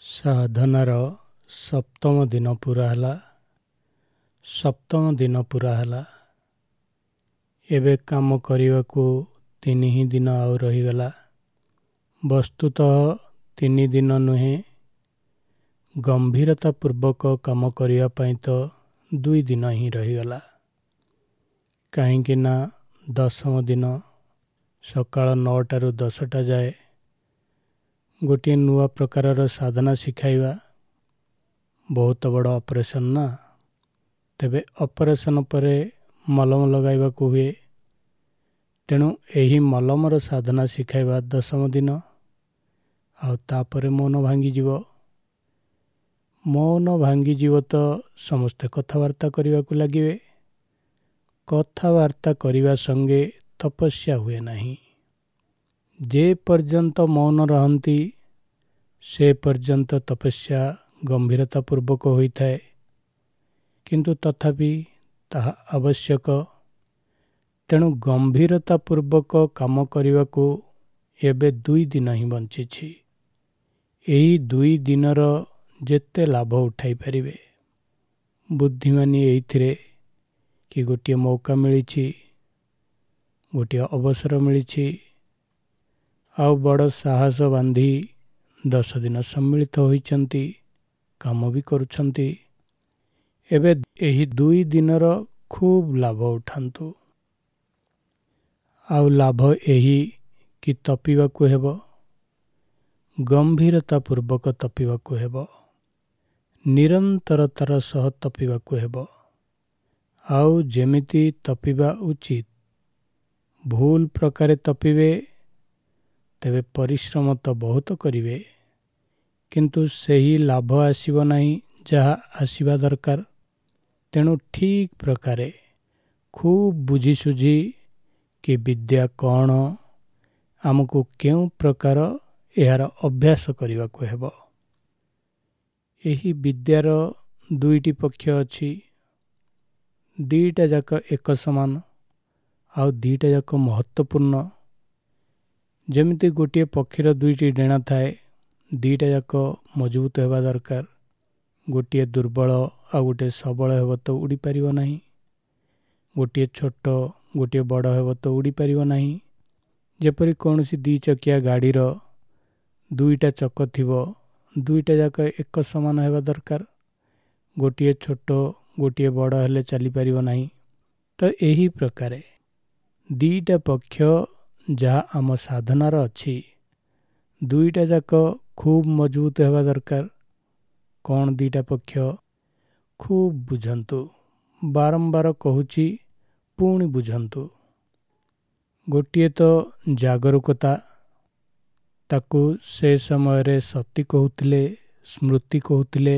ସାଧନାର ସପ୍ତମ ଦିନ ପୁରା ହେଲା। ଏବେ କାମ କରିବାକୁ 3 ଦିନ ଆଉ ରହିଗଲା। ବସ୍ତୁତଃ 3 ଦିନ ନୁହେଁ, ଗମ୍ଭୀରତା ପୂର୍ବକ କାମ କରିବା ପାଇଁ ତ 2 ଦିନ ହିଁ ରହିଗଲା। କାହିଁକି ନା 10ମ ଦିନ ସକାଳ 9ଟାରୁ 10ଟା ଯାଏ ଗୋଟିଏ ନୂଆ ପ୍ରକାରର ସାଧନା ଶିଖାଇବା ବହୁତ ବଡ଼ ଅପରେସନ୍ ନା। ତେବେ ଅପରେସନ୍ ପରେ ମଲମ ଲଗାଇବାକୁ ହୁଏ। ତେଣୁ ଏହି ମଲମର ସାଧନା ଶିଖାଇବା 10ମ ଦିନ। ଆଉ ତାପରେ ମୌନ ଭାଙ୍ଗିଯିବ। ମୌନ ଭାଙ୍ଗିଯିବ ତ ସମସ୍ତେ କଥାବାର୍ତ୍ତା କରିବାକୁ ଲାଗିବେ। କଥାବାର୍ତ୍ତା କରିବା ସଙ୍ଗେ ତପସ୍ୟା ହୁଏ ନାହିଁ। ଯେ ପର୍ଯ୍ୟନ୍ତ ମୌନ ରହନ୍ତି ସେ ପର୍ଯ୍ୟନ୍ତ ତପସ୍ୟା ଗମ୍ଭୀରତା ପୂର୍ବକ ହୋଇଥାଏ। କିନ୍ତୁ ତଥାପି ତାହା ଆବଶ୍ୟକ। ତେଣୁ ଗମ୍ଭୀରତା ପୂର୍ବକ କାମ କରିବାକୁ ଏବେ 2 ଦିନ ହିଁ ବଞ୍ଚିଛି। ଏହି 2 ଦିନର ଯେତେ ଲାଭ ଉଠାଇ ପାରିବେ। ବୁଦ୍ଧିମାନୀ ଏଇଥିରେ କି ଗୋଟିଏ ମୌକା ମିଳିଛି, ଗୋଟିଏ ଅବସର ମିଳିଛି, ଆଉ ବଡ଼ ସାହସ ବାନ୍ଧି 10 ଦିନ ସମ୍ମିଳିତ ହୋଇଛନ୍ତି, କାମ ବି କରୁଛନ୍ତି। ଏବେ ଏହି 2 ଦିନର ଖୁବ୍ ଲାଭ ଉଠାନ୍ତୁ। ଆଉ ଲାଭ ଏହି କି ତପିବାକୁ ହେବ, ଗମ୍ଭୀରତା ପୂର୍ବକ ତପିବାକୁ ହେବ, ନିରନ୍ତରତାର ସହ ତପିବାକୁ ହେବ। ଆଉ ଯେମିତି ତପିବା ଉଚିତ। ଭୁଲ ପ୍ରକାରେ ତପିବେ ତେବେ ପରିଶ୍ରମ ତ ବହୁତ କରିବେ, କିନ୍ତୁ ସେହି ଲାଭ ଆସିବ ନାହିଁ ଯାହା ଆସିବା ଦରକାର। ତେଣୁ ଠିକ୍ ପ୍ରକାରେ ଖୁବ୍ ବୁଝିସୁଝି କି ବିଦ୍ୟା କ'ଣ, ଆମକୁ କେଉଁ ପ୍ରକାର ଏହାର ଅଭ୍ୟାସ କରିବାକୁ ହେବ। ଏହି ବିଦ୍ୟାର 2ଟି ପକ୍ଷ ଅଛି। 2ଟା ଯାକ ଏକ ସମାନ, ଆଉ 2ଟା ଯାକ ମହତ୍ତ୍ୱପୂର୍ଣ୍ଣ। ଯେମିତି ଗୋଟିଏ ପକ୍ଷୀର 2ଟି ଡେଣା ଥାଏ, 2ଟା ଯାକ ମଜବୁତ ହେବା ଦରକାର। ଗୋଟିଏ ଦୁର୍ବଳ ଆଉ ଗୋଟିଏ ସବଳ ହେବ ତ ଉଡ଼ିପାରିବ ନାହିଁ। ଗୋଟିଏ ଛୋଟ ଗୋଟିଏ ବଡ଼ ହେବ ତ ଉଡ଼ିପାରିବ ନାହିଁ। ଯେପରି କୌଣସି 2 ଚକିଆ ଗାଡ଼ିର 2ଟା ଚକ ଥିବ, 2ଟା ଯାକ ଏକ ସମାନ ହେବା ଦରକାର। ଗୋଟିଏ ଛୋଟ ଗୋଟିଏ ବଡ଼ ହେଲେ ଚାଲିପାରିବ ନାହିଁ। ତ ଏହି ପ୍ରକାରେ 2ଟା ପକ୍ଷ ଯାହା ଆମ ସାଧନାର ଅଛି, 2ଟା ଯାକ ଖୁବ୍ ମଜବୁତ ହେବା ଦରକାର। କ'ଣ 2ଟା ପକ୍ଷ? ଖୁବ୍ ବୁଝନ୍ତୁ। ବାରମ୍ବାର କହୁଛି, ପୁଣି ବୁଝନ୍ତୁ। ଗୋଟିଏ ତ ଜାଗରୂକତା, ତାକୁ ସେ ସମୟରେ ସତି କହୁଥିଲେ, ସ୍ମୃତି କହୁଥିଲେ।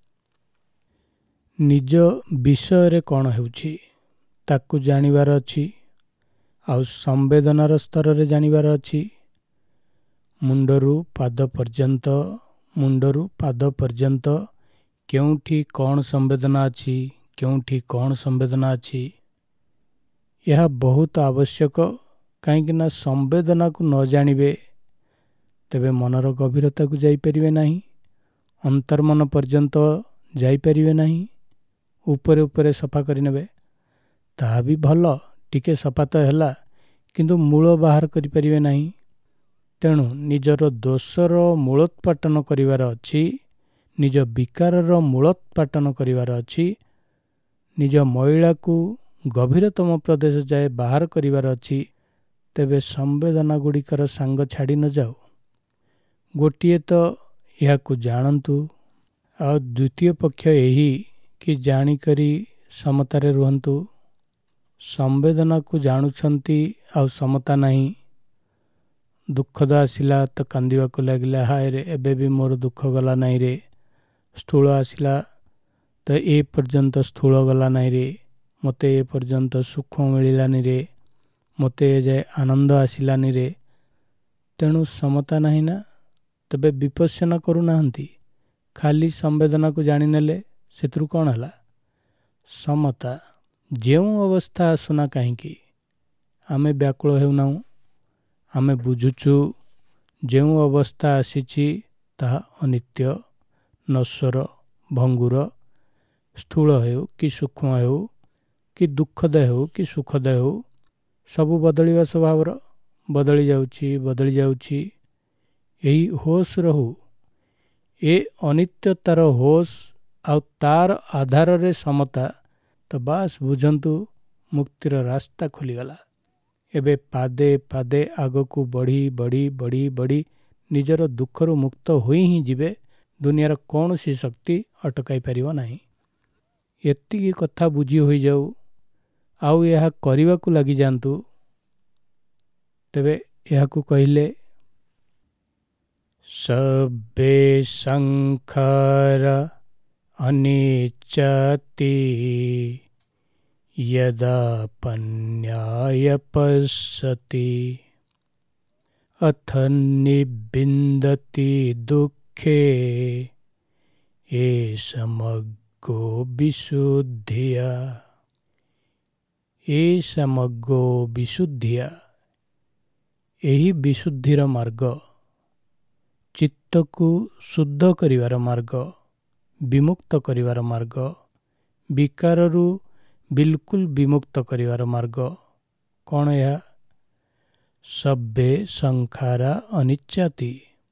ନିଜ ବିଷୟରେ କ'ଣ ହେଉଛି ତାକୁ ଜାଣିବାର ଅଛି, ଆଉ ସମ୍ବେଦନାର ସ୍ତରରେ ଜାଣିବାର ଅଛି। ମୁଣ୍ଡରୁ ପାଦ ପର୍ଯ୍ୟନ୍ତ କେଉଁଠି କ'ଣ ସମ୍ବେଦନା ଅଛି, କେଉଁଠି କ'ଣ ସମ୍ବେଦନା ଅଛି, ଏହା ବହୁତ ଆବଶ୍ୟକ। କାହିଁକି ନା ସମ୍ବେଦନାକୁ ନ ଜାଣିବେ ତେବେ ମନର ଗଭୀରତାକୁ ଯାଇପାରିବେ ନାହିଁ, ଅନ୍ତର୍ମନ ପର୍ଯ୍ୟନ୍ତ ଯାଇପାରିବେ ନାହିଁ। ଉପରେ ଉପରେ ସଫା କରିନେବେ, ତାହା ବି ଭଲ, ଟିକେ ସଫା ତ ହେଲା, କିନ୍ତୁ ମୂଳ ବାହାର କରିପାରିବେ ନାହିଁ। ତେଣୁ ନିଜର ଦୋଷର ମୂଳୋତ୍ପାଟନ କରିବାର ଅଛି, ନିଜ ବିକାରର ମୂଳୋତ୍ପାଟନ କରିବାର ଅଛି, ନିଜ ମଇଳାକୁ ଗଭୀରତମ ପ୍ରଦେଶ ଯାଏ ବାହାର କରିବାର ଅଛି। ତେବେ ସମ୍ବେଦନା ଗୁଡ଼ିକର ସାଙ୍ଗ ଛାଡ଼ି ନ ଯାଉ। ଗୋଟିଏ ତ ଏହାକୁ ଜାଣନ୍ତୁ, ଆଉ ଦ୍ୱିତୀୟ ପକ୍ଷ ଏହି କି ଜାଣିକରି ସମତାରେ ରୁହନ୍ତୁ। ସମ୍ବେଦନାକୁ ଜାଣୁଛନ୍ତି ଆଉ ସମତା ନାହିଁ। ଦୁଃଖଦ ଆସିଲା ତ କାନ୍ଦିବାକୁ ଲାଗିଲା, ହାୟରେ ଏବେ ବି ମୋର ଦୁଃଖ ଗଲା ନାହିଁ ରେ। ସ୍ଥୂଳ ଆସିଲା ତ ଏ ପର୍ଯ୍ୟନ୍ତ ସ୍ଥୂଳ ଗଲା ନାହିଁ ରେ। ମୋତେ ଏ ପର୍ଯ୍ୟନ୍ତ ସୁଖ ମିଳିଲାନି ରେ, ମୋତେ ଏ ଯାଏ ଆନନ୍ଦ ଆସିଲାନି ରେ। ତେଣୁ ସମତା ନାହିଁ ନା। ତେବେ ବିପଶ୍ୟନା କରୁନାହାନ୍ତି, ଖାଲି ସମ୍ବେଦନାକୁ ଜାଣିନେଲେ ସେଥିରୁ କ'ଣ ହେଲା? ସମତା। ଯେଉଁ ଅବସ୍ଥା ଆସୁନା କାହିଁକି ଆମେ ବ୍ୟାକୁଳ ହେଉନାହୁଁ। ଆମେ ବୁଝୁଛୁ ଯେଉଁ ଅବସ୍ଥା ଆସିଛି ତାହା ଅନିତ୍ୟ, ନଶ୍ୱର, ଭଙ୍ଗୁର, ସ୍ଥୂଳ ହେଉ କି ସୂକ୍ଷ୍ମ ହେଉ କି ଦୁଃଖଦ ହେଉ କି ସୁଖଦ ହେଉ, ସବୁ ବଦଳିବା ସ୍ୱଭାବର, ବଦଳି ଯାଉଛି। ଏହି ହୋସ୍ ରହୁ। ଏ ଅନିତ୍ୟତାର ହୋସ୍ ଆଉ ତାର ଆଧାରରେ ସମତା, ତ ବାସ୍ ବୁଝନ୍ତୁ ମୁକ୍ତିର ରାସ୍ତା ଖୋଲିଗଲା। ଏବେ ପାଦେ ପାଦେ ଆଗକୁ ବଢ଼ି ବଢ଼ି ବଢ଼ି ବଢ଼ି ନିଜର ଦୁଃଖରୁ ମୁକ୍ତ ହୋଇ ହିଁ ଯିବେ। ଦୁନିଆର କୌଣସି ଶକ୍ତି ଅଟକାଇ ପାରିବ ନାହିଁ। ଏତିକି କଥା ବୁଝି ହୋଇଯାଉ, ଆଉ ଏହା କରିବାକୁ ଲାଗିଯାଆନ୍ତୁ। ତେବେ ଏହାକୁ କହିଲେ ସବେ ସଂଖାର ଅନିଚ୍ଛତି यदा पन्याय पश्यति अथ निबिन्दति दुःखे ये समग्रो विशुद्धिया। ଏ ସମଗ୍ର ବିଶୁଦ୍ଧିଆ, ଏହି ବିଶୁଦ୍ଧିର ମାର୍ଗ, ଚିତ୍ତକୁ ଶୁଦ୍ଧ କରିବାର ମାର୍ଗ, ବିମୁକ୍ତ କରିବାର ମାର୍ଗ, ବିକାରରୁ ବିଲକୁଲ ବିମୁକ୍ତ କରିବାର ମାର୍ଗ। କ'ଣ ଏହା? ସବେ ସଂଖାରା ଅନିଚ୍ଛତି।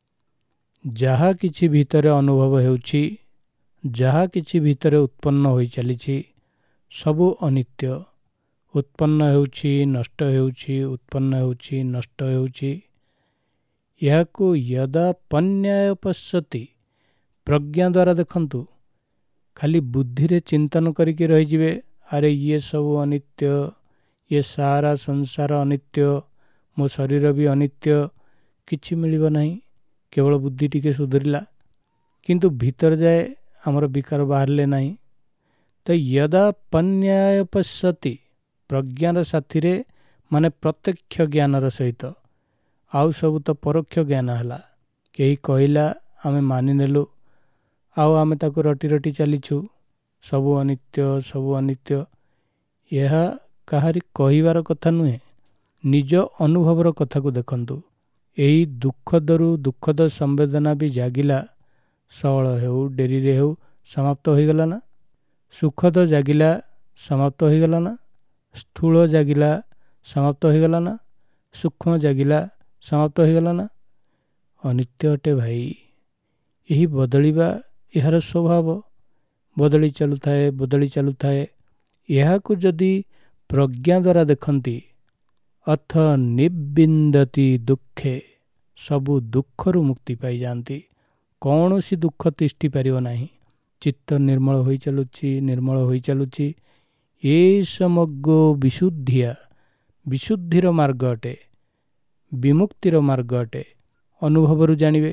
ଯାହା କିଛି ଭିତରେ ଅନୁଭବ ହେଉଛି, ଯାହା କିଛି ଭିତରେ ଉତ୍ପନ୍ନ ହୋଇ ଚାଲିଛି, ସବୁ ଅନିତ୍ୟ। ଉତ୍ପନ୍ନ ହେଉଛି, ନଷ୍ଟ ହେଉଛି, ଉତ୍ପନ୍ନ ହେଉଛି, ନଷ୍ଟ ହେଉଛି। ଏହାକୁ ଯଦା ପନ୍ୟାୟ ପଶ୍ୟତି, ପ୍ରଜ୍ଞା ଦ୍ୱାରା ଦେଖନ୍ତୁ। ଖାଲି ବୁଦ୍ଧିରେ ଚିନ୍ତନ କରିକି ରହିଯିବେ, ଆରେ ଇଏ ସବୁ ଅନିତ୍ୟ, ଇଏ ସାରା ସଂସାର ଅନିତ୍ୟ, ମୋ ଶରୀର ବି ଅନିତ୍ୟ, କିଛି ମିଳିବ ନାହିଁ। କେବଳ ବୁଦ୍ଧି ଟିକେ ସୁଧୁରିଲା, କିନ୍ତୁ ଭିତରେ ଯାଏ ଆମର ବିକାର ବାହାରିଲେ ନାହିଁ। ତ ଯଦା ପନ୍ୟାୟ ପଶ୍ୟତି, ପ୍ରଜ୍ଞାର ସାଥିରେ, ମାନେ ପ୍ରତ୍ୟକ୍ଷ ଜ୍ଞାନର ସହିତ। ଆଉ ସବୁ ତ ପରୋକ୍ଷ ଜ୍ଞାନ ହେଲା। କେହି କହିଲା, ଆମେ ମାନିନେଲୁ, ଆଉ ଆମେ ତାକୁ ରଟି ରଟି ଚାଲିଛୁ। ସବୁ ଅନିତ୍ୟ, ସବୁ ଅନିତ୍ୟ। ଏହା କାହାରି କହିବାର କଥା ନୁହେଁ, ନିଜ ଅନୁଭବର କଥାକୁ ଦେଖନ୍ତୁ। ଏହି ଦୁଃଖଦରୁ ଦୁଃଖଦ ସମ୍ବେଦନା ବି ଜାଗିଲା, ସଅଳ ହେଉ ଡେରିରେ ହେଉ ସମାପ୍ତ ହୋଇଗଲା ନା? ସୁଖଦ ଜାଗିଲା, ସମାପ୍ତ ହୋଇଗଲା ନା? ସ୍ଥୂଳ ଜାଗିଲା, ସମାପ୍ତ ହୋଇଗଲା ନା? ସୂକ୍ଷ୍ମ ଜାଗିଲା, ସମାପ୍ତ ହୋଇଗଲା ନା? ଅନିତ୍ୟ ଅଟେ ଭାଇ। ଏହି ବଦଳିବା ଏହାର ସ୍ୱଭାବ। ବଦଳି ଚାଲୁଥାଏ, ବଦଳି ଚାଲୁଥାଏ। ଏହାକୁ ଯଦି ପ୍ରଜ୍ଞା ଦ୍ୱାରା ଦେଖନ୍ତି, ଅଥ ନିବିନ୍ଦତି ଦୁଃଖେ, ସବୁ ଦୁଃଖରୁ ମୁକ୍ତି ପାଇଯାଆନ୍ତି। କୌଣସି ଦୁଃଖ ତିଷ୍ଠି ପାରିବ ନାହିଁ। ଚିତ୍ତ ନିର୍ମଳ ହୋଇ ଚାଲୁଛି, ନିର୍ମଳ ହୋଇ ଚାଲୁଛି। ଏ ସମଗ୍ର ବିଶୁଦ୍ଧିଆ, ବିଶୁଦ୍ଧିର ମାର୍ଗ ଅଟେ, ବିମୁକ୍ତିର ମାର୍ଗ ଅଟେ। ଅନୁଭବରୁ ଜାଣିବେ।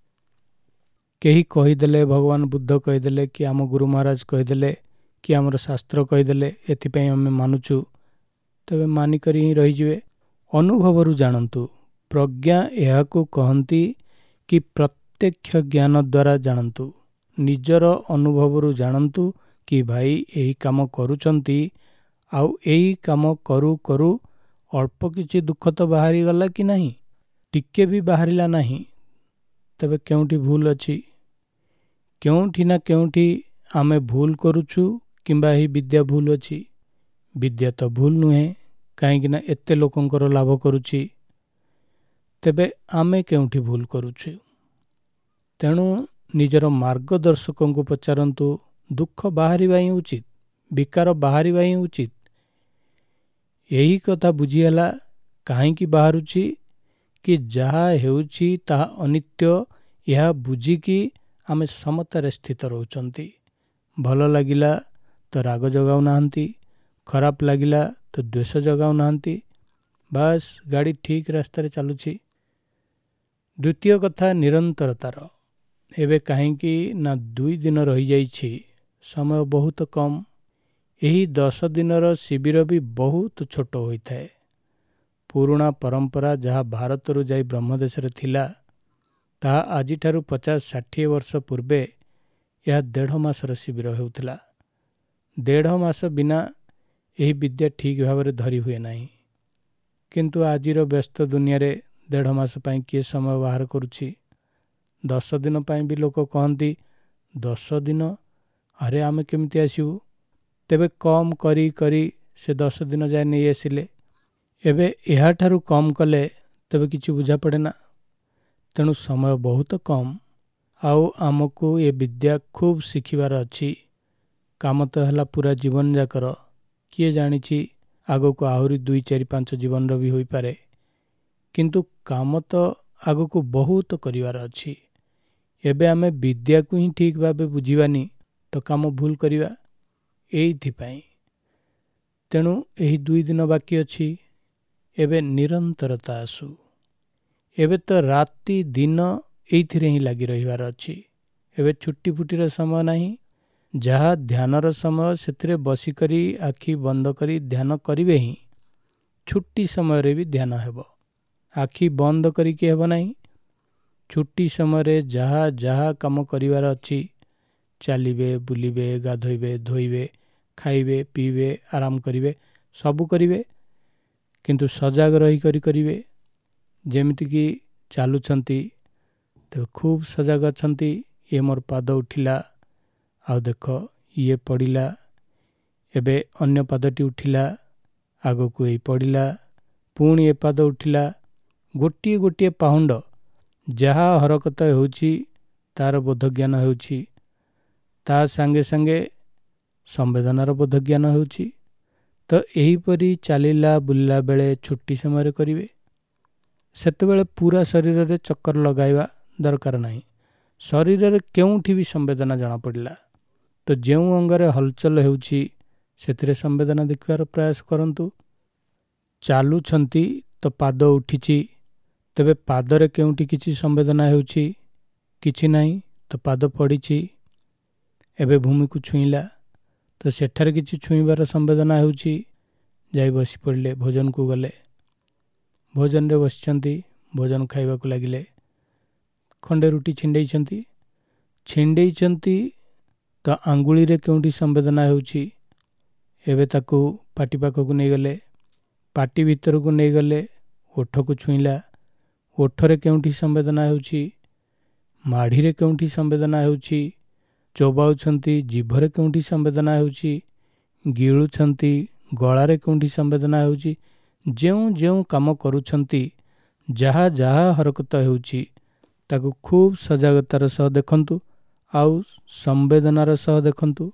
କେହି କହିଦେଲେ, ଭଗବାନ ବୁଦ୍ଧ କହିଦେଲେ, କି ଆମ ଗୁରୁ ମହାରାଜ କହିଦେଲେ, କି ଆମର ଶାସ୍ତ୍ର କହିଦେଲେ, ଏଥିପାଇଁ ଆମେ ମାନୁଛୁ, ତେବେ ମାନିକରି ହିଁ ରହିଯିବେ। ଅନୁଭବରୁ ଜାଣନ୍ତୁ। ପ୍ରଜ୍ଞା ଏହାକୁ କହନ୍ତି କି ପ୍ରତ୍ୟକ୍ଷ ଜ୍ଞାନ ଦ୍ୱାରା ଜାଣନ୍ତୁ। ନିଜର ଅନୁଭବରୁ ଜାଣନ୍ତୁ କି ଭାଇ ଏହି କାମ କରୁଛନ୍ତି, ଆଉ ଏହି କାମ କରୁ କରୁ ଅଳ୍ପ କିଛି ଦୁଃଖ ତ ବାହାରିଗଲା କି ନାହିଁ? ଟିକେ ବି ବାହାରିଲା ନାହିଁ, ତେବେ କେଉଁଠି ଭୁଲ ଅଛି? କେଉଁଠି ନା କେଉଁଠି ଆମେ ଭୁଲ କରୁଛୁ, କିମ୍ବା ଏହି ବିଦ୍ୟା ଭୁଲ ଅଛି। ବିଦ୍ୟା ତ ଭୁଲ ନୁହେଁ, କାହିଁକି ନା ଏତେ ଲୋକଙ୍କର ଲାଭ କରୁଛି। ତେବେ ଆମେ କେଉଁଠି ଭୁଲ କରୁଛୁ? ତେଣୁ ନିଜର ମାର୍ଗଦର୍ଶକଙ୍କୁ ପଚାରନ୍ତୁ। ଦୁଃଖ ବାହାରିବା ହିଁ ଉଚିତ, ବିକାର ବାହାରିବା ହିଁ ଉଚିତ। ଏହି କଥା ବୁଝିହେଲା କାହିଁକି ବାହାରୁଛି, କି ଯାହା ହେଉଛି ତାହା ଅନିତ୍ୟ। ଏହା ବୁଝିକି ଆମେ ସମତାରେ ସ୍ଥିତ ରହୁଛନ୍ତି। ଭଲ ଲାଗିଲା ତ ରାଗ ଜଗାଉ ନାହାନ୍ତି, ଖରାପ ଲାଗିଲା ତ ଦ୍ୱେଷ ଜଗାଉ ନାହାନ୍ତି। ବାସ୍ ଗାଡ଼ି ଠିକ୍ ରାସ୍ତାରେ ଚାଲୁଛି। ଦ୍ୱିତୀୟ କଥା, ନିରନ୍ତରତାର। ଏବେ କାହିଁକି ନା 2 ଦିନ ରହିଯାଇଛି, ସମୟ ବହୁତ କମ୍। ଏହି 10 ଦିନର ଶିବିର ବି ବହୁତ ଛୋଟ ହୋଇଥାଏ। ପୁରୁଣା ପରମ୍ପରା ଯାହା ଭାରତରୁ ଯାଇ ବ୍ରହ୍ମଦେଶରେ ଥିଲା, ତାହା ଆଜିଠାରୁ 50-60 ବର୍ଷ ପୂର୍ବେ ଏହା 1.5 ମାସର ଶିବିର ହେଉଥିଲା। 1.5 ମାସ ବିନା ଏହି ବିଦ୍ୟା ଠିକ୍ ଭାବରେ ଧରି ହୁଏ ନାହିଁ। କିନ୍ତୁ ଆଜିର ବ୍ୟସ୍ତ ଦୁନିଆରେ 1.5 ମାସ ପାଇଁ କିଏ ସମୟ ବାହାର କରୁଛି? 10 ଦିନ ପାଇଁ ବି ଲୋକ କହନ୍ତି 10 ଦିନ, ଆରେ ଆମେ କେମିତି ଆସିବୁ? ତେବେ କମ୍ କରି କରି ସେ 10 ଦିନ ଯାଏ ନେଇ ଆସିଲେ। ଏବେ ଏହାଠାରୁ କମ୍ କଲେ ତେବେ କିଛି ବୁଝାପଡ଼େ ନା। ତେଣୁ ସମୟ ବହୁତ କମ୍, ଆଉ ଆମକୁ ଏ ବିଦ୍ୟା ଖୁବ୍ ଶିଖିବାର ଅଛି। କାମ ତ ହେଲା ପୁରା ଜୀବନ ଯାକର, କିଏ ଜାଣିଛି ଆଗକୁ ଆହୁରି 2, 4, 5 ଜୀବନର ବି ହୋଇପାରେ। କିନ୍ତୁ କାମ ତ ଆଗକୁ ବହୁତ କରିବାର ଅଛି। ଏବେ ଆମେ ବିଦ୍ୟାକୁ ହିଁ ଠିକ୍ ଭାବେ ବୁଝିବାନି ତ କାମ ଭୁଲ କରିବା। ଏଇଥିପାଇଁ ତେଣୁ ଏହି 2 ଦିନ ବାକି ଅଛି। ଏବେ ନିରନ୍ତରତା ଆସୁ। ଏବେ ତ ରାତି ଦିନ ଏଇଥିରେ ହିଁ ଲାଗି ରହିବାର ଅଛି। ଏବେ ଛୁଟି ଫୁଟିର ସମୟ ନାହିଁ। ଯାହା ଧ୍ୟାନର ସମୟ, ସେଥିରେ ବସିକରି ଆଖି ବନ୍ଦ କରି ଧ୍ୟାନ କରିବେ ହିଁ। ଛୁଟି ସମୟରେ ବି ଧ୍ୟାନ ହେବ, ଆଖି ବନ୍ଦ କରିକି ହେବ ନାହିଁ। ଛୁଟି ସମୟରେ ଯାହା ଯାହା କାମ କରିବାର ଅଛି, ଚାଲିବେ, ବୁଲିବେ, ଗାଧୋଇବେ, ଧୋଇବେ, ଖାଇବେ, ପିଇବେ, ଆରାମ କରିବେ, ସବୁ କରିବେ। କିନ୍ତୁ ସଜାଗ ରହିକରି କରିବେ। ଯେମିତିକି ଚାଲୁଛନ୍ତି, ତେବେ ଖୁବ୍ ସଜାଗ ଅଛନ୍ତି। ଇଏ ମୋର ପାଦ ଉଠିଲା, ଆଉ ଦେଖ ଇଏ ପଡ଼ିଲା, ଏବେ ଅନ୍ୟ ପାଦଟି ଉଠିଲା, ଆଗକୁ ଏଇ ପଡ଼ିଲା, ପୁଣି ଏ ପାଦ ଉଠିଲା। ଗୋଟିଏ ଗୋଟିଏ ପାହୁଣ୍ଡ ଯାହା ହରକତ ହେଉଛି ତାର ବୋଧଜ୍ଞାନ ହେଉଛି, ତା ସାଙ୍ଗେ ସାଙ୍ଗେ ସମ୍ବେଦନାର ବୋଧଜ୍ଞାନ ହେଉଛି। ତ ଏହିପରି ଚାଲିଲା ବୁଲିଲା ବେଳେ ଛୁଟି ସମୟରେ କରିବେ। ସେତେବେଳେ ପୁରା ଶରୀରରେ ଚକ୍କର ଲଗାଇବା ଦରକାର ନାହିଁ। ଶରୀରରେ କେଉଁଠି ବି ସମ୍ବେଦନା ଜଣାପଡ଼ିଲା ତ ଯେଉଁ ଅଙ୍ଗରେ ହଲଚଲ ହେଉଛି ସେଥିରେ ସମ୍ବେଦନା ଦେଖିବାର ପ୍ରୟାସ କରନ୍ତୁ। ଚାଲୁଛନ୍ତି ତ ପାଦ ଉଠିଛି, ତେବେ ପାଦରେ କେଉଁଠି କିଛି ସମ୍ବେଦନା ହେଉଛି? କିଛି ନାହିଁ। ତ ପାଦ ପଡ଼ିଛି, ଏବେ ଭୂମିକୁ ଛୁଇଁଲା, ତ ସେଠାରେ କିଛି ଛୁଇଁବାର ସମ୍ବେଦନା ହେଉଛି। ଯାଇ ବସି ପଡ଼ିଲେ, ଭୋଜନକୁ ଗଲେ, ଭୋଜନରେ ବସିଛନ୍ତି, ଭୋଜନ ଖାଇବାକୁ ଲାଗିଲେ, ଖଣ୍ଡେ ରୁଟି ଛିଣ୍ଡେଇଛନ୍ତି ତ ଆଙ୍ଗୁଳିରେ କେଉଁଠି ସମ୍ବେଦନା ହେଉଛି? ଏବେ ତାକୁ ପାଟି ପାଖକୁ ନେଇଗଲେ, ପାଟି ଭିତରକୁ ନେଇଗଲେ, ଓଠକୁ ଛୁଇଁଲା, ଓଠରେ କେଉଁଠି ସମ୍ବେଦନା ହେଉଛି? ମାଢ଼ିରେ କେଉଁଠି ସମ୍ବେଦନା ହେଉଛି? ଚୋବାଉଛନ୍ତି, ଜିଭରେ କେଉଁଠି ସମ୍ବେଦନା ହେଉଛି? ଗିଳୁଛନ୍ତି, ଗଳାରେ କେଉଁଠି ସମ୍ବେଦନା ହେଉଛି? ଯେଉଁ ଯେଉଁ କାମ କରୁଛନ୍ତି, ଯାହା ଯାହା ହରକତ ହେଉଛି, ତାକୁ ଖୁବ୍ ସଜାଗତାର ସହ ଦେଖନ୍ତୁ, ଆଉ ସମ୍ବେଦନାର ସହ ଦେଖନ୍ତୁ।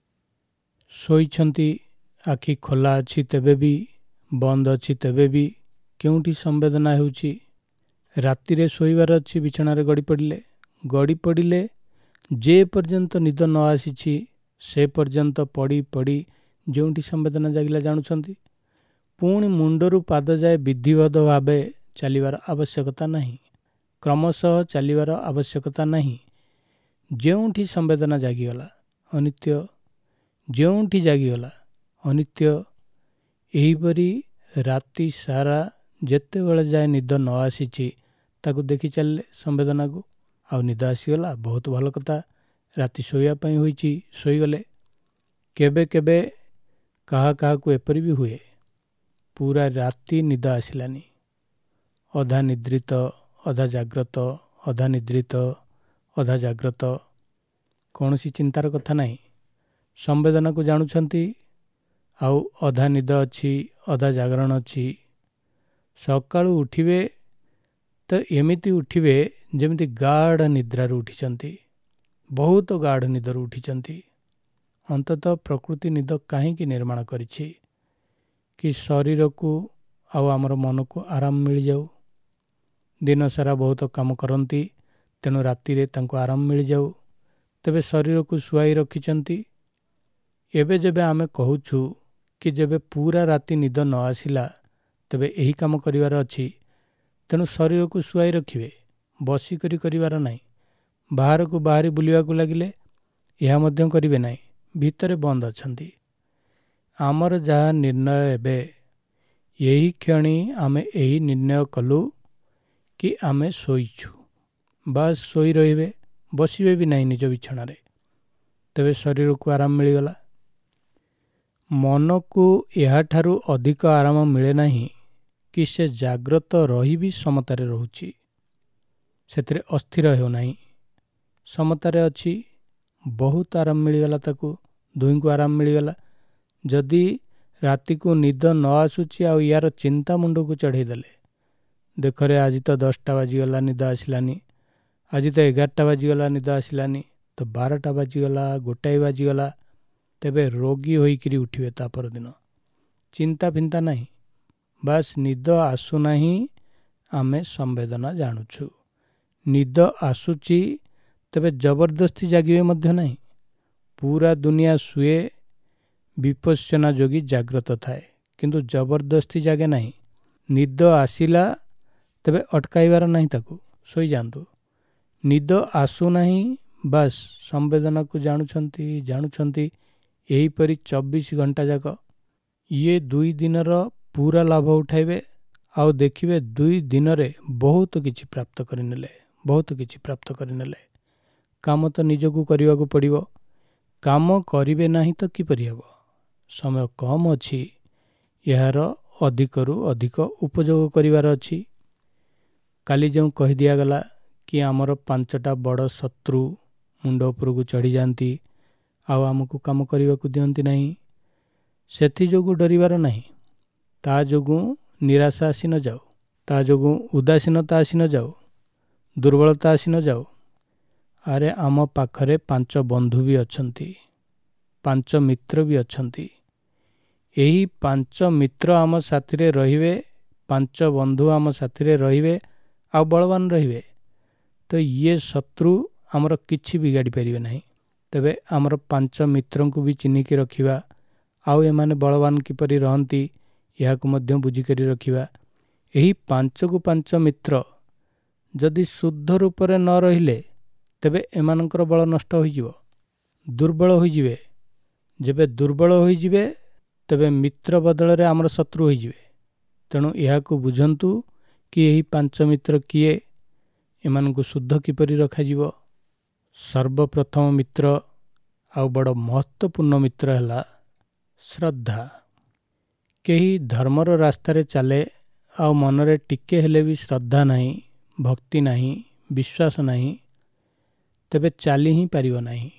ଶୋଇଛନ୍ତି, ଆଖି ଖୋଲା ଅଛି ତେବେ ବି, ବନ୍ଦ ଅଛି ତେବେ ବି କେଉଁଠି ସମ୍ବେଦନା ହେଉଛି? ରାତିରେ ଶୋଇବାର ଅଛି, ବିଛଣାରେ ଗଡ଼ି ପଡ଼ିଲେ ଯେ ପର୍ଯ୍ୟନ୍ତ ନିଦ ନ ଆସିଛି ସେ ପର୍ଯ୍ୟନ୍ତ ପଡ଼ି ପଡ଼ି ଯେଉଁଠି ସମ୍ବେଦନା ଜାଗିଲା ଜାଣୁଛନ୍ତି। ପୁଣି ମୁଣ୍ଡରୁ ପାଦ ଯାଏ ବିଧିବଦ୍ଧ ଭାବେ ଚାଲିବାର ଆବଶ୍ୟକତା ନାହିଁ, କ୍ରମଶଃ ଚାଲିବାର ଆବଶ୍ୟକତା ନାହିଁ। ଯେଉଁଠି ସମ୍ବେଦନା ଜାଗିଗଲା ଅନିତ୍ୟ, ଯେଉଁଠି ଜାଗିଗଲା ଅନିତ୍ୟ। ଏହିପରି ରାତି ସାରା ଯେତେବେଳେ ଯାଏ ନିଦ ନ ଆସିଛି ତାକୁ ଦେଖି ଚାଲିଲେ ସମ୍ବେଦନାକୁ। ଆଉ ନିଦ ଆସିଗଲା, ବହୁତ ଭଲ କଥା, ରାତି ଶୋଇବା ପାଇଁ ହୋଇଛି, ଶୋଇଗଲେ। କେବେ କେବେ କାହା କାହାକୁ ଏପରି ବି ହୁଏ, ପୁରା ରାତି ନିଦ ଆସିଲାନି, ଅଧା ନିଦ୍ରିତ ଅଧା ଜାଗ୍ରତ, ଅଧା ନିଦ୍ରିତ ଅଧା ଜାଗ୍ରତ, କୌଣସି ଚିନ୍ତାର କଥା ନାହିଁ। ସମ୍ବେଦନାକୁ ଜାଣୁଛନ୍ତି, ଆଉ ଅଧା ନିଦ ଅଛି, ଅଧା ଜାଗରଣ ଅଛି। ସକାଳୁ ଉଠିବେ ତ ଏମିତି ଉଠିବେ ଯେମିତି ଗାଢ଼ ନିଦ୍ରାରୁ ଉଠିଛନ୍ତି, ବହୁତ ଗାଢ଼ ନିଦରୁ ଉଠିଛନ୍ତି। ଅନ୍ତତଃ ପ୍ରକୃତି ନିଦ କାହିଁକି ନିର୍ମାଣ କରିଛି? କି ଶରୀରକୁ ଆଉ ଆମର ମନକୁ ଆରାମ ମିଳିଯାଉ। ଦିନସାରା ବହୁତ କାମ କରନ୍ତି, ତେଣୁ ରାତିରେ ତାଙ୍କୁ ଆରାମ ମିଳିଯାଉ। ତେବେ ଶରୀରକୁ ଶୁଆଇ ରଖିଛନ୍ତି। ଏବେ ଯେବେ ଆମେ କହୁଛୁ କି ଯେବେ ପୁରା ରାତି ନିଦ ନ ଆସିଲା ତେବେ ଏହି କାମ କରିବାର ଅଛି, ତେଣୁ ଶରୀରକୁ ଶୁଆଇ ରଖିବେ, ବସିକରି କରିବାର ନାହିଁ। ବାହାରକୁ ବାହାରି ବୁଲିବାକୁ ଲାଗିଲେ ଏହା ମଧ୍ୟ କରିବେ ନାହିଁ, ଭିତରେ ବନ୍ଦ ଅଛନ୍ତି। ଆମର ଯାହା ନିର୍ଣ୍ଣୟ ଏବେ, ଏହି କ୍ଷଣି ଆମେ ଏହି ନିର୍ଣ୍ଣୟ କଲୁ କି ଆମେ ଶୋଇଛୁ, ବାସ୍ ଶୋଇ ରହିବେ, ବସିବେ ବି ନାହିଁ ନିଜ ବିଛଣାରେ, ତେବେ ଶରୀରକୁ ଆରାମ ମିଳିଗଲା। ମନକୁ ଏହାଠାରୁ ଅଧିକ ଆରାମ ମିଳେ ନାହିଁ କି ସେ ଜାଗ୍ରତ ରହି ବି ସମତାରେ ରହୁଛି, ସେଥିରେ ଅସ୍ଥିର ହେଉନାହିଁ, ସମତାରେ ଅଛି। बहुत आराम मिलगला, ताकू दुई को आराम मिलगला। जदि राति को निद न आसूची आ यार चिंता मुंड को चढ़ईदेले, देखरे आज तो 10टा बाजिगला निद आसलानी, आज तो 11टा बाजिगला निद आसलानी, तो 12टा बाजिगला, 1टाए बाजिगला, तेबे रोगी होइकिरी उठिबे ता परदिन। चिंता फिंता नहीं, बास निद आसु नहीं आमे संवेदना जानुछु। निद आसुची तेबे जबरदस्ती जागिबे मध्य नहीं। पूरा दुनिया शुए, विपश्यना जोगी जाग्रत थाए, किंतु जबरदस्ती जागे नहीं। निद आसिला तेबे अटकाइबार नहीं, ताकू सोई जातु। निद आसु नहीं, बास संवेदना को जानुछंती जानुछंती, यही परी 24 घंटा जाक ये 2 दिनर पूरा लाभ उठाइबे। आउ देखिबे 2 दिन रे बहुत किछि प्राप्त करिनेले, बहुत किछि प्राप्त करिनेले। काम तो निजको करिवाको पड़िबो, काम करिबे नहीं तो कि परिहबो। समय कम अछि, यार अधिकरु अधिक उपयोग करिवार अछि। काली जो कहि दिया गला कि आमर 5टा बड़ शत्रु मुंड उपर को चढ़ी जाती, आउ आमको काम करिवाको दियंती नहीं, सेथि जोगु डरिवार नहीं। ता जोगु निराशा आसी न जाऊ, ता जोगु उदासीनता आसी न जाऊ, दुर्बलता आसी न जाऊ। अरे आम पाखरे 5 बंधु भी अछंती, 5 मित्र भी अछंती। यही 5 मित्र आम साथी रे रहिबे, 5 बंधु आम साथी रे रहिबे, आ बलवान रहिबे, तो ये शत्रु आमर किछि बिगाड़ी परिबे नहीं। तबे आमर 5 मित्रं को भी चिन्हिकी रखिबा, आउ एमाने बलवान किपरि रहंती याकु मध्य बुझिकरी रखिबा। यही 5 को 5 मित्र जदि शुद्ध रूप रे न रहिले, तेबे एमानकर बल नष्ट होइजिवो, दुर्बल होइजिवे। जेबे दुर्बल होइजिवे, तेबे मित्र बदल रे आमर शत्रु होइजिवे। तेणु याकु बुझंतु कि यही 5 मित्र किए, एमानकु शुद्ध किपरि रखाजिवो। सर्वप्रथम मित्र आउ बड़ महत्वपूर्ण मित्र हला श्रद्धा। केही धर्मर रास्तारे चले, आउ मनरे टिके हेले भी श्रद्धा नहीं, भक्ति नहीं, विश्वास नहीं, तेबे चाली ही पारिबो नहीं।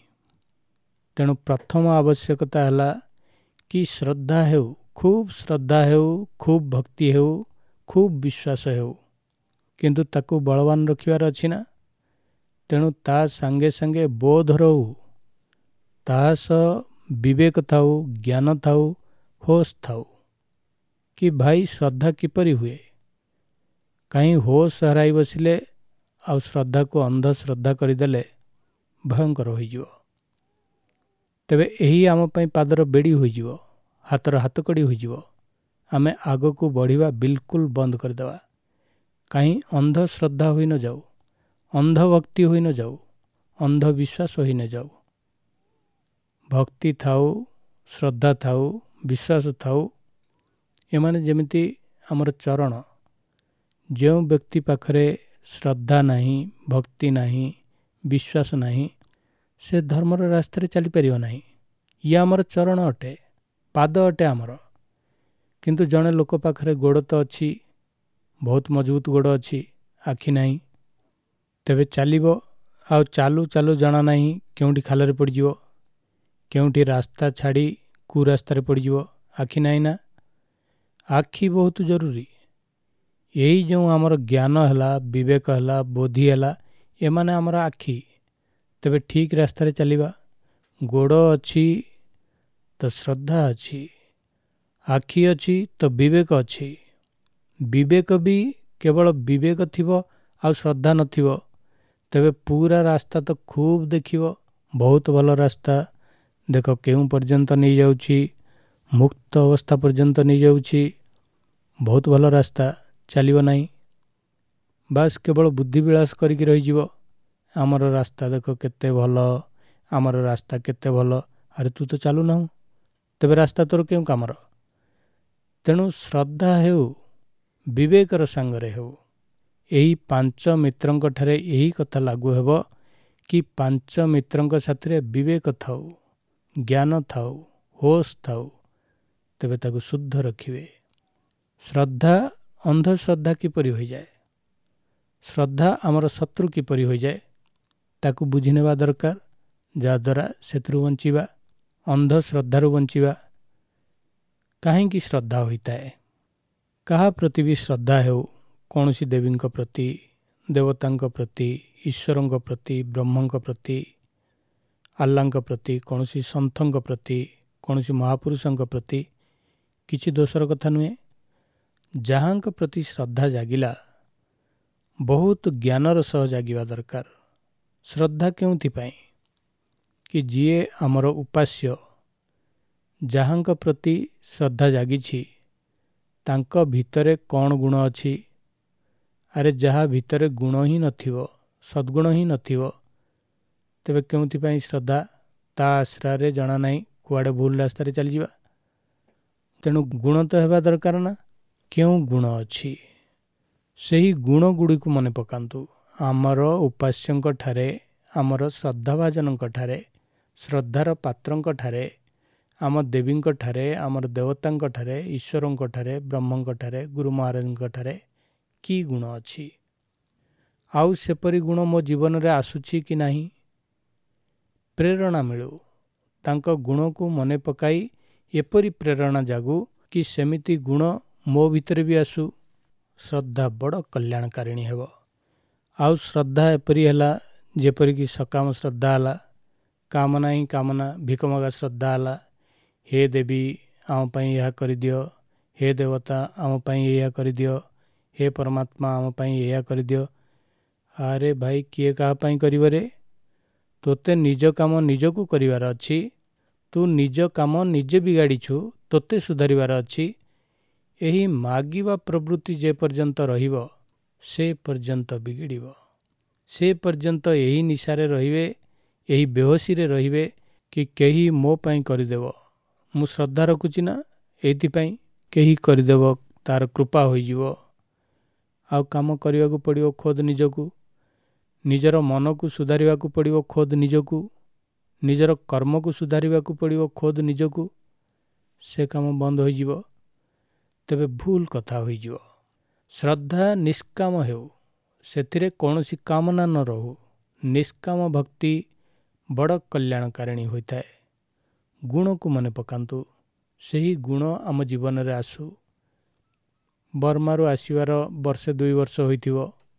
तेणु प्रथम आवश्यकता हला कि श्रद्धा हेउ, खूब श्रद्धा हेउ, खूब भक्ति हेउ, खूब विश्वास हेउ, किंतु ताकू बलवान रखिबार अछि ना। तेणु ता संगे संगे बोध रहू, ता विवेक थाऊ, ज्ञान थाऊ, होश थाऊ कि भाई श्रद्धा किपरि हुए। कहीं होश हराई बसिले आउ श्रद्धा को अंध श्रद्धा करिदेले भयंकर होइजिवो। तेबे एही आम पई पादर बेड़ी होइजिवो, हातर हातकड़ी होइजिवो। आमे आगो को बढ़िबा बिल्कुल बंद करदेवा। कहीं अंध श्रद्धा होई न जाऊ, अंध भक्ति होई न जाऊ, अंध विश्वास होई न जाऊ। भक्ति थाऊ, श्रद्धा थाऊ, विश्वास थाऊ, एमाने जेमिति आमर चरण। जो व्यक्ति पाखरे श्रद्धा नहीं, भक्ति नहीं, विश्वास नहीं, से धर्मर रास्तारे चली परिबो नहीं। ये आमर चरण अटे, पाद अटे आमर। किंतु जने लोक पाखरे गोड़ तो अच्छी, बहुत मजबूत गोड़ अच्छी, आखि नहीं, तेबे चलिबो, आउ चालू चालू जाना नहीं केउंठी खालरे पड़जिवो, केउंठी रास्ता छाड़ी कु रास्तारे पड़जिवो, आखि नहीं ना। आखि बहुत जरूरी। यही जो आमर ज्ञान हला, विवेक हला, बोधि हला, एमाने आमर आखि। तेबे ठीक रास्तारे चलिबा। गोड़ अच्छी तो श्रद्धा अच्छी, आखि अच्छी तो विवेक अच्छी। विवेक भी केवल विवेक थिबो आ श्रद्धा नथिबो, तेबे पूरा रास्ता तो खूब देखिबो, बहुत भल रास्ता। देख केउं पर्यंत नहीं जाउची, मुक्त अवस्था पर्यंत नहीं जाउची, बहुत भल रास्ता, चलिबो नहीं। बास केवल बुद्धि विलास करिक रही जीवो, आमर रास्ता देख केते भल, आमर रास्ता केते भल। अरे तू तो चालू ना, तेबे रास्ता तोर केउं कामर। तेणु श्रद्धा हेउ, विवेकर संगरे हेउ। यही 5 मित्रंक ठारे यही कथा लागू हेबो कि 5 मित्रंक साथरे विवेक थाउ, ज्ञान थाउ, होश थाउ, तेबे ताकू शुद्ध रखिबे। श्रद्धा अंधश्रद्धा किपरि होई जाए, श्रद्धा आमर शत्रु किपरि होई जाए, ताकू बुझी नेबा दरकार। ଯାହାଦ୍ୱାରା ସେଥିରୁ ବଞ୍ଚିବା, ଅନ୍ଧଶ୍ରଦ୍ଧାରୁ ବଞ୍ଚିବା। କାହିଁକି ଶ୍ରଦ୍ଧା ହୋଇଥାଏ? କାହା ପ୍ରତି ବି ଶ୍ରଦ୍ଧା ହେଉ, କୌଣସି ଦେବୀଙ୍କ ପ୍ରତି, ଦେବତାଙ୍କ ପ୍ରତି, ଈଶ୍ୱରଙ୍କ ପ୍ରତି, ବ୍ରହ୍ମଙ୍କ ପ୍ରତି, ଆଲ୍ଲାଙ୍କ ପ୍ରତି, କୌଣସି ସନ୍ଥଙ୍କ ପ୍ରତି, କୌଣସି ମହାପୁରୁଷଙ୍କ ପ୍ରତି କିଛି ଦୋଷର କଥା ନୁହେଁ। ଯାହାଙ୍କ ପ୍ରତି ଶ୍ରଦ୍ଧା ଜାଗିଲା ବହୁତ ଜ୍ଞାନର ସହ ଜାଗିବା ଦରକାର। ଶ୍ରଦ୍ଧା କେଉଁଥିପାଇଁ? କି ଯିଏ ଆମର ଉପାସ୍ୟ, ଯାହାଙ୍କ ପ୍ରତି ଶ୍ରଦ୍ଧା ଜାଗିଛି ତାଙ୍କ ଭିତରେ କ'ଣ ଗୁଣ ଅଛି? ଆରେ ଯାହା ଭିତରେ ଗୁଣ ହିଁ ନଥିବ, ସଦ୍ଗୁଣ ହିଁ ନଥିବ, ତେବେ କେଉଁଥିପାଇଁ ଶ୍ରଦ୍ଧା? ତା ଆଶ୍ରାରେ ଜଣା ନାହିଁ, କୁଆଡ଼େ ଭୁଲ ରାସ୍ତାରେ ଚାଲିଯିବା। ତେଣୁ ଗୁଣ ତ ହେବା ଦରକାର ନା। କେଉଁ ଗୁଣ ଅଛି? ସେହି ଗୁଣ ଗୁଡ଼ିକୁ ମନେ ପକାନ୍ତୁ। ଆମର ଉପାସ୍ୟଙ୍କ ଠାରେ, ଆମର ଶ୍ରଦ୍ଧାଭାଜନଙ୍କ ଠାରେ, ଶ୍ରଦ୍ଧାର ପାତ୍ରଙ୍କ ଠାରେ, ଆମ ଦେବୀଙ୍କ ଠାରେ, ଆମର ଦେବତାଙ୍କ ଠାରେ, ଈଶ୍ୱରଙ୍କ ଠାରେ, ବ୍ରହ୍ମଙ୍କ ଠାରେ, ଗୁରୁ ମହାରାଜଙ୍କ ଠାରେ କି ଗୁଣ ଅଛି? ଆଉ ସେପରି ଗୁଣ ମୋ ଜୀବନରେ ଆସୁଛି କି ନାହିଁ? ପ୍ରେରଣା ମିଳୁ। ତାଙ୍କ ଗୁଣକୁ ମନେ ପକାଇ ଏପରି ପ୍ରେରଣା ଜାଗୁ କି ସେମିତି ଗୁଣ ମୋ ଭିତରେ ବି ଆସୁ। ଶ୍ରଦ୍ଧା ବଡ଼ କଲ୍ୟାଣକାରିଣୀ ହେବ। ଆଉ ଶ୍ରଦ୍ଧା ଏପରି ହେଲା, ଯେପରିକି ସକାମ ଶ୍ରଦ୍ଧା ହେଲା, କାମନା ହିଁ କାମନା, ଭିକମଗା ଶ୍ରଦ୍ଧା ହେଲା। ହେ ଦେବୀ ଆମ ପାଇଁ ଏହା କରିଦିଅ, ହେ ଦେବତା ଆମ ପାଇଁ ଏହା କରିଦିଅ, ହେ ପରମାତ୍ମା ଆମ ପାଇଁ ଏହା କରିଦିଅ। ଆରେ ଭାଇ, କିଏ କାହା ପାଇଁ କରିବ ରେ? ତୋତେ ନିଜ କାମ ନିଜକୁ କରିବାର ଅଛି। ତୁ ନିଜ କାମ ନିଜେ ବିଗାଡ଼ିଛୁ, ତୋତେ ସୁଧାରିବାର ଅଛି। ଏହି ମାଗିବା ପ୍ରବୃତ୍ତି ଯେ ପର୍ଯ୍ୟନ୍ତ ରହିବ ସେ ପର୍ଯ୍ୟନ୍ତ ବିଗିଡ଼ିବ। ସେ ପର୍ଯ୍ୟନ୍ତ ଏହି ନିଶାରେ ରହିବେ, ଏହି ବେହୋସିରେ ରହିବେ କି କେହି ମୋ ପାଇଁ କରିଦେବ। ମୁଁ ଶ୍ରଦ୍ଧା ରଖୁଛି ନା, ଏଇଥିପାଇଁ କେହି କରିଦେବ, ତାର କୃପା ହୋଇଯିବ। ଆଉ କାମ କରିବାକୁ ପଡ଼ିବ ଖୋଦ୍ ନିଜକୁ। ନିଜର ମନକୁ ସୁଧାରିବାକୁ ପଡ଼ିବ ଖୋଦ୍ ନିଜକୁ। ନିଜର କର୍ମକୁ ସୁଧାରିବାକୁ ପଡ଼ିବ ଖୋଦ୍ ନିଜକୁ। ସେ କାମ ବନ୍ଦ ହୋଇଯିବ, ତେବେ ଭୁଲ କଥା ହୋଇଯିବ। ଶ୍ରଦ୍ଧା ନିଷ୍କାମ ହେଉ, ସେଥିରେ କୌଣସି କାମନା ନ ରହୁ। ନିଷ୍କାମ ଭକ୍ତି ବଡ଼ କଲ୍ୟାଣକାରିଣୀ ହୋଇଥାଏ। ଗୁଣକୁ ମନେ ପକାନ୍ତୁ। ସେହି ଗୁଣ ଆମ ଜୀବନରେ ଆସୁ। ବର୍ମାରୁ ଆସିବାର ବର୍ଷେ 2 ବର୍ଷ ହୋଇଥିବ।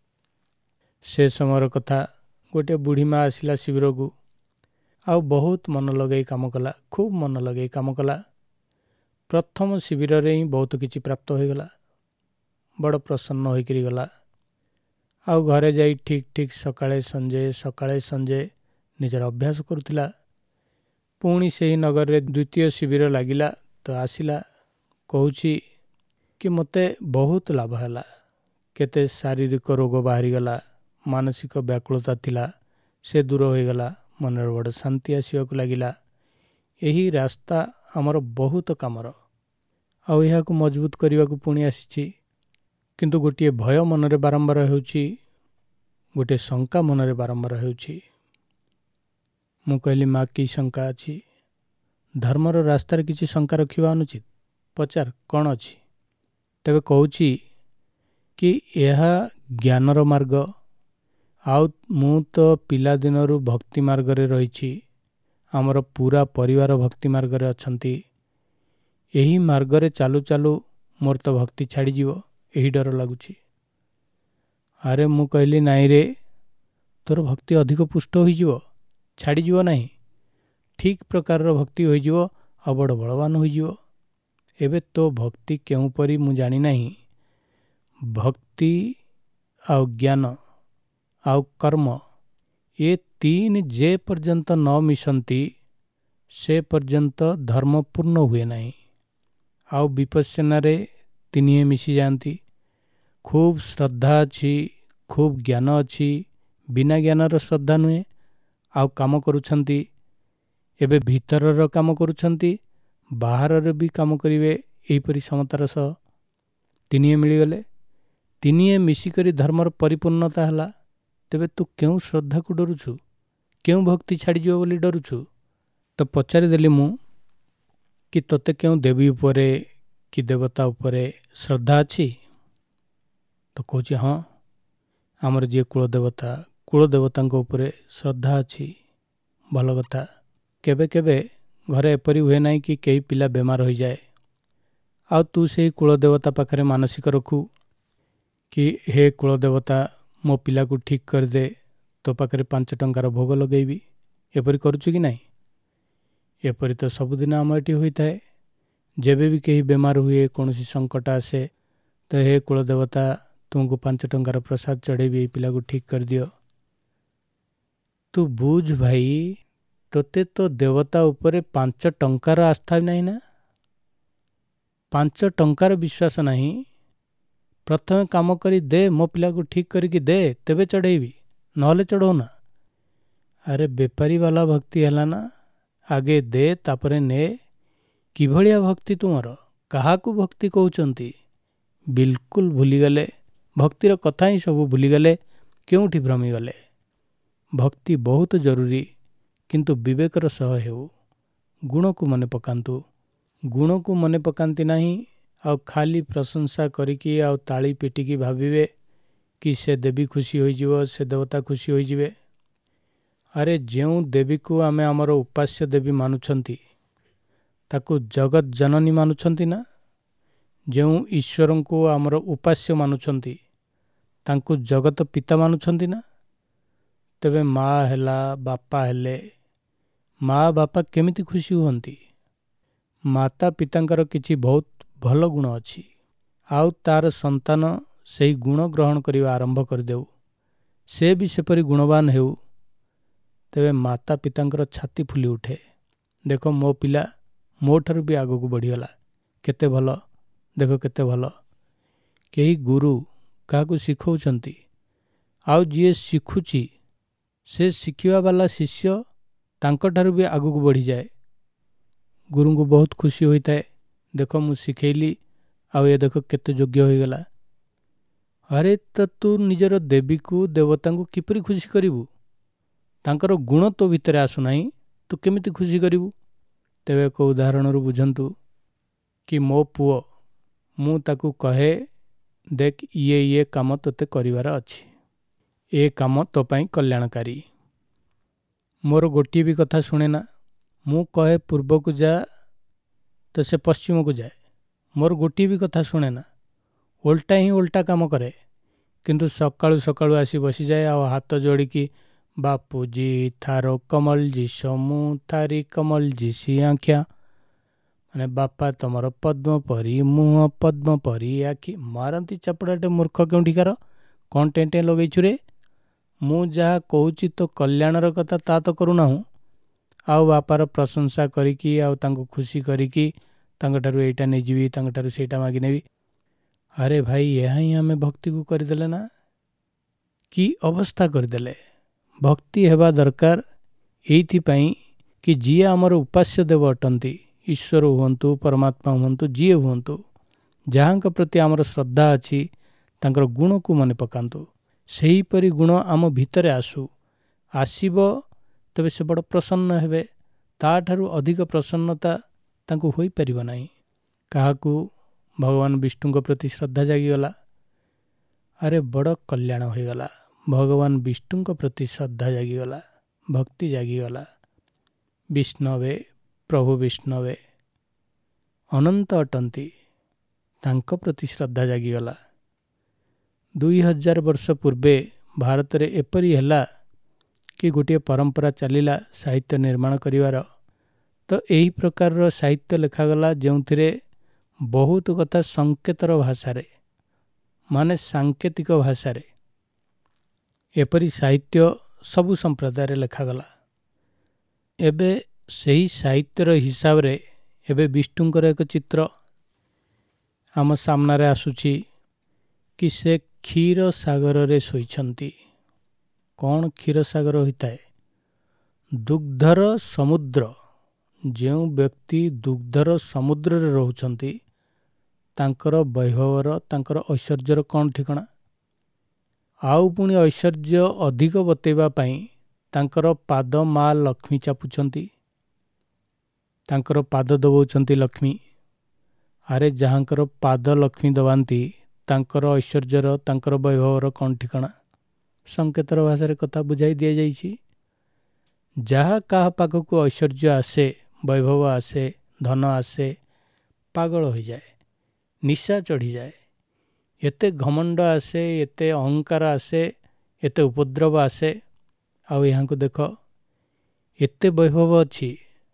ସେ ସମୟର କଥା, ଗୋଟିଏ ବୁଢ଼ୀ ମା ଆସିଲା ଶିବିରକୁ। ଆଉ ବହୁତ ମନ ଲଗାଇ କାମ କଲା, ଖୁବ୍ ମନ ଲଗାଇ କାମ କଲା। ପ୍ରଥମ ଶିବିରରେ ହିଁ ବହୁତ କିଛି ପ୍ରାପ୍ତ ହୋଇଗଲା। ବଡ଼ ପ୍ରସନ୍ନ ହୋଇକରି ଗଲା। ଆଉ ଘରେ ଯାଇ ଠିକ୍ ସକାଳେ ସଞ୍ଜେ ନିଜର ଅଭ୍ୟାସ କରୁଥିଲା। ପୁଣି ସେହି ନଗରରେ ଦ୍ୱିତୀୟ ଶିବିର ଲାଗିଲା ତ ଆସିଲା, କହୁଛି କି ମୋତେ ବହୁତ ଲାଭ ହେଲା। କେତେ ଶାରୀରିକ ରୋଗ ବାହାରିଗଲା, ମାନସିକ ବ୍ୟାକୁଳତା ଥିଲା, ସେ ଦୂର ହୋଇଗଲା, ମନରେ ବଡ଼ ଶାନ୍ତି ଆସିବାକୁ ଲାଗିଲା। ଏହି ରାସ୍ତା ଆମର ବହୁତ କାମର। ଆଉ ଏହାକୁ ମଜବୁତ କରିବାକୁ ପୁଣି ଆସିଛି। କିନ୍ତୁ ଗୋଟିଏ ଭୟ ମନରେ ବାରମ୍ବାର ହେଉଛି, ଗୋଟିଏ ଶଙ୍କା ମନରେ ବାରମ୍ବାର ହେଉଛି। ମୁଁ କହିଲି, ମା, କି ଶଙ୍କା ଅଛି? ଧର୍ମର ରାସ୍ତାରେ କିଛି ଶଙ୍କା ରଖିବା ଅନୁଚିତ? ପଚାର, କ'ଣ ଅଛି? ତେବେ କହୁଛି କି ଏହା ଜ୍ଞାନର ମାର୍ଗ। ଆଉ ମୁଁ ତ ପିଲାଦିନରୁ ଭକ୍ତି ମାର୍ଗରେ ରହିଛି। ଆମର ପୁରା ପରିବାର ଭକ୍ତି ମାର୍ଗରେ ଅଛନ୍ତି। ଏହି ମାର୍ଗରେ ଚାଲୁ ଚାଲୁ ମୋର ତ ଭକ୍ତି ଛାଡ଼ିଯିବ, ଏହି ଡର ଲାଗୁଛି। ଆରେ ମୁଁ କହିଲି, ନାଇଁ ରେ, ତୋର ଭକ୍ତି ଅଧିକ ପୁଷ୍ଟ ହୋଇଯିବ, ଛାଡ଼ିଯିବ ନାହିଁ। ଠିକ୍ ପ୍ରକାରର ଭକ୍ତି ହୋଇଯିବ ଆଉ ବଡ଼ ବଳବାନ ହୋଇଯିବ। ଏବେ ତୋ ଭକ୍ତି କେଉଁପରି ମୁଁ ଜାଣିନାହିଁ। ଭକ୍ତି ଆଉ ଜ୍ଞାନ ଆଉ କର୍ମ, ଏ ତିନି ଯେ ପର୍ଯ୍ୟନ୍ତ ନ ମିଶନ୍ତି ସେ ପର୍ଯ୍ୟନ୍ତ ଧର୍ମ ପୂର୍ଣ୍ଣ ହୁଏ ନାହିଁ। ଆଉ ବିପଶ୍ୟନାରେ ତିନିଏ ମିଶିଯାଆନ୍ତି। ଖୁବ୍ ଶ୍ରଦ୍ଧା ଅଛି, ଖୁବ୍ ଜ୍ଞାନ ଅଛି, ବିନା ଜ୍ଞାନର ଶ୍ରଦ୍ଧା ନୁହେଁ। ଆଉ କାମ କରୁଛନ୍ତି। ଏବେ ଭିତରର କାମ କରୁଛନ୍ତି, ବାହାରରେ ବି କାମ କରିବେ ଏହିପରି ସମତାର ସହ। ତିନିଏ ମିଳିଗଲେ, ତିନିଏ ମିଶିକରି ଧର୍ମର ପରିପୂର୍ଣ୍ଣତା ହେଲା। ତେବେ ତୁ କେଉଁ ଶ୍ରଦ୍ଧାକୁ ଡରୁଛୁ? କେଉଁ ଭକ୍ତି ଛାଡ଼ିଯିବ ବୋଲି ଡରୁଛୁ? ତ ପଚାରିଦେଲି ମୁଁ କି ତୋତେ କେଉଁ ଦେବୀ ଉପରେ କି ଦେବତା ଉପରେ ଶ୍ରଦ୍ଧା ଅଛି? ତ କହୁଛି, ହଁ, ଆମର ଯିଏ କୁଳଦେବତାଙ୍କ ଉପରେ ଶ୍ରଦ୍ଧା ଅଛି। ଭଲ କଥା। କେବେ କେବେ ଘରେ ଏପରି ହୁଏ ନାହିଁ କି କେହି ପିଲା ବେମାର ହୋଇଯାଏ, ଆଉ ତୁ ସେହି କୁଳଦେବତା ପାଖରେ ମାନସିକ ରଖୁ କି ହେ କୁଳଦେବତା ମୋ ପିଲାକୁ ଠିକ୍ କରିଦେ, ତୋ ପାଖରେ 5 ଟଙ୍କାର ଭୋଗ ଲଗେଇବି। ଏପରି କରୁଛୁ କି ନାହିଁ? ଏପରି ତ ସବୁଦିନ ଆମ ଏଠି ହୋଇଥାଏ। ଯେବେ ବି କେହି ବେମାର ହୁଏ, କୌଣସି ସଙ୍କଟ ଆସେ, ତ ହେ କୁଳଦେବତା ତୁମକୁ 5 ଟଙ୍କାର ପ୍ରସାଦ ଚଢ଼େଇବି, ଏଇ ପିଲାକୁ ଠିକ୍ କରିଦିଅ। ତୁ ବୁଝ ଭାଇ, ତୋତେ ତ ଦେବତା ଉପରେ 5 ଟଙ୍କାର ଆସ୍ଥା ନାହିଁ ନା, 5 ଟଙ୍କାର ବିଶ୍ୱାସ ନାହିଁ। ପ୍ରଥମେ କାମ କରି ଦେ, ମୋ ପିଲାକୁ ଠିକ୍ କରିକି ଦେ, ତେବେ ଚଢ଼େଇବି, ନହେଲେ ଚଢ଼ଉନା। ଆରେ ବେପାରୀ ବାଲା ଭକ୍ତି ହେଲା ନା, ଆଗେ ଦେ ତାପରେ ନେ। କିଭଳିଆ ଭକ୍ତି ତୁମର? କାହାକୁ ଭକ୍ତି କହୁଛନ୍ତି? ବିଲକୁଲ ଭୁଲିଗଲେ, ଭକ୍ତିର କଥା ହିଁ ସବୁ ଭୁଲିଗଲେ, କେଉଁଠି ଭ୍ରମିଗଲେ। ଭକ୍ତି ବହୁତ ଜରୁରୀ, କିନ୍ତୁ ବିବେକର ସହ ହେଉ। ଗୁଣକୁ ମନେ ପକାନ୍ତୁ। ଗୁଣକୁ ମନେ ପକାନ୍ତି ନାହିଁ, ଆଉ ଖାଲି ପ୍ରଶଂସା କରିକି ଆଉ ତାଳି ପିଟିକି ଭାବିବେ କି ସେ ଦେବୀ ଖୁସି ହୋଇଯିବ, ସେ ଦେବତା ଖୁସି ହୋଇଯିବେ। ଆରେ ଯେଉଁ ଦେବୀକୁ ଆମେ ଆମର ଉପାସ୍ୟ ଦେବୀ ମାନୁଛନ୍ତି, ତାକୁ ଜଗତ ଜନନୀ ମାନୁଛନ୍ତି ନା? ଯେଉଁ ଈଶ୍ୱରଙ୍କୁ ଆମର ଉପାସ୍ୟ ମାନୁଛନ୍ତି, ତାଙ୍କୁ ଜଗତ ପିତା ମାନୁଛନ୍ତି ନା? ତେବେ ମା ହେଲା, ବାପା ହେଲେ, ମା ବାପା କେମିତି ଖୁସି ହୁଅନ୍ତି? ମାତା ପିତାଙ୍କର କିଛି ବହୁତ ଭଲ ଗୁଣ ଅଛି, ଆଉ ତାର ସନ୍ତାନ ସେହି ଗୁଣ ଗ୍ରହଣ କରିବା ଆରମ୍ଭ କରିଦେଉ, ସେ ବି ସେପରି ଗୁଣବାନ ହେଉ, ତେବେ ମାତା ପିତାଙ୍କର ଛାତି ଫୁଲି ଉଠେ। ଦେଖ ମୋ ପିଲା ମୋ ଠାରୁ ବି ଆଗକୁ ବଢ଼ିଗଲା, କେତେ ଭଲ, ଦେଖ କେତେ ଭଲ। କେହି ଗୁରୁ କାହାକୁ ଶିଖଉଛନ୍ତି, ଆଉ ଯିଏ ଶିଖୁଛି ସେ ଶିଖିବା ବାଲା ଶିଷ୍ୟ ତାଙ୍କଠାରୁ ବି ଆଗକୁ ବଢ଼ିଯାଏ। ଗୁରୁଙ୍କୁ ବହୁତ ଖୁସି ହୋଇଥାଏ, ଦେଖ ମୁଁ ଶିଖେଇଲି, ଆଉ ଏ ଦେଖ କେତେ ଯୋଗ୍ୟ ହୋଇଗଲା। ଆରେ ତ ତୁ ନିଜର ଦେବୀକୁ ଦେବତାଙ୍କୁ କିପରି ଖୁସି କରିବୁ? ତାଙ୍କର ଗୁଣ ତୋ ଭିତରେ ଆସୁନାହିଁ, ତୁ କେମିତି ଖୁସି କରିବୁ? ତେବେ ଏକ ଉଦାହରଣରୁ ବୁଝନ୍ତୁ କି ମୋ ପୁଅ, ମୁଁ ତାକୁ କହେ ଦେଖ ଇଏ କାମ ତୋତେ କରିବାର ଅଛି, ଏ କାମ ତୋ ପାଇଁ କଲ୍ୟାଣକାରୀ। ମୋର ଗୋଟିଏ ବି କଥା ଶୁଣେ ନା। ମୁଁ କହେ ପୂର୍ବକୁ ଯା, ତ ସେ ପଶ୍ଚିମକୁ ଯାଏ। ମୋର ଗୋଟିଏ ବି କଥା ଶୁଣେ ନା, ଓଲଟା ହିଁ ଓଲଟା କାମ କରେ। କିନ୍ତୁ ସକାଳୁ ସକାଳୁ ଆସି ବସିଯାଏ ଆଉ ହାତ ଯୋଡ଼ିକି ବାପୁଜି ଥାରୋ କମଲ ଜି ସମୁ ଥାରି କମଲ ଜି ସି ଆଖ୍ୟା, ମାନେ ବାପା ତମର ପଦ୍ମ ପରି ମୁହଁ, ପଦ୍ମ ପରି ଆଖି। ମାରନ୍ତି ଚାପଡ଼ାଟେ ମୂର୍ଖ କେଉଁଠିକାର, କ'ଣ ଟେଁ ଲଗେଇଛୁ ରେ? ମୁଁ ଯାହା କହୁଛି ତ କଲ୍ୟାଣର କଥା, ତା ତ କରୁନାହୁଁ, ଆଉ ବାପାର ପ୍ରଶଂସା କରିକି ଆଉ ତାଙ୍କୁ ଖୁସି କରିକି ତାଙ୍କଠାରୁ ଏଇଟା ନେଇଯିବି, ତାଙ୍କଠାରୁ ସେଇଟା ମାଗି ନେବି। ଆରେ ଭାଇ, ଏହା ହିଁ ଆମେ ଭକ୍ତିକୁ କରିଦେଲେ ନା? କି ଅବସ୍ଥା କରିଦେଲେ। ଭକ୍ତି ହେବା ଦରକାର ଏଇଥିପାଇଁ କି ଯିଏ ଆମର ଉପାସ୍ୟ ଦେବ ଅଟନ୍ତି, ଈଶ୍ୱର ହୁଅନ୍ତୁ, ପରମାତ୍ମା ହୁଅନ୍ତୁ, ଯିଏ ହୁଅନ୍ତୁ, ଯାହାଙ୍କ ପ୍ରତି ଆମର ଶ୍ରଦ୍ଧା ଅଛି, ତାଙ୍କର ଗୁଣକୁ ମନେ ପକାନ୍ତୁ। ସେହିପରି ଗୁଣ ଆମ ଭିତରେ ଆସୁ, ଆସିବ, ତେବେ ସେ ବଡ଼ ପ୍ରସନ୍ନ ହେବେ। ତାଠାରୁ ଅଧିକ ପ୍ରସନ୍ନତା ତାଙ୍କୁ ହୋଇପାରିବ ନାହିଁ। କାହାକୁ ଭଗବାନ ବିଷ୍ଣୁଙ୍କ ପ୍ରତି ଶ୍ରଦ୍ଧା ଜାଗିଗଲା, ଆରେ ବଡ଼ କଲ୍ୟାଣ ହୋଇଗଲା। ଭଗବାନ ବିଷ୍ଣୁଙ୍କ ପ୍ରତି ଶ୍ରଦ୍ଧା ଜାଗିଗଲା, ଭକ୍ତି ଜାଗିଗଲା। ବିଷ୍ଣବେ ପ୍ରଭୁ ବିଷ୍ଣବେ ଅନନ୍ତ ଅଟନ୍ତି, ତାଙ୍କ ପ୍ରତି ଶ୍ରଦ୍ଧା ଜାଗିଗଲା। 2000 ବର୍ଷ ପୂର୍ବେ ଭାରତରେ ଏପରି ହେଲା କି ଗୋଟିଏ ପରମ୍ପରା ଚାଲିଲା ସାହିତ୍ୟ ନିର୍ମାଣ କରିବାର। ତ ଏହି ପ୍ରକାରର ସାହିତ୍ୟ ଲେଖାଗଲା ଯେଉଁଥିରେ ବହୁତ କଥା ସଂକେତର ଭାଷାରେ, ମାନେ ସାଙ୍କେତିକ ଭାଷାରେ, ଏପରି ସାହିତ୍ୟ ସବୁ ସମ୍ପ୍ରଦାୟରେ ଲେଖାଗଲା। ଏବେ ସେହି ସାହିତ୍ୟର ହିସାବରେ ଏବେ ବିଷ୍ଣୁଙ୍କର ଏକ ଚିତ୍ର ଆମ ସାମ୍ନାରେ ଆସୁଛି କି ସେ କ୍ଷୀର ସାଗରରେ ଶୋଇଛନ୍ତି। କ'ଣ କ୍ଷୀର ସାଗର ହୋଇଥାଏ? ଦୁଗ୍ଧର ସମୁଦ୍ର। ଯେଉଁ ବ୍ୟକ୍ତି ଦୁଗ୍ଧର ସମୁଦ୍ରରେ ରହୁଛନ୍ତି, ତାଙ୍କର ବୈଭବର, ତାଙ୍କର ଐଶ୍ୱର୍ଯ୍ୟର କ'ଣ ଠିକଣା? ଆଉ ପୁଣି ଐଶ୍ୱର୍ଯ୍ୟ ଅଧିକ ବତେଇବା ପାଇଁ ତାଙ୍କର ପାଦ ମା ଲକ୍ଷ୍ମୀ ଚାପୁଛନ୍ତି, ତାଙ୍କର ପାଦ ଦବାଉଛନ୍ତି ଲକ୍ଷ୍ମୀ। ଆରେ ଯାହାଙ୍କର ପାଦ ଲକ୍ଷ୍ମୀ ଦବାନ୍ତି, ତାଙ୍କର ଐଶ୍ୱର୍ଯ୍ୟର, ତାଙ୍କର ବୈଭବର କ'ଣ ଠିକଣା? ସଂକେତର ଭାଷାରେ କଥା ବୁଝାଇ ଦିଆଯାଇଛି। ଯାହା କାହା ପାଖକୁ ଐଶ୍ୱର୍ଯ୍ୟ ଆସେ, ବୈଭବ ଆସେ, ଧନ ଆସେ, ପାଗଳ ହୋଇଯାଏ, ନିଶା ଚଢ଼ିଯାଏ। ଏତେ ଘମଣ୍ଡ ଆସେ, ଏତେ ଅହଙ୍କାର ଆସେ, ଏତେ ଉପଦ୍ରବ ଆସେ। ଆଉ ଏହାଙ୍କୁ ଦେଖ, ଏତେ ବୈଭବ ଅଛି।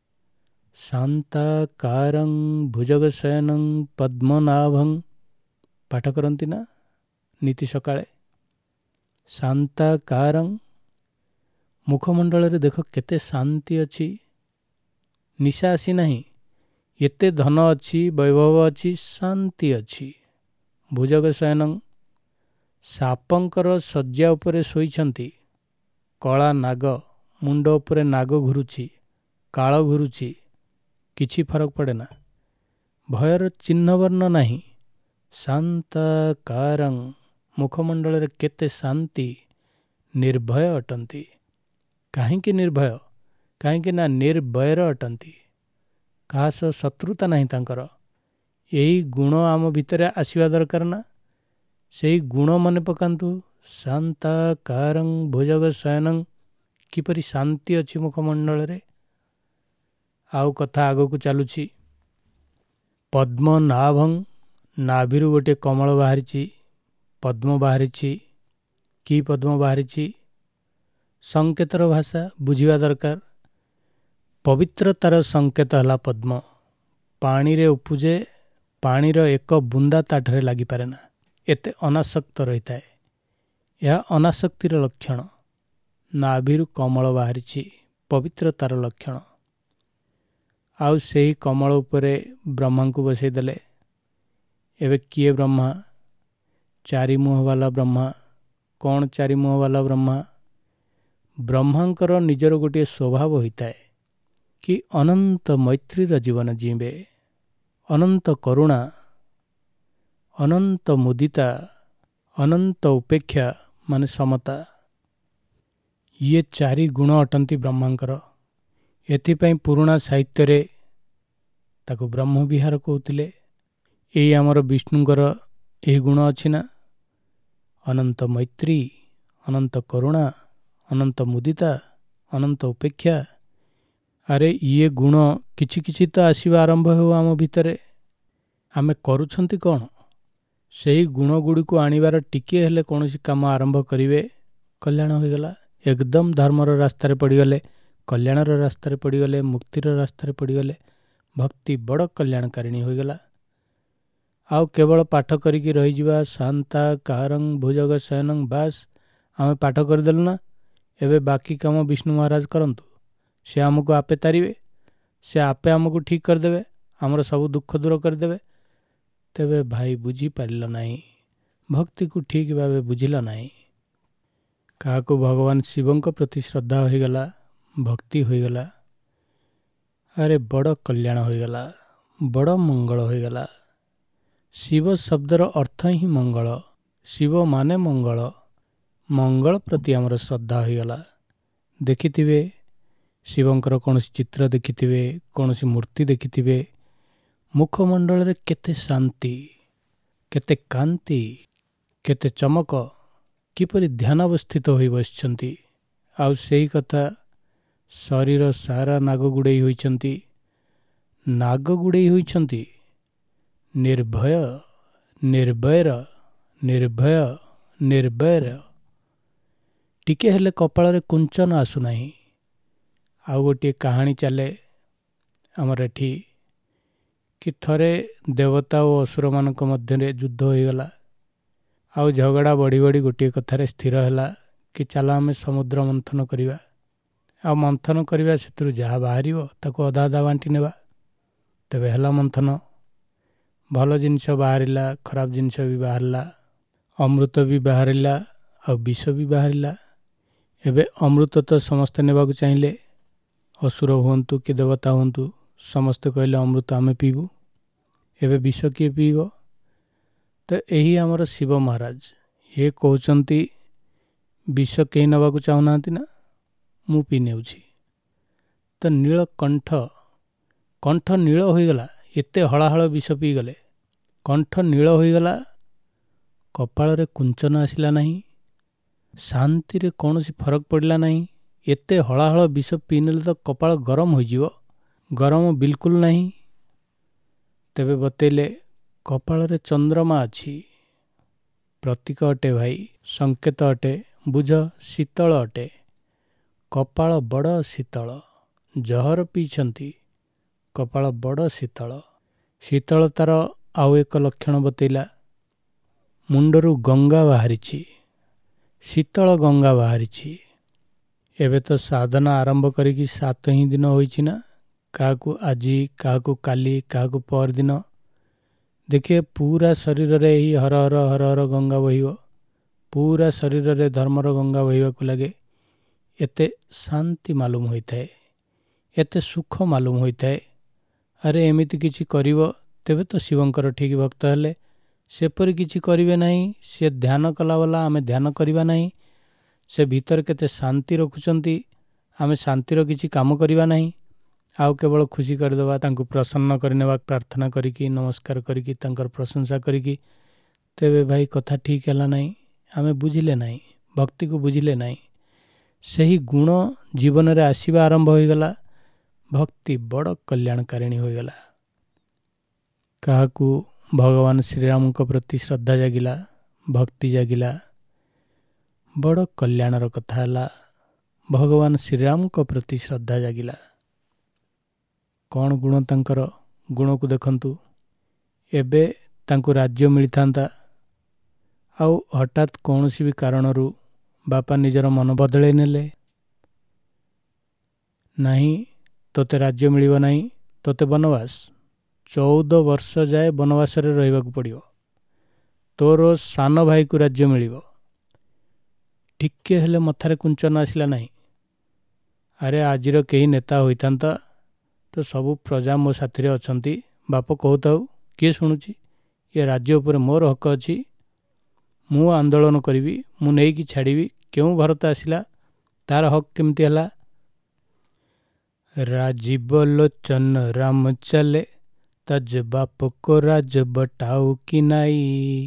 ଶାନ୍ତାକାରଂ ଭୁଜଗଶୟନଂ ପଦ୍ମନାଭଂ ପାଠ କରନ୍ତି ନା ନୀତି ସକାଳେ। ଶାନ୍ତାକାରଂ, ମୁଖମଣ୍ଡଳରେ ଦେଖ କେତେ ଶାନ୍ତି ଅଛି, ନିଶା ଆସିନାହିଁ। ଏତେ ଧନ ଅଛି, ବୈଭବ ଅଛି, ଶାନ୍ତି ଅଛି। ଭୁଜଗଶୟନଂ, ସାପଙ୍କର ଶଯ୍ୟା ଉପରେ ଶୋଇଛନ୍ତି। କଳା ନାଗ, ମୁଣ୍ଡ ଉପରେ ନାଗ ଘୁରୁଛି, କାଳ ଘୁରୁଛି, କିଛି ଫରକ ପଡ଼େ ନା। ଭୟର ଚିହ୍ନବର୍ଣ୍ଣ ନାହିଁ। ଶାନ୍ତାକାରଂ, ମୁଖମଣ୍ଡଳରେ କେତେ ଶାନ୍ତି, ନିର୍ଭୟ ଅଟନ୍ତି। କାହିଁକି ନିର୍ଭୟ? କାହିଁକି ନା ନିର୍ଭୟର ଅଟନ୍ତି। କାହା ସହ ଶତ୍ରୁତା ନାହିଁ ତାଙ୍କର। ଏହି ଗୁଣ ଆମ ଭିତରେ ଆସିବା ଦରକାର ନା। ସେହି ଗୁଣ ମନେ ପକାନ୍ତୁ। ଶାନ୍ତାକାରଂ ଭୁଜଗଶୟନଂ, କିପରି ଶାନ୍ତି ଅଛି ମୁଖମଣ୍ଡଳରେ। ଆଉ କଥା ଆଗକୁ ଚାଲୁଛି। ପଦ୍ମନାଭଂ, ନାଭିରୁ ଗୋଟିଏ କମଳ ବାହାରିଛି, ପଦ୍ମ ବାହାରିଛି। କି ପଦ୍ମ ବାହାରିଛି? ସଂକେତର ଭାଷା ବୁଝିବା ଦରକାର। ପବିତ୍ରତାର ସଂକେତ ହେଲା ପଦ୍ମ। ପାଣିରେ ଉପୁଜେ, ପାଣିର ଏକ ବୁନ୍ଦା ତାଠାରେ ଲାଗିପାରେ ନା, ଏତେ ଅନାସକ୍ତ ରହିଥାଏ। ଏହା ଅନାସକ୍ତିର ଲକ୍ଷଣ। ନାଭିରୁ କମଳ ବାହାରିଛି, ପବିତ୍ରତାର ଲକ୍ଷଣ। ଆଉ ସେହି କମଳ ଉପରେ ବ୍ରହ୍ମାଙ୍କୁ ବସେଇ ଦେଲେ। ଏବେ କିଏ ବ୍ରହ୍ମା? ଚାରିମୁହଁବାଲା ବ୍ରହ୍ମା। କ'ଣ ଚାରିମୁହଁବାଲା ବ୍ରହ୍ମା? ବ୍ରହ୍ମାଙ୍କର ନିଜର ଗୋଟିଏ ସ୍ୱଭାବ ହୋଇଥାଏ କି ଅନନ୍ତ ମୈତ୍ରୀର ଜୀବନ ଜୀଇଁବେ, ଅନନ୍ତ କରୁଣା, ଅନନ୍ତ ମୁଦିତା, ଅନନ୍ତ ଉପେକ୍ଷା ମାନେ ସମତା। ଇଏ ଚାରି ଗୁଣ ଅଟନ୍ତି ବ୍ରହ୍ମାଙ୍କର। ଏଥିପାଇଁ ପୁରୁଣା ସାହିତ୍ୟରେ ତାକୁ ବ୍ରହ୍ମବିହାର କହୁଥିଲେ। ଏଇ ଆମର ବିଷ୍ଣୁଙ୍କର ଏହି ଗୁଣ ଅଛି ନା, ଅନନ୍ତ ମୈତ୍ରୀ, ଅନନ୍ତ କରୁଣା, ଅନନ୍ତ ମୁଦିତା, ଅନନ୍ତ ଉପେକ୍ଷା। ଆରେ ଇଏ ଗୁଣ କିଛି କିଛି ତ ଆସିବା ଆରମ୍ଭ ହେଉ ଆମ ଭିତରେ। ଆମେ କରୁଛନ୍ତି କ'ଣ? ସେହି ଗୁଣଗୁଡ଼ିକୁ ଆଣିବାର ଟିକିଏ ହେଲେ କୌଣସି କାମ ଆରମ୍ଭ କରିବେ, କଲ୍ୟାଣ ହୋଇଗଲା। ଏକଦମ ଧର୍ମର ରାସ୍ତାରେ ପଡ଼ିଗଲେ, କଲ୍ୟାଣର ରାସ୍ତାରେ ପଡ଼ିଗଲେ, ମୁକ୍ତିର ରାସ୍ତାରେ ପଡ଼ିଗଲେ। ଭକ୍ତି ବଡ଼ କଲ୍ୟାଣକାରିଣୀ ହୋଇଗଲା। ଆଉ କେବଳ ପାଠ କରିକି ରହିଯିବା ଶାନ୍ତାକାରଂ ଭୁଜଗଶୟନଂ, ବାସ୍ ଆମେ ପାଠ କରିଦେଲୁ ନା। ଏବେ ବାକି କାମ ବିଷ୍ଣୁ ମହାରାଜ କରନ୍ତୁ। ସେ ଆମକୁ ଆପେ ତାରିବେ, ସେ ଆପେ ଆମକୁ ଠିକ୍ କରିଦେବେ, ଆମର ସବୁ ଦୁଃଖ ଦୂର କରିଦେବେ। ତେବେ ଭାଇ ବୁଝିପାରିଲ ନାହିଁ, ଭକ୍ତିକୁ ଠିକ୍ ଭାବେ ବୁଝିଲ ନାହିଁ। କାହାକୁ ଭଗବାନ ଶିବଙ୍କ ପ୍ରତି ଶ୍ରଦ୍ଧା ହୋଇଗଲା, ଭକ୍ତି ହୋଇଗଲା, ଆରେ ବଡ଼ କଲ୍ୟାଣ ହୋଇଗଲା, ବଡ଼ ମଙ୍ଗଳ ହୋଇଗଲା। ଶିବ ଶବ୍ଦର ଅର୍ଥ ହିଁ ମଙ୍ଗଳ। ଶିବ ମାନେ ମଙ୍ଗଳ। ମଙ୍ଗଳ ପ୍ରତି ଆମର ଶ୍ରଦ୍ଧା ହୋଇଗଲା। ଦେଖିଥିବେ ଶିବଙ୍କର କୌଣସି ଚିତ୍ର ଦେଖିଥିବେ, କୌଣସି ମୂର୍ତ୍ତି ଦେଖିଥିବେ, ମୁଖମଣ୍ଡଳରେ କେତେ ଶାନ୍ତି, କେତେ କାନ୍ତି, କେତେ ଚମକ, କିପରି ଧ୍ୟାନାବସ୍ଥିତ ହୋଇ ବସିଛନ୍ତି। ଆଉ ସେହି କଥା ଶରୀର ସାରା ନାଗ ଗୁଡ଼େଇ ହୋଇଛନ୍ତି। ନାଗ ଗୁଡ଼େଇ ହୋଇଛନ୍ତି। ନିର୍ଭୟ, ନିର୍ଭୟର, ନିର୍ଭୟ, ନିର୍ଭୟର। ଟିକେ ହେଲେ କପାଳରେ କୁଞ୍ଚନ ଆସୁନାହିଁ। ଆଉ ଗୋଟିଏ କାହାଣୀ ଚାଲେ ଆମର ଏଠି କି ଥରେ ଦେବତା ଓ ଅସୁରମାନଙ୍କ ମଧ୍ୟରେ ଯୁଦ୍ଧ ହୋଇଗଲା। ଆଉ ଝଗଡ଼ା ବଢ଼ି ବଢ଼ି ଗୋଟିଏ କଥାରେ ସ୍ଥିର ହେଲା କି ଚାଲ ଆମେ ସମୁଦ୍ର ମନ୍ଥନ କରିବା। ଆଉ ମନ୍ଥନ କରିବା, ସେଥିରୁ ଯାହା ବାହାରିବ ତାକୁ ଅଧା ଅଧା ବାଣ୍ଟି ନେବା। ତେବେ ହେଲା ମନ୍ଥନ। ଭଲ ଜିନିଷ ବାହାରିଲା, ଖରାପ ଜିନିଷ ବି ବାହାରିଲା, ଅମୃତ ବି ବାହାରିଲା, ଆଉ ବିଷ ବି ବାହାରିଲା। ଏବେ ଅମୃତ ତ ସମସ୍ତେ ନେବାକୁ ଚାହିଁଲେ, ଅସୁର ହୁଅନ୍ତୁ କି ଦେବତା ହୁଅନ୍ତୁ, ସମସ୍ତେ କହିଲେ ଅମୃତ ଆମେ ପିଇବୁ। ଏବେ ବିଷ କିଏ ପିଇବ? ତ ଏହି ଆମର ଶିବ ମହାରାଜ, ଇଏ କହୁଛନ୍ତି ବିଷ କେହି ନେବାକୁ ଚାହୁଁନାହାନ୍ତି ନା, ମୁଁ ପିଇ ନେଉଛି। ତ ନୀଳକଣ୍ଠ, କଣ୍ଠ ନୀଳ ହୋଇଗଲା। ଏତେ ହଳାହଳ ବିଷ ପିଇଗଲେ, କଣ୍ଠ ନୀଳ ହୋଇଗଲା, କପାଳରେ କୁଞ୍ଚନ ଆସିଲା ନାହିଁ, ଶାନ୍ତିରେ କୌଣସି ଫରକ ପଡ଼ିଲା ନାହିଁ। ଏତେ ହଳାହଳ ବିଷ ପିଇନେଲେ ତ କପାଳ ଗରମ ହୋଇଯିବ। ଗରମ ବିଲକୁଲ ନାହିଁ। ତେବେ ବତେଇଲେ କପାଳରେ ଚନ୍ଦ୍ରମା ଅଛି। ପ୍ରତୀକ ଅଟେ ଭାଇ, ସଂକେତ ଅଟେ, ବୁଝ ଶୀତଳ ଅଟେ। କପାଳ ବଡ଼ ଶୀତଳ। ଜହର ପିଇଛନ୍ତି, କପାଳ ବଡ଼ ଶୀତଳ। ଶୀତଳତାର ଆଉ ଏକ ଲକ୍ଷଣ ବତେଇଲା, ମୁଣ୍ଡରୁ ଗଙ୍ଗା ବାହାରିଛି, ଶୀତଳ ଗଙ୍ଗା ବାହାରିଛି। ଏବେ ତ ସାଧନା ଆରମ୍ଭ କରିକି 7 ହିଁ ଦିନ ହୋଇଛି ନା, କାହାକୁ ଆଜି, କାହାକୁ କାଲି, କାହାକୁ ପରଦିନ। ଦେଖିବେ ପୁରା ଶରୀରରେ ଏହି ହର ହର ହର ହର ଗଙ୍ଗା ବହିବ। ପୁରା ଶରୀରରେ ଧର୍ମର ଗଙ୍ଗା ବହିବାକୁ ଲାଗେ। ଏତେ ଶାନ୍ତି ମାଲୁମ ହୋଇଥାଏ, ଏତେ ସୁଖ ମାଲୁମ ହୋଇଥାଏ। ଆରେ ଏମିତି କିଛି କରିବ ତେବେ ତ ଶିବଙ୍କର ଠିକ୍ ଭକ୍ତ ହେଲେ। ସେପରି କିଛି କରିବେ ନାହିଁ। ସେ ଧ୍ୟାନ କଲାବାଲା, ଆମେ ଧ୍ୟାନ କରିବା ନାହିଁ। ସେ ଭିତରେ କେତେ ଶାନ୍ତି ରଖୁଛନ୍ତି, ଆମେ ଶାନ୍ତିର କିଛି କାମ କରିବା ନାହିଁ। ଆଉ କେବଳ ଖୁସି କରିଦେବା, ତାଙ୍କୁ ପ୍ରସନ୍ନ କରିନେବା, ପ୍ରାର୍ଥନା କରିକି, ନମସ୍କାର କରିକି, ତାଙ୍କର ପ୍ରଶଂସା କରିକି। ତେବେ ଭାଇ କଥା ଠିକ୍ ହେଲା ନାହିଁ। ଆମେ ବୁଝିଲେ ନାହିଁ, ଭକ୍ତିକୁ ବୁଝିଲେ ନାହିଁ। ସେହି ଗୁଣ ଜୀବନରେ ଆସିବା ଆରମ୍ଭ ହୋଇଗଲା। ଭକ୍ତି ବଡ଼ କଲ୍ୟାଣକାରିଣୀ ହୋଇଗଲା। କାହାକୁ ଭଗବାନ ଶ୍ରୀରାମଙ୍କ ପ୍ରତି ଶ୍ରଦ୍ଧା ଜାଗିଲା, ଭକ୍ତି ଜାଗିଲା, ବଡ଼ କଲ୍ୟାଣର କଥା ହେଲା। ଭଗବାନ ଶ୍ରୀରାମଙ୍କ ପ୍ରତି ଶ୍ରଦ୍ଧା ଜାଗିଲା। କ'ଣ ଗୁଣ ତାଙ୍କର? ଗୁଣକୁ ଦେଖନ୍ତୁ। ଏବେ ତାଙ୍କୁ ରାଜ୍ୟ ମିଳିଥାନ୍ତା, ଆଉ ହଠାତ୍ କୌଣସି ବି କାରଣରୁ ବାପା ନିଜର ମନ ବଦଳେଇ ନେଲେ। ନାହିଁ, ତୋତେ ରାଜ୍ୟ ମିଳିବ ନାହିଁ, ତୋତେ ବନବାସ, 14 ବର୍ଷ ଯାଏ ବନବାସରେ ରହିବାକୁ ପଡ଼ିବ। ତୋର ସାନ ଭାଇକୁ ରାଜ୍ୟ ମିଳିବ। ଟିକେ ହେଲେ ମଥାରେ କୁଞ୍ଚନ ଆସିଲା ନାହିଁ। ଆରେ ଆଜିର କେହି ନେତା ହୋଇଥାନ୍ତା ତ ସବୁ ପ୍ରଜା ମୋ ସାଥିରେ ଅଛନ୍ତି, ବାପ କହୁଥାଉ, କିଏ ଶୁଣୁଛି? ଏ ରାଜ୍ୟ ଉପରେ ମୋର ହକ ଅଛି। ମୁଁ ଆନ୍ଦୋଳନ କରିବି, ମୁଁ ନେଇକି ଛାଡ଼ିବି। କେଉଁ ଭରତ ଆସିଲା, ତାର ହକ କେମିତି ହେଲା? ରାଜୀବ ଲୋଚନ ରାମ ଚାଲେ, ତଜ ବାପ କୋ ରାଜ ବଟାଉ କି ନାଇ।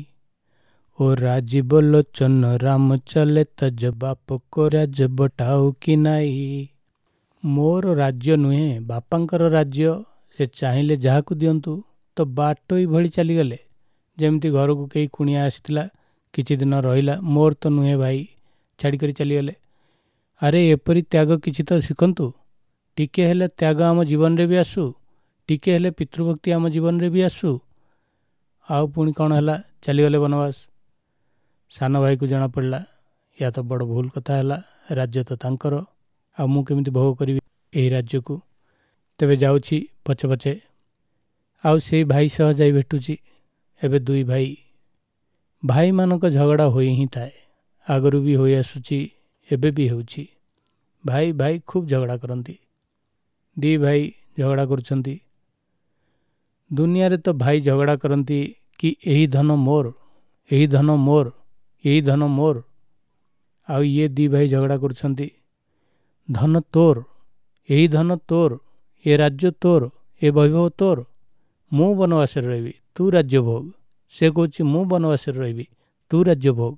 ଓ ରାଜୀବ ଲୋଚନ ରାମ ଚାଲେ, ତଜ ବାପ କୋ ରାଜ ବଟାଉ କି ନାଇ। ମୋର ରାଜ୍ୟ ନୁହେଁ, ବାପାଙ୍କର ରାଜ୍ୟ। ସେ ଚାହିଁଲେ ଯାହାକୁ ଦିଅନ୍ତୁ। ତ ବାଟୋଇ ଭଳି ଚାଲିଗଲେ। ଯେମିତି ଘରକୁ କେହି କୁଣିଆ ଆସିଥିଲା, କିଛି ଦିନ ରହିଲା, ମୋର ତ ନୁହେଁ ଭାଇ, ଛାଡ଼ିକରି ଚାଲିଗଲେ। ଆରେ ଏପରି ତ୍ୟାଗ କିଛି ତ ଶିଖନ୍ତୁ। ଟିକେ ହେଲେ ତ୍ୟାଗ ଆମ ଜୀବନରେ ବି ଆସୁ, ଟିକେ ହେଲେ ପିତୃଭକ୍ତି ଆମ ଜୀବନରେ ବି ଆସୁ। ଆଉ ପୁଣି କ'ଣ ହେଲା, ଚାଲିଗଲେ ବନବାସ। ସାନ ଭାଇକୁ ଜଣାପଡ଼ିଲା, ୟା ତ ବଡ଼ ଭୁଲ କଥା ହେଲା। ରାଜ୍ୟ ତ ତାଙ୍କର, ଆଉ ମୁଁ କେମିତି ଭୋଗ କରିବି ଏହି ରାଜ୍ୟକୁ? ତେବେ ଯାଉଛି ପଛେ ପଛେ, ଆଉ ସେଇ ଭାଇ ସହ ଯାଇ ଭେଟୁଛି। ଏବେ 2 ଭାଇ। ଭାଇମାନଙ୍କ ଝଗଡ଼ା ହୋଇ ହିଁ ଥାଏ, ଆଗରୁ ବି ହୋଇ ଆସୁଛି, ଏବେ ବି ହେଉଛି। ଭାଇ ଭାଇ ଖୁବ୍ ଝଗଡ଼ା କରନ୍ତି। 2 ଭାଇ ଝଗଡ଼ା କରୁଛନ୍ତି। ଦୁନିଆରେ ତ ଭାଇ ଝଗଡ଼ା କରନ୍ତି କି ଏହି ଧନ ମୋର, ଏହି ଧନ ମୋର, ଏହି ଧନ ମୋର। ଆଉ ଇଏ 2 ଭାଇ ଝଗଡ଼ା କରୁଛନ୍ତି, ଧନ ତୋର, ଏହି ଧନ ତୋର, ଏ ରାଜ୍ୟ ତୋର, ଏ ବୈଭବ ତୋର। ମୁଁ ବନବାସରେ ରହିବି, ତୁ ରାଜ୍ୟ ଭୋଗ। ସେ କହୁଛି ମୁଁ ବନବାସରେ ରହିବି, ତୁ ରାଜ୍ୟ ଭୋଗ।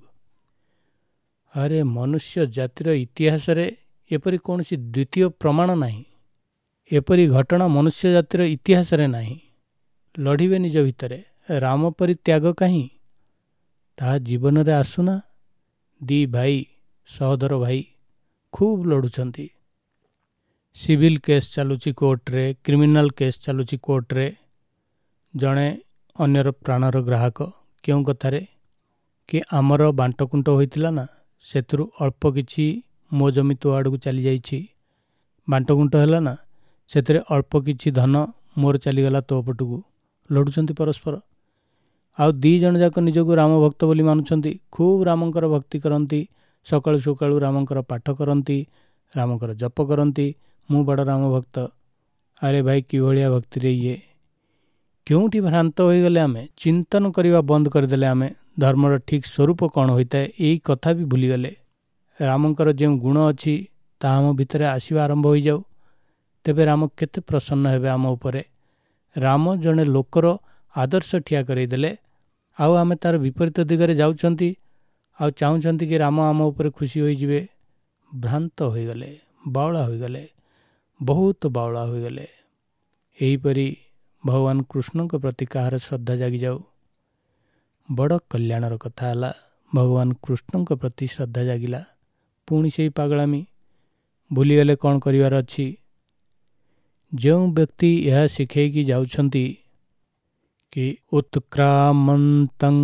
ଆରେ ମନୁଷ୍ୟ ଜାତିର ଇତିହାସରେ ଏପରି କୌଣସି ଦ୍ୱିତୀୟ ପ୍ରମାଣ ନାହିଁ। ଏପରି ଘଟଣା ମନୁଷ୍ୟ ଜାତିର ଇତିହାସରେ ନାହିଁ। ଲଢ଼ିବେ ନିଜ ଭିତରେ, ରାମ ପରି ତ୍ୟାଗ କାହିଁ? ତାହା ଜୀବନରେ ଆସୁନା। 2 ଭାଇ, ସହୋଦର ଭାଇ, ଖୁବ୍ ଲଢ଼ୁଛନ୍ତି। ସିଭିଲ କେସ୍ ଚାଲୁଛି କୋର୍ଟରେ, କ୍ରିମିନାଲ କେସ୍ ଚାଲୁଛି କୋର୍ଟରେ। ଜଣେ ଅନ୍ୟର ପ୍ରାଣର ଗ୍ରାହକ। କେଉଁ କଥାରେ? କି ଆମର ବାଣ୍ଟକୁଣ୍ଟ ହୋଇଥିଲା ନା, ସେଥିରୁ ଅଳ୍ପ କିଛି ମୋ ଜମି ତୋ ଆଡ଼କୁ ଚାଲିଯାଇଛି। ବାଣ୍ଟକୁଣ୍ଟ ହେଲା ନା, ସେଥିରେ ଅଳ୍ପ କିଛି ଧନ ମୋର ଚାଲିଗଲା ତୋ ପଟକୁ। ଲଢ଼ୁଛନ୍ତି ପରସ୍ପର। ଆଉ 2 ଜଣ ଯାକ ନିଜକୁ ରାମ ଭକ୍ତ ବୋଲି ମାନୁଛନ୍ତି। ଖୁବ୍ ରାମଙ୍କର ଭକ୍ତି କରନ୍ତି। ସକାଳୁ ସକାଳୁ ରାମଙ୍କର ପାଠ କରନ୍ତି, ରାମଙ୍କର ଜପ କରନ୍ତି। ମୁଁ ବଡ଼ ରାମ ଭକ୍ତ। ଆରେ ଭାଇ କିଭଳିଆ ଭକ୍ତିରେ ଇଏ! କେଉଁଠି ଭ୍ରାନ୍ତ ହୋଇଗଲେ ଆମେ? ଚିନ୍ତନ କରିବା ବନ୍ଦ କରିଦେଲେ ଆମେ। ଧର୍ମର ଠିକ୍ ସ୍ୱରୂପ କ'ଣ ହୋଇଥାଏ, ଏଇ କଥା ବି ଭୁଲିଗଲେ। ରାମଙ୍କର ଯେଉଁ ଗୁଣ ଅଛି, ତାହା ଆମ ଭିତରେ ଆସିବା ଆରମ୍ଭ ହୋଇଯାଉ। ତେବେ ରାମ କେତେ ପ୍ରସନ୍ନ ହେବେ ଆମ ଉପରେ। ରାମ ଜଣେ ଲୋକର ଆଦର୍ଶ ଠିଆ କରେଇଦେଲେ, ଆଉ ଆମେ ତାର ବିପରୀତ ଦିଗରେ ଯାଉଛନ୍ତି, ଆଉ ଚାହୁଁଛନ୍ତି କି ରାମ ଆମ ଉପରେ ଖୁସି ହୋଇଯିବେ। ଭ୍ରାନ୍ତ ହୋଇଗଲେ, ବାଉଳା ହୋଇଗଲେ, ବହୁତ ବାଉଳା ହୋଇଗଲେ। ଏହିପରି ଭଗବାନ କୃଷ୍ଣଙ୍କ ପ୍ରତି କାହାର ଶ୍ରଦ୍ଧା ଜାଗିଯାଉ। ବଡ଼ କଲ୍ୟାଣର କଥା ହେଲା, ଭଗବାନ କୃଷ୍ଣଙ୍କ ପ୍ରତି ଶ୍ରଦ୍ଧା ଜାଗିଲା। ପୁଣି ସେଇ ପାଗଳାମୀ ଭୁଲିଗଲେ କ'ଣ କରିବାର ଅଛି। ଯେଉଁ ବ୍ୟକ୍ତି ଏହା ଶିଖେଇକି ଯାଉଛନ୍ତି କି ଉତ୍କ୍ରାମନ୍ତଂ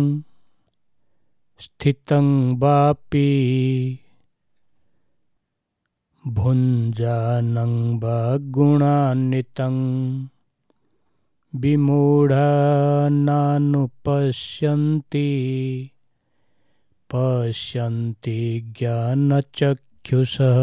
ସ୍ଥିତଂ ବାପି ଭୁଞ୍ଜାନଂ ବା ଗୁଣାନ୍ୱିତଂ ବିମୂଢ଼ାନାନୁପଶ୍ୟନ୍ତି ପଶ୍ୟନ୍ତି ଜ୍ଞାନଚକ୍ଷୁଷଃ।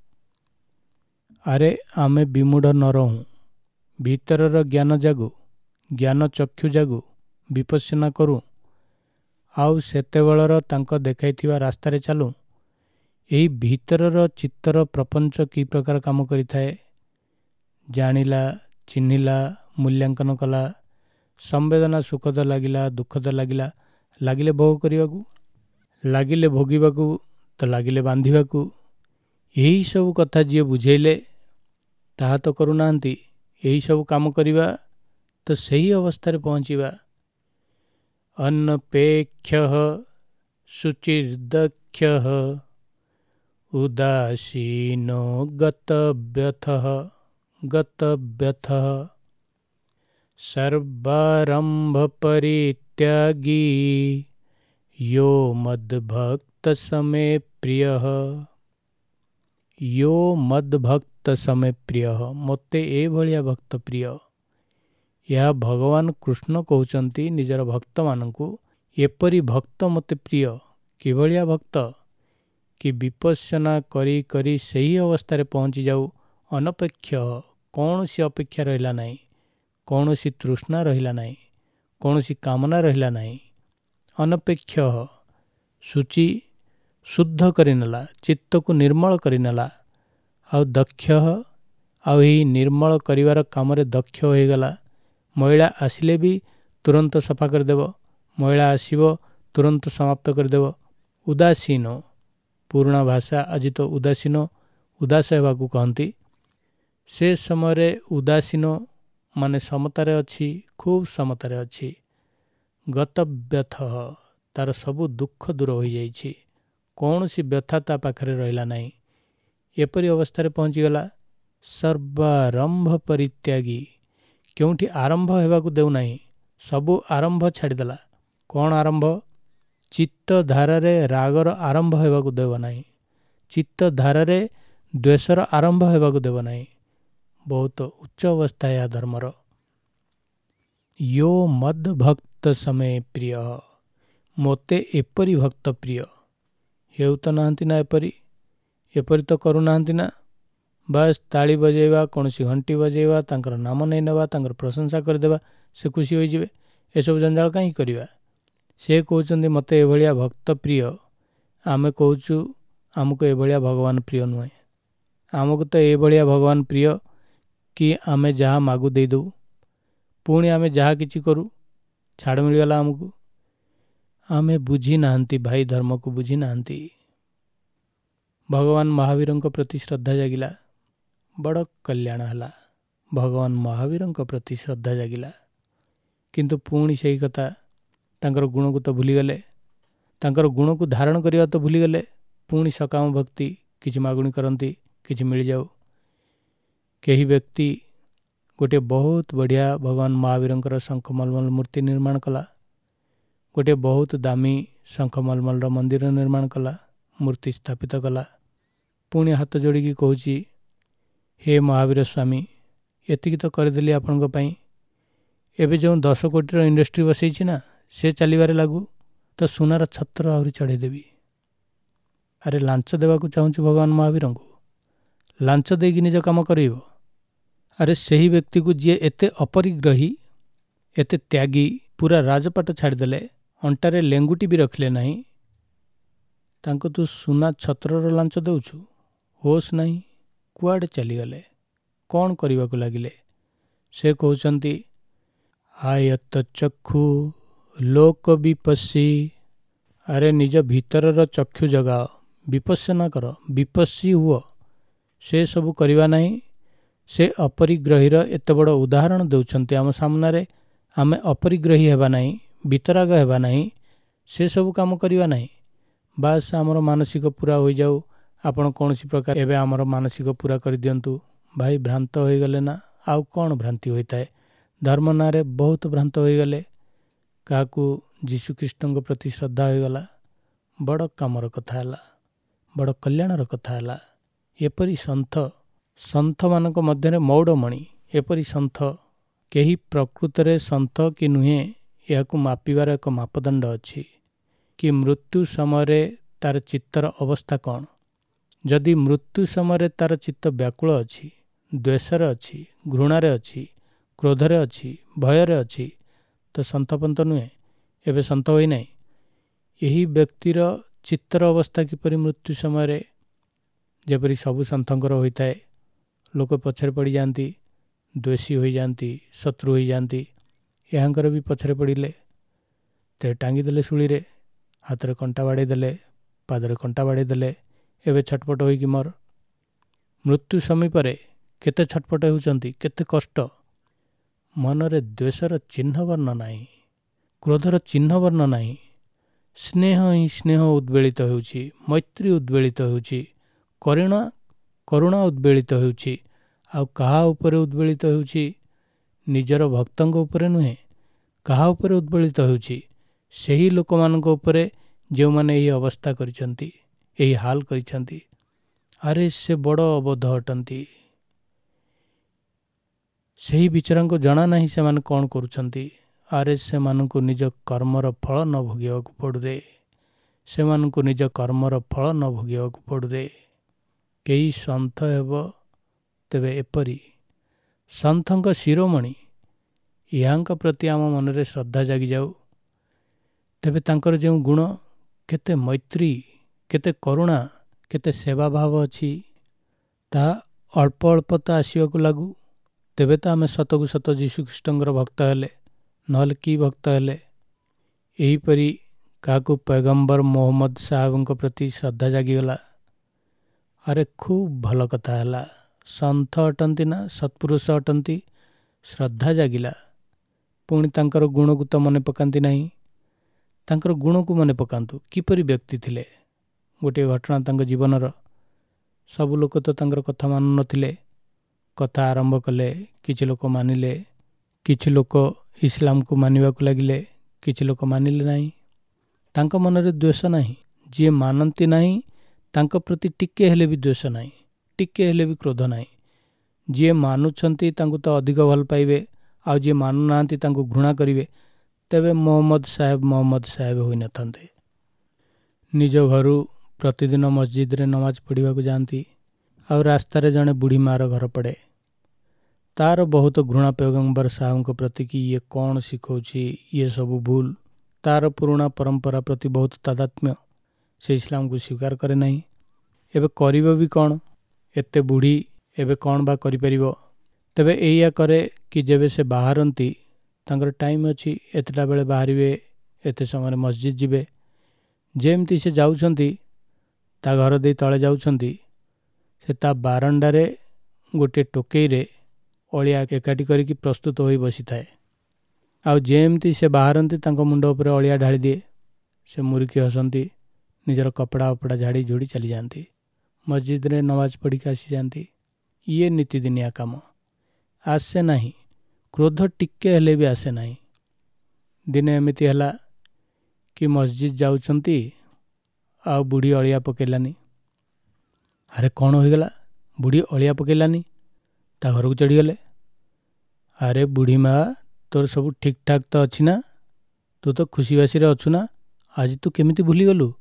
ଆରେ ଆମେ ବିମୂଢ଼ ନ ରହୁଁ, ଭିତରର ଜ୍ଞାନ ଜାଗୁ, ଜ୍ଞାନ ଚକ୍ଷୁ ଜାଗୁ, ବିପଶ୍ୟନା କରୁ, ଆଉ ସେତେବେଳର ତାଙ୍କ ଦେଖାଇଥିବା ରାସ୍ତାରେ ଚାଲୁ। ଏହି ଭିତରର ଚିତ୍ତର ପ୍ରପଞ୍ଚ କି ପ୍ରକାର କାମ କରିଥାଏ, ଜାଣିଲା, ଚିହ୍ନିଲା, ମୂଲ୍ୟାଙ୍କନ କଲା, ସମ୍ବେଦନା ସୁଖଦ ଲାଗିଲା, ଦୁଃଖଦ ଲାଗିଲା, ଲାଗିଲେ ଭୋଗ କରିବାକୁ, ଲାଗିଲେ ଭୋଗିବାକୁ, ତ ଲାଗିଲେ ବାନ୍ଧିବାକୁ। ଏହିସବୁ କଥା ଯିଏ ବୁଝେଇଲେ ତାହା ତ କରୁନାହାନ୍ତି। ଏହିସବୁ କାମ କରିବା ତ ସେହି ଅବସ୍ଥାରେ ପହଞ୍ଚିବା। ଅନପେକ୍ଷଃ ଶୁଚିର୍ଦକ୍ଷଃ ଉଦାସୀନୋ ଗତବ୍ୟଥଃ ସର୍ବାରମ୍ଭ ପରିତ୍ୟାଗୀ ୟୋ ମଦ୍ଭକ୍ତ ସମେ ପ୍ରିୟଃ। ୟୋ ମଦ୍ଭକ୍ତ ସମେ ପ୍ରିୟଃ, ମୋତେ ଏଭଳିଆ ଭକ୍ତ ପ୍ରିୟ। ଏହା ଭଗବାନ କୃଷ୍ଣ କହୁଛନ୍ତି ନିଜର ଭକ୍ତମାନଙ୍କୁ, ଏପରି ଭକ୍ତ ମୋତେ ପ୍ରିୟ। କିଭଳିଆ ଭକ୍ତ କି ବିପଶ୍ୟନା କରି କରି ସେହି ଅବସ୍ଥାରେ ପହଞ୍ଚି ଯାଉ। ଅନପେକ୍ଷ, କୌଣସି ଅପେକ୍ଷା ରହିଲା ନାହିଁ, କୌଣସି ତୃଷ୍ଣା ରହିଲା ନାହିଁ, କୌଣସି କାମନା ରହିଲା ନାହିଁ। ଅନପେକ୍ଷ, ଶୁଚି, ଶୁଦ୍ଧ କରିନେଲା, ଚିତ୍ତକୁ ନିର୍ମଳ କରିନେଲା। ଆଉ ଦକ୍ଷ, ଆଉ ଏହି ନିର୍ମଳ କରିବାର କାମରେ ଦକ୍ଷ ହୋଇଗଲା। ମଇଳା ଆସିଲେ ବି ତୁରନ୍ତ ସଫା କରିଦେବ, ମଇଳା ଆସିବ ତୁରନ୍ତ ସମାପ୍ତ କରିଦେବ। ଉଦାସୀନ, ପୁରୁଣା ଭାଷା, ଆଜି ତ ଉଦାସୀନ, ଉଦାସ ହେବାକୁ କହନ୍ତି। ସେ ସମୟରେ ଉଦାସୀନ ମାନେ ସମତାରେ ଅଛି, ଖୁବ୍ ସମତାରେ ଅଛି। ଗତବ୍ୟଥଃ, ତାର ସବୁ ଦୁଃଖ ଦୂର ହୋଇଯାଇଛି, କୌଣସି ବ୍ୟଥା ତା ପାଖରେ ରହିଲା ନାହିଁ। ଏପରି ଅବସ୍ଥାରେ ପହଞ୍ଚିଗଲା। ସର୍ବାରମ୍ଭ ପରିତ୍ୟାଗୀ, କେଉଁଠି ଆରମ୍ଭ ହେବାକୁ ଦେଉନାହିଁ, ସବୁ ଆରମ୍ଭ ଛାଡ଼ିଦେଲା। କ'ଣ ଆରମ୍ଭ? ଚିତ୍ତଧାରାରେ ରାଗର ଆରମ୍ଭ ହେବାକୁ ଦେବ ନାହିଁ, ଚିତ୍ତଧାରାରେ ଦ୍ୱେଷର ଆରମ୍ଭ ହେବାକୁ ଦେବ ନାହିଁ। ବହୁତ ଉଚ୍ଚ ଅବସ୍ଥା ଏହା ଧର୍ମର। ୟୋ ମଦ୍ ଭକ୍ତ ସମେ ପ୍ରିୟ, ମୋତେ ଏପରି ଭକ୍ତ ପ୍ରିୟ। ହେଉ ତ ନାହାନ୍ତି ନା ଏପରି, ଏପରି ତ କରୁନାହାନ୍ତି ନା। ବାସ୍ ତାଳି ବଜାଇବା, କୌଣସି ଘଣ୍ଟି ବଜାଇବା, ତାଙ୍କର ନାମ ନେଇ ନେବା, ତାଙ୍କର ପ୍ରଶଂସା କରିଦେବା, ସେ ଖୁସି ହୋଇଯିବେ। ଏସବୁ ଜଞ୍ଜାଳ କାହିଁକି କରିବା? ସେ କହୁଛନ୍ତି ମୋତେ ଏଭଳିଆ ଭକ୍ତ ପ୍ରିୟ, ଆମେ କହୁଛୁ ଆମକୁ ଏଭଳିଆ ଭଗବାନ ପ୍ରିୟ ନୁହେଁ। ଆମକୁ ତ ଏଭଳିଆ ଭଗବାନ ପ୍ରିୟ କି ଆମେ ଯାହା ମାଗୁ ଦେଇଦେବୁ, ପୁଣି ଆମେ ଯାହା କିଛି କରୁ ଛାଡ଼ ମିଳିଗଲା ଆମକୁ। ଆମେ ବୁଝି ନାହାନ୍ତି ଭାଇ, ଧର୍ମକୁ ବୁଝି ନାହାନ୍ତି। ଭଗବାନ ମହାବୀରଙ୍କ ପ୍ରତି ଶ୍ରଦ୍ଧା ଜାଗିଲା, ବଡ଼ କଲ୍ୟାଣ ହେଲା। ଭଗବାନ ମହାବୀରଙ୍କ ପ୍ରତି ଶ୍ରଦ୍ଧା ଜାଗିଲା, କିନ୍ତୁ ପୁଣି ସେଇ କଥା, ତାଙ୍କର ଗୁଣକୁ ତ ଭୁଲିଗଲେ, ତାଙ୍କର ଗୁଣକୁ ଧାରଣ କରିବା ତ ଭୁଲିଗଲେ। ପୁଣି ସକାମ ଭକ୍ତି, କିଛି ମାଗୁଣି କରନ୍ତି, କିଛି ମିଳିଯାଉ। କେହି ବ୍ୟକ୍ତି ଗୋଟିଏ ବହୁତ ବଢ଼ିଆ ଭଗବାନ ମହାବୀରଙ୍କର ଶଙ୍ଖ ମଲମଲ ମୂର୍ତ୍ତି ନିର୍ମାଣ କଲା, ଗୋଟିଏ ବହୁତ ଦାମୀ ଶଙ୍ଖ ମଲମଲର ମନ୍ଦିର ନିର୍ମାଣ କଲା, ମୂର୍ତ୍ତି ସ୍ଥାପିତ କଲା। ପୁଣି ହାତ ଯୋଡ଼ିକି କହୁଛି, ହେ ମହାବୀର ସ୍ୱାମୀ, ଏତିକି ତ କରିଦେଲି ଆପଣଙ୍କ ପାଇଁ। ଏବେ ଯେଉଁ 10 କୋଟିର ଇଣ୍ଡଷ୍ଟ୍ରି ବସେଇଛି ନା, ସେ ଚାଲିବାରେ ଲାଗୁ, ତ ସୁନାର ଛତ୍ର ଆହୁରି ଚଢ଼େଇଦେବି। ଆରେ ଲାଞ୍ଚ ଦେବାକୁ ଚାହୁଁଛୁ ଭଗବାନ ମହାବୀରଙ୍କୁ? ଲାଞ୍ଚ ଦେଇକି ନିଜ କାମ କରିବ? ଆରେ ସେହି ବ୍ୟକ୍ତିକୁ ଯିଏ ଏତେ ଅପରିଗ୍ରହୀ, ଏତେ ତ୍ୟାଗୀ, ପୁରା ରାଜପାଟ ଛାଡ଼ିଦେଲେ, ଅଣ୍ଟାରେ ଲେଙ୍ଗୁଟି ବି ରଖିଲେ ନାହିଁ, ତାଙ୍କୁ ତୁ ସୁନା ଛତ୍ରର ଲାଞ୍ଚ ଦେଉଛୁ? ହୋସ୍ ନାହିଁ, କୁଆଡ଼େ ଚାଲିଗଲେ, କ'ଣ କରିବାକୁ ଲାଗିଲେ? ସେ କହୁଛନ୍ତି, ଆୟତ ଚକ୍ଷୁ ଲୋକ ବିପස්සୀ। ଆରେ ନିଜ ଭିତରର ଚକ୍ଷୁ ଜଗାଅ, ବିପස්සନା କର, ବିପස්සୀ ହୁଅ, से सबू करवा नहीं। से अपरिग्रहीर एत बड़ उदाहरण देउछन्ति आम सामने। आमे अपरिग्रही हेबा नहीं, वितराग हेबा नहीं, से सबू काम करवा नहीं। बास आमर मानसिक पूरा हो जाऊ। आपण कौन सी प्रकार एवं आमर मानसिक पूरा कर दियंतु। भाई भ्रांत हो गले ना, आउ कौन भ्रांति होता है। धर्म नारे बहुत भ्रांत हो गले। क्या जीशुख्रीष्ण प्रति श्रद्धा हो गला, बड़ कामर कथा है, बड़ कल्याणर कथा है। एपरी सन्थ मानक मध्य मौड़मणि एपरी सन्थ केही प्रकृत रे सन्थ कि नुहे यह मापिबार एक मापदंड अच्छी कि मृत्यु समय तार चित्तर अवस्था कौन। जदि मृत्यु समय तार चित्त व्याकुल अच्छी, द्वेषर अच्छी, घृणार अच्छी, क्रोधर अच्छी, भयर अच्छी, तो सन्थपंथ नुहे, एवं सन्थ होई नहीं। यही व्यक्तिर चित्तर अवस्था किपरि मृत्यु समय जेपरी सबु सन्थंकर होता है। लोक पछरे पड़ जाती, द्वेषी हो जाती, शत्रु हो जाती। यहाँ भी पछरे पड़े ते टांगीदेले शुड़ी रे, हाथ में कंटा बाड़े देले, पादरे कंटा बाड़े देले, एवं छटपट हो मोर मृत्यु समीपर केते छटपट होउचंती, केते कष्ट। मनरे द्वेषर चिन्ह वर्ण नहीं, क्रोधर चिन्ह वर्ण नहीं। स्नेह ही स्नेह उद्वेलित होउची, मैत्री उद्वेलित होउची, करुणा उद्वेलित होउची। आउ कहा उपरे उद्वेलित होउची? निजर भक्तंग उपरे नुहे, कहा उपरे उद्वेलित होउची? सेही लोक मानक उपरे जो माने यही अवस्था करिसंती, यही हाल करिसंती। अरे से बड़ अबोध अटंती। सेही विचार को जना नहीं से माने कौन करुछंती। अरे से मानक निज कर्मर फल न भोगिବାକୁ पड़ू रे, से मानक निज कर्मर फल न भोगिବାକୁ पड़ू रे। केही सन्थ हेब तेबे एपरी सन्थंक शिरोमणि यांक प्रति आम मनरे श्रद्धा जागी जाऊ। तेबे तांकर जो गुण, केते मैत्री, केते करुणा, केते सेवा भाव अच्छी, ता अल्प अल्प तो आसवाक लागू। तेबे तो आम सतकु सत जीशुख्रीष्णर भक्त हेले, नहले कि भक्त हेले। एहीपरि काकु पैगंबर मोहम्मद साहब प्रति श्रद्धा जागीगला। अरे खूब भल कथा है। सन्थ अटंती ना, सत्पुरुष अटंती, श्रद्धा जागिला। पुणी तांकर गुण को तो मने पकांती नहीं। तांकर गुण को मने पकांतु, किपरि व्यक्ति थिले। गोटे घटना तांकर जीवनर। सबु लोक तो तांकर कथा मानु नथिले। कथा आरंभ कले, किछि लोक मानिले, किछि लोक इस्लाम को मानिबाकु लागिले, किछि लोक मानिले नहीं। तांक मनरे द्वेष नहीं। जे मानती नहीं तांक प्रति टिके हेले भी द्वेष नहीं, टिके हेले भी क्रोध नहीं। जे मानुछंती तांको तो अधिक भल पाइबे, आ जे मानु नांती तांको घृणा करिवे। तेबे मोहम्मद साहेब होई नथांते। निज घरु प्रतिदिन मस्जिद रे नमाज पढ़िबाकु जांती। आ रास्तार जड़े बुढ़ी मार घर पड़े। तार बहुत घृणा पैगंबर साहब प्रति कि ये कौन शिखौची, ये सब भूल। तार पुराणा परंपरा प्रति बहुत तादात्म्य। से इस्लाम को स्वीकार करे नहीं। एबे करिबो भी कौन? एते बुढ़ी एबे कौन बा करि परिबो? तेबे एया करे कि जेबे से बाहरंती, तांकर टाइम अच्छी, एतटा बेले बाहरिबे, एते समय मस्जिद जिबे। जेमती से जाउछंती, ता घर दे तले जाउछंती, से ता बारंडारे गोटे टोकई रे अलिया एकाठी करिकी प्रस्तुत होई बसी थाए। आउ जेमती से बाहरंती, तांको मुंड उपरे अलिया ढाली दिए। से मुरिकी हसंती, निजर कपड़ा उपड़ा झाड़ी झुड़ी चली जाती। मस्जिद रे नमाज पढ़ी के आसी जाती। ये नीतिदिनिया काम आसे नहीं। क्रोध टिके हेले भी आसे नहीं। दिने एमिति हला कि मस्जिद जाउछंती, आ बुढ़ी अलिया पकेलानी। अरे कौन हो गला? बुढ़ी अलिया पकेलानी, ता घर को चढ़ीगले। अरे बुढ़ी माँ, तोर सब ठीक ठाक तो अच्छी ना? तू तो खुशी बासी रे अच्छु ना? आज तू केमिति भूली गलु?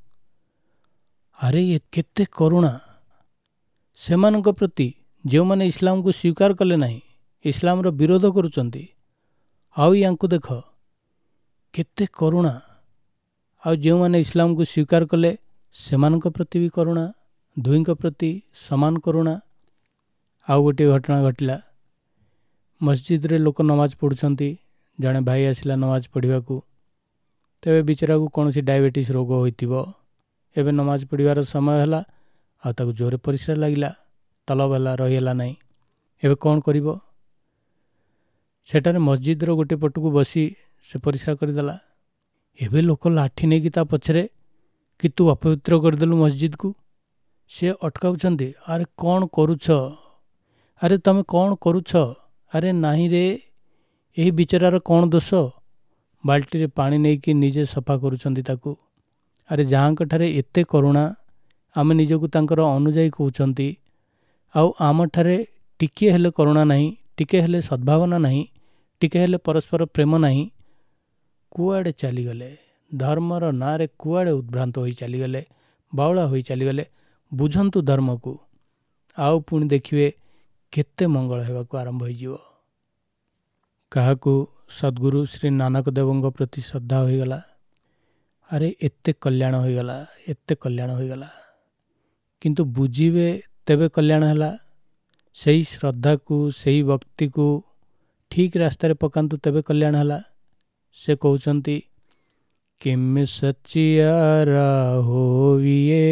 अरे ये केते करुणा सेमानक प्रति, जो माने इस्लाम को स्वीकार कले नहीं, इस्लाम रो विरोध करुचंती। आउ यांकु देख केते करुणा। आउ जो माने इस्लाम को स्वीकार कले सेमानक प्रति भी करुणा, दुईंक प्रति समान करुणा। आउ गोटे घटना घटला। मस्जिद रे लोक नमाज पढ़ुछंती। जड़े भाई आसिला नमाज पढ़िबाकू। तेबे बिचरा को कौन सी डायबिटीज रोग होइतिबो। एबे नमाज पढ़िबार समय हला, आ ताकू जोरे परिश्रा लागिला। ତଲବ ରହିଗଲା ନାହିଁ। ଏବେ କ'ଣ କରିବ? ସେଠାରେ ମସଜିଦର ଗୋଟେ ପଟକୁ ବସି ସେ ପରିସ୍ରା କରିଦେଲା। ଏବେ ଲୋକ ଲାଠି ନେଇକି ତା ପଛରେ କି ତୁ ଅପବିତ୍ର କରିଦେଲୁ ମସଜିଦକୁ। ସେ ଅଟକାଉଛନ୍ତି, ଆରେ କ'ଣ କରୁଛ? ଆରେ ତମେ କ'ଣ କରୁଛ? ଆରେ ନାହିଁ ରେ, ଏହି ବିଚରାର କ'ଣ ଦୋଷ? ବାଲ୍ଟିରେ ପାଣି ନେଇକି ନିଜେ ସଫା କରୁଛନ୍ତି ତାକୁ। ଆରେ ଯାହାଙ୍କଠାରେ ଏତେ କରୁଣା, ଆମେ ନିଜକୁ ତାଙ୍କର ଅନୁଯାୟୀ କହୁଛନ୍ତି, ଆଉ ଆମଠାରେ ଟିକିଏ ହେଲେ କରୁଣା ନାହିଁ, ଟିକେ ହେଲେ ସଦ୍ଭାବନା ନାହିଁ, ଟିକେ ହେଲେ ପରସ୍ପର ପ୍ରେମ ନାହିଁ। କୁଆଡ଼େ ଚାଲିଗଲେ? ଧର୍ମର ନାଁରେ କୁଆଡ଼େ ଉଦ୍ଭ୍ରାନ୍ତ ହୋଇ ଚାଲିଗଲେ, ବାଉଳା ହୋଇ ଚାଲିଗଲେ। ବୁଝନ୍ତୁ ଧର୍ମକୁ, ଆଉ ପୁଣି ଦେଖିବେ କେତେ ମଙ୍ଗଳ ହେବାକୁ ଆରମ୍ଭ ହୋଇଯିବ। କାହାକୁ ସଦ୍ଗୁରୁ ଶ୍ରୀ ନାନକ ଦେବଙ୍କ ପ୍ରତି ଶ୍ରଦ୍ଧା ହୋଇଗଲା, ଆରେ ଏତେ କଲ୍ୟାଣ ହୋଇଗଲା, ଏତେ କଲ୍ୟାଣ ହୋଇଗଲା। କିନ୍ତୁ ବୁଝିବେ ତେବେ କଲ୍ୟାଣ ହେଲା। ସେହି ଶ୍ରଦ୍ଧାକୁ, ସେହି ଭକ୍ତିକୁ ଠିକ୍ ରାସ୍ତାରେ ପକାନ୍ତୁ, ତେବେ କଲ୍ୟାଣ ହେଲା। ସେ କହୁଛନ୍ତି, କେମେ ସଚିଆରା ହୋଇଏ।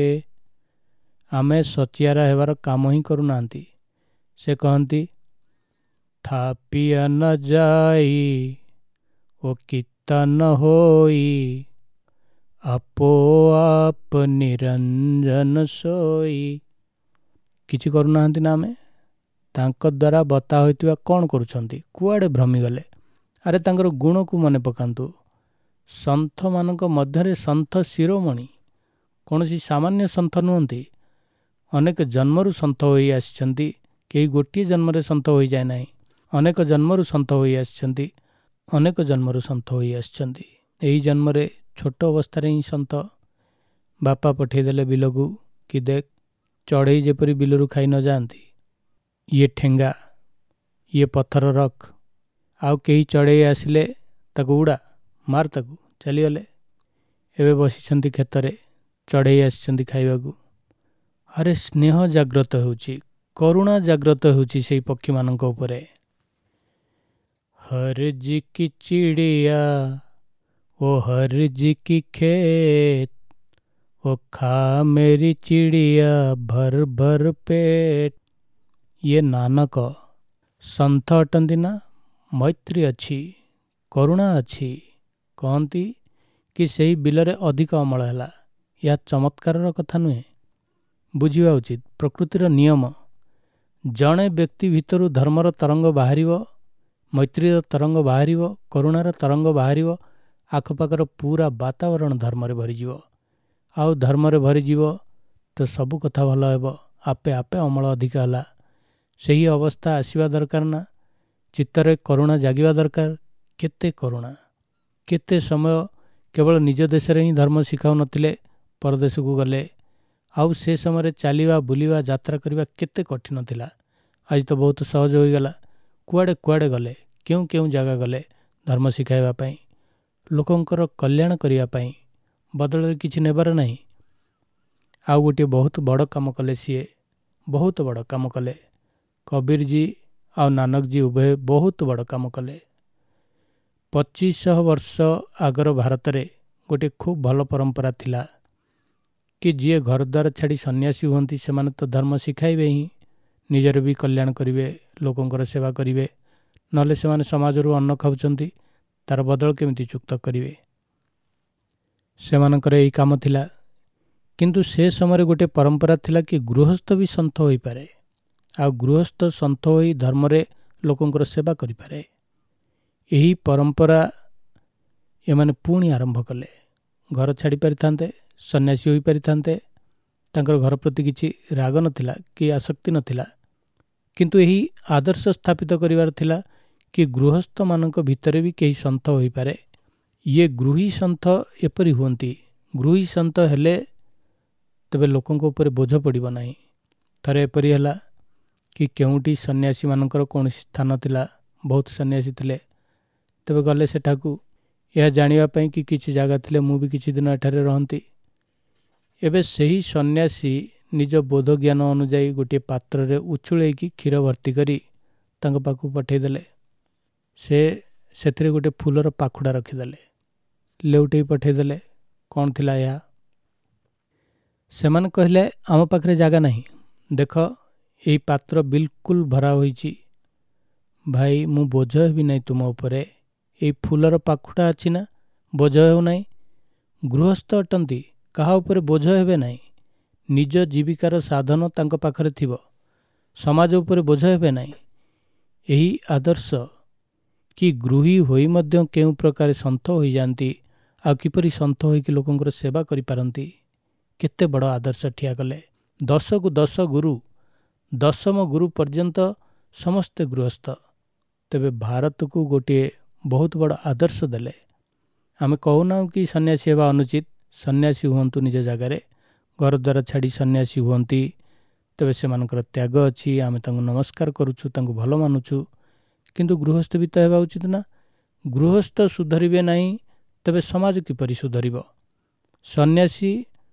ଆମେ ସଚିଆରା ହେବାର କାମ ହିଁ କରୁନାହାନ୍ତି। ସେ କହନ୍ତି, ଥାପିଆ ନ ଯାଇ ଓ କିତା ନ ହୋଇ, ଆପୋ ଆପ ନିରଞ୍ଜନ ସୋଇ। କିଛି କରୁନାହାନ୍ତି ନା ଆମେ? ତାଙ୍କ ଦ୍ୱାରା ବତା ହୋଇଥିବା କ'ଣ କରୁଛନ୍ତି? କୁଆଡ଼େ ଭ୍ରମିଗଲେ? ଆରେ ତାଙ୍କର ଗୁଣକୁ ମନେ ପକାନ୍ତୁ। ସନ୍ଥମାନଙ୍କ ମଧ୍ୟରେ ସନ୍ଥ ଶିରୋମଣି, କୌଣସି ସାମାନ୍ୟ ସନ୍ଥ ନୁହନ୍ତି। ଅନେକ ଜନ୍ମରୁ ସନ୍ଥ ହୋଇ ଆସିଛନ୍ତି, କେହି ଗୋଟିଏ ଜନ୍ମରେ ସନ୍ଥ ହୋଇଯାଏ ନାହିଁ। ଅନେକ ଜନ୍ମରୁ ସନ୍ଥ ହୋଇ ଆସିଛନ୍ତି, ଅନେକ ଜନ୍ମରୁ ସନ୍ଥ ହୋଇ ଆସିଛନ୍ତି। ଏହି ଜନ୍ମରେ ଛୋଟ ଅବସ୍ଥାରେ ହିଁ ସନ୍ଥ। ବାପା ପଠାଇଦେଲେ ବିଲକୁ, କି ଦେଖ ଚଢ଼େଇ ଯେପରି ବିଲରୁ ଖାଇ ନ ଯାଆନ୍ତି, ଇଏ ଠେଙ୍ଗା, ଇଏ ପଥର ରଖ, ଆଉ କେହି ଚଢ଼େଇ ଆସିଲେ ତାକୁ ଉଡ଼ା, ମାର ତାକୁ, ଚାଲିଗଲେ। ଏବେ ବସିଛନ୍ତି କ୍ଷେତରେ, ଚଢ଼େଇ ଆସିଛନ୍ତି ଖାଇବାକୁ। ଆରେ ସ୍ନେହ ଜାଗ୍ରତ ହେଉଛି, କରୁଣା ଜାଗ୍ରତ ହେଉଛି ସେହି ପକ୍ଷୀମାନଙ୍କ ଉପରେ। ହର ଜି କି ଚିଡ଼ିଆ ଓ ହର ଜି କି ଖେତ, ଓ ଖା ମେରି ଚିଡ଼ିଆ ଭର ଭର ପେଟ। ଇଏ ନାନକ ସନ୍ଥ ଅଟନ୍ତି ନା? ମୈତ୍ରୀ ଅଛି, କରୁଣା ଅଛି। କହନ୍ତି କି ସେହି ବିଲରେ ଅଧିକ ଅମଳ ହେଲା। ଏହା ଚମତ୍କାରର କଥା ନୁହେଁ। ବୁଝିବା ଉଚିତ ପ୍ରକୃତିର ନିୟମ। ଜଣେ ବ୍ୟକ୍ତି ଭିତରୁ ଧର୍ମର ତରଙ୍ଗ ବାହାରିବ, ମୈତ୍ରୀର ତରଙ୍ଗ ବାହାରିବ, କରୁଣାର ତରଙ୍ଗ ବାହାରିବ, ଆଖପାଖର ପୁରା ବାତାବରଣ ଧର୍ମରେ ଭରିଯିବ। ଆଉ ଧର୍ମରେ ଭରିଯିବ ତ ସବୁ କଥା ଭଲ ହେବ। ଆପେ ଆପେ ଅମଳ ଅଧିକ ହେଲା। ସେହି ଅବସ୍ଥା ଆସିବା ଦରକାର ନା? ଚିତ୍ତରେ କରୁଣା ଜାଗିବା ଦରକାର। କେତେ କରୁଣା! କେତେ ସମୟ କେବଳ ନିଜ ଦେଶରେ ହିଁ ଧର୍ମ ଶିଖାଉନଥିଲେ, ପରଦେଶକୁ ଗଲେ। ଆଉ ସେ ସମୟରେ ଚାଲିବା, ବୁଲିବା, ଯାତ୍ରା କରିବା କେତେ କଠିନ ଥିଲା। ଆଜି ତ ବହୁତ ସହଜ ହୋଇଗଲା। କୁଆଡ଼େ କୁଆଡ଼େ ଗଲେ, କେଉଁ କେଉଁ ଜାଗା ଗଲେ ଧର୍ମ ଶିଖାଇବା ପାଇଁ, ଲୋକଙ୍କର କଲ୍ୟାଣ କରିବା ପାଇଁ। ବଦଳରେ କିଛି ନେବାର ନାହିଁ। ଆଉ ଗୋଟିଏ ବହୁତ ବଡ଼ କାମ କଲେ ସିଏ, ବହୁତ ବଡ଼ କାମ କଲେ। କବୀରଜୀ ଆଉ ନାନକଜୀ ଉଭୟ ବହୁତ ବଡ଼ କାମ କଲେ। 2500 ବର୍ଷ ଆଗର ଭାରତରେ ଗୋଟିଏ ଖୁବ୍ ଭଲ ପରମ୍ପରା ଥିଲା କି ଯିଏ ଘରଦ୍ୱାର ଛାଡ଼ି ସନ୍ନ୍ୟାସୀ ହୁଅନ୍ତି ସେମାନେ ତ ଧର୍ମ ଶିଖାଇବେ ହିଁ, ନିଜର ବି କଲ୍ୟାଣ କରିବେ, ଲୋକଙ୍କର ସେବା କରିବେ। ନହେଲେ ସେମାନେ ସମାଜରୁ ଅନ୍ନ ଖାଉଛନ୍ତି, ତାର ବଦଳ କେମିତି ଚୁକ୍ତ କରିବେ? ସେମାନଙ୍କର ଏହି କାମ ଥିଲା। କିନ୍ତୁ ସେ ସମୟରେ ଗୋଟିଏ ପରମ୍ପରା ଥିଲା କି ଗୃହସ୍ଥ ବି ସନ୍ଥ ହୋଇପାରେ, ଆଉ ଗୃହସ୍ଥ ସନ୍ଥ ହୋଇ ଧର୍ମରେ ଲୋକଙ୍କର ସେବା କରିପାରେ। ଏହି ପରମ୍ପରା ଏମାନେ ପୁଣି ଆରମ୍ଭ କଲେ। ଘର ଛାଡ଼ି ପାରିଥାନ୍ତେ, ସନ୍ନ୍ୟାସୀ ହୋଇପାରିଥାନ୍ତେ, ତାଙ୍କର ଘର ପ୍ରତି କିଛି ରାଗ ନଥିଲା କି ଆସକ୍ତି ନଥିଲା। କିନ୍ତୁ ଏହି ଆଦର୍ଶ ସ୍ଥାପିତ କରିବାର ଥିଲା କି ଗୃହସ୍ଥମାନଙ୍କ ଭିତରେ ବି କେହି ସନ୍ଥ ହୋଇପାରେ। ଇଏ ଗୃହୀ ସନ୍ଥ ଏପରି ହୁଅନ୍ତି। ଗୃହୀ ସନ୍ଥ ହେଲେ ତେବେ ଲୋକଙ୍କ ଉପରେ ବୋଝ ପଡ଼ିବ ନାହିଁ। ଥରେ ଏପରି ହେଲା କି କେଉଁଠି ସନ୍ନ୍ୟାସୀମାନଙ୍କର କୌଣସି ସ୍ଥାନ ଥିଲା, ବହୁତ ସନ୍ନ୍ୟାସୀ ଥିଲେ। ତେବେ ଗଲେ ସେଠାକୁ ଏହା ଜାଣିବା ପାଇଁ କି କିଛି ଜାଗା ଥିଲେ ମୁଁ ବି କିଛି ଦିନ ଏଠାରେ ରହନ୍ତି। ଏବେ ସେହି ସନ୍ନ୍ୟାସୀ ନିଜ ବୋଧ ଜ୍ଞାନ ଅନୁଯାୟୀ ଗୋଟିଏ ପାତ୍ରରେ ଉଛୁଳେଇକି କ୍ଷୀର ଭର୍ତ୍ତି କରି ତାଙ୍କ ପାଖକୁ ପଠାଇଦେଲେ। ସେ ସେଥିରେ ଗୋଟିଏ ଫୁଲର ପାଖୁଡ଼ା ରଖିଦେଲେ, ଲେଉଟେଇ ପଠାଇଦେଲେ। କ'ଣ ଥିଲା ଏହା? ସେମାନେ କହିଲେ, ଆମ ପାଖରେ ଜାଗା ନାହିଁ, ଦେଖ ଏଇ ପାତ୍ର ବିଲକୁଲ ଭରା ହୋଇଛି। ଭାଇ ମୁଁ ବୋଝ ହେବି ନାହିଁ ତୁମ ଉପରେ। ଏଇ ଫୁଲର ପାଖୁଡ଼ା ଅଛି ନା, ବୋଝ ହେଉନାହିଁ। ଗୃହସ୍ଥ ଅଟନ୍ତି, କାହା ଉପରେ ବୋଝ ହେବେ ନାହିଁ। ନିଜ ଜୀବିକାର ସାଧନ ତାଙ୍କ ପାଖରେ ଥିବ, ସମାଜ ଉପରେ ବୋଝ ହେବେ ନାହିଁ। ଏହି ଆଦର୍ଶ କି ଗୃହୀ ହୋଇ ମଧ୍ୟ କେଉଁ ପ୍ରକାର ସନ୍ଥ ହୋଇଯାଆନ୍ତି, ଆଉ କିପରି ସନ୍ଥ ହୋଇକି ଲୋକଙ୍କର ସେବା କରିପାରନ୍ତି। କେତେ ବଡ଼ ଆଦର୍ଶ ଠିଆ କଲେ। 10କୁ 10 ଗୁରୁ, 10ମ ଗୁରୁ ପର୍ଯ୍ୟନ୍ତ ସମସ୍ତେ ଗୃହସ୍ଥ। ତେବେ ଭାରତକୁ ଗୋଟିଏ ବହୁତ ବଡ଼ ଆଦର୍ଶ ଦେଲେ। ଆମେ କହୁନାହୁଁ କି ସନ୍ନ୍ୟାସୀ ହେବା ଅନୁଚିତ। ସନ୍ନ୍ୟାସୀ ହୁଅନ୍ତୁ ନିଜ ଜାଗାରେ, ଘରଦ୍ୱାର ଛାଡ଼ି ସନ୍ନ୍ୟାସୀ ହୁଅନ୍ତି। ତେବେ ସେମାନଙ୍କର ତ୍ୟାଗ ଅଛି, ଆମେ ତାଙ୍କୁ ନମସ୍କାର କରୁଛୁ, ତାଙ୍କୁ ଭଲ ମାନୁଛୁ। କିନ୍ତୁ ଗୃହସ୍ଥ ବି ତ ହେବା ଉଚିତ ନା। ଗୃହସ୍ଥ ସୁଧରିବେ ନାହିଁ ତେବେ ସମାଜ କିପରି ସୁଧରିବ? ସନ୍ନ୍ୟାସୀ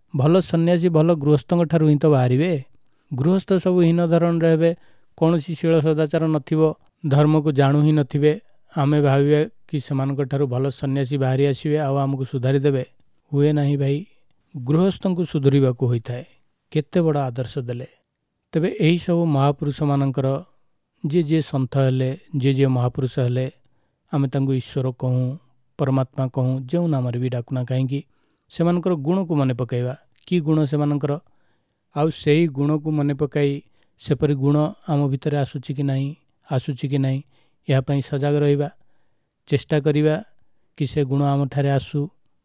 ଭଲ ଗୃହସ୍ଥଙ୍କ ଠାରୁ ହିଁ ତ ବାହାରିବେ। ଗୃହସ୍ଥ ସବୁ ହୀନ ଧରଣରେ ହେବେ, କୌଣସି ଶୀଳ ସଦାଚାର ନଥିବ, ଧର୍ମକୁ ଜାଣୁ ହିଁ ନଥିବେ। ଆମେ ଭାବିବେ କି ସେମାନଙ୍କ ଠାରୁ ଭଲ ସନ୍ନ୍ୟାସୀ ବାହାରି ଆସିବେ ଆଉ ଆମକୁ ସୁଧାରି ଦେବେ। ହୁଏ ନାହିଁ ଭାଇ, ଗୃହସ୍ଥଙ୍କୁ ସୁଧରିବାକୁ ହୋଇଥାଏ। କେତେ ବଡ଼ ଆଦର୍ଶ ଦେଲେ। ତେବେ ଏହିସବୁ ମହାପୁରୁଷମାନଙ୍କର ଯିଏ ସନ୍ଥ ହେଲେ, ଯିଏ ମହାପୁରୁଷ ହେଲେ, ଆମେ ତାଙ୍କୁ ଈଶ୍ୱର କହୁଁ, ପରମାତ୍ମା କହୁଁ, ଯେଉଁ ନାମରେ ବି ଡାକୁନା କାହିଁକି, ସେମାନଙ୍କର ଗୁଣକୁ ମନେ ପକାଇବା। କି ଗୁଣ ସେମାନଙ୍କର, ଆଉ ସେଇ ଗୁଣକୁ ମନେ ପକାଇ ସେପରି ଗୁଣ ଆମ ଭିତରେ ଆସୁଛି କି ନାହିଁ, ଏହା ପାଇଁ ସଜାଗ ରହିବା, ଚେଷ୍ଟା କରିବା କି ସେ ଗୁଣ ଆମଠାରେ ଆସୁ।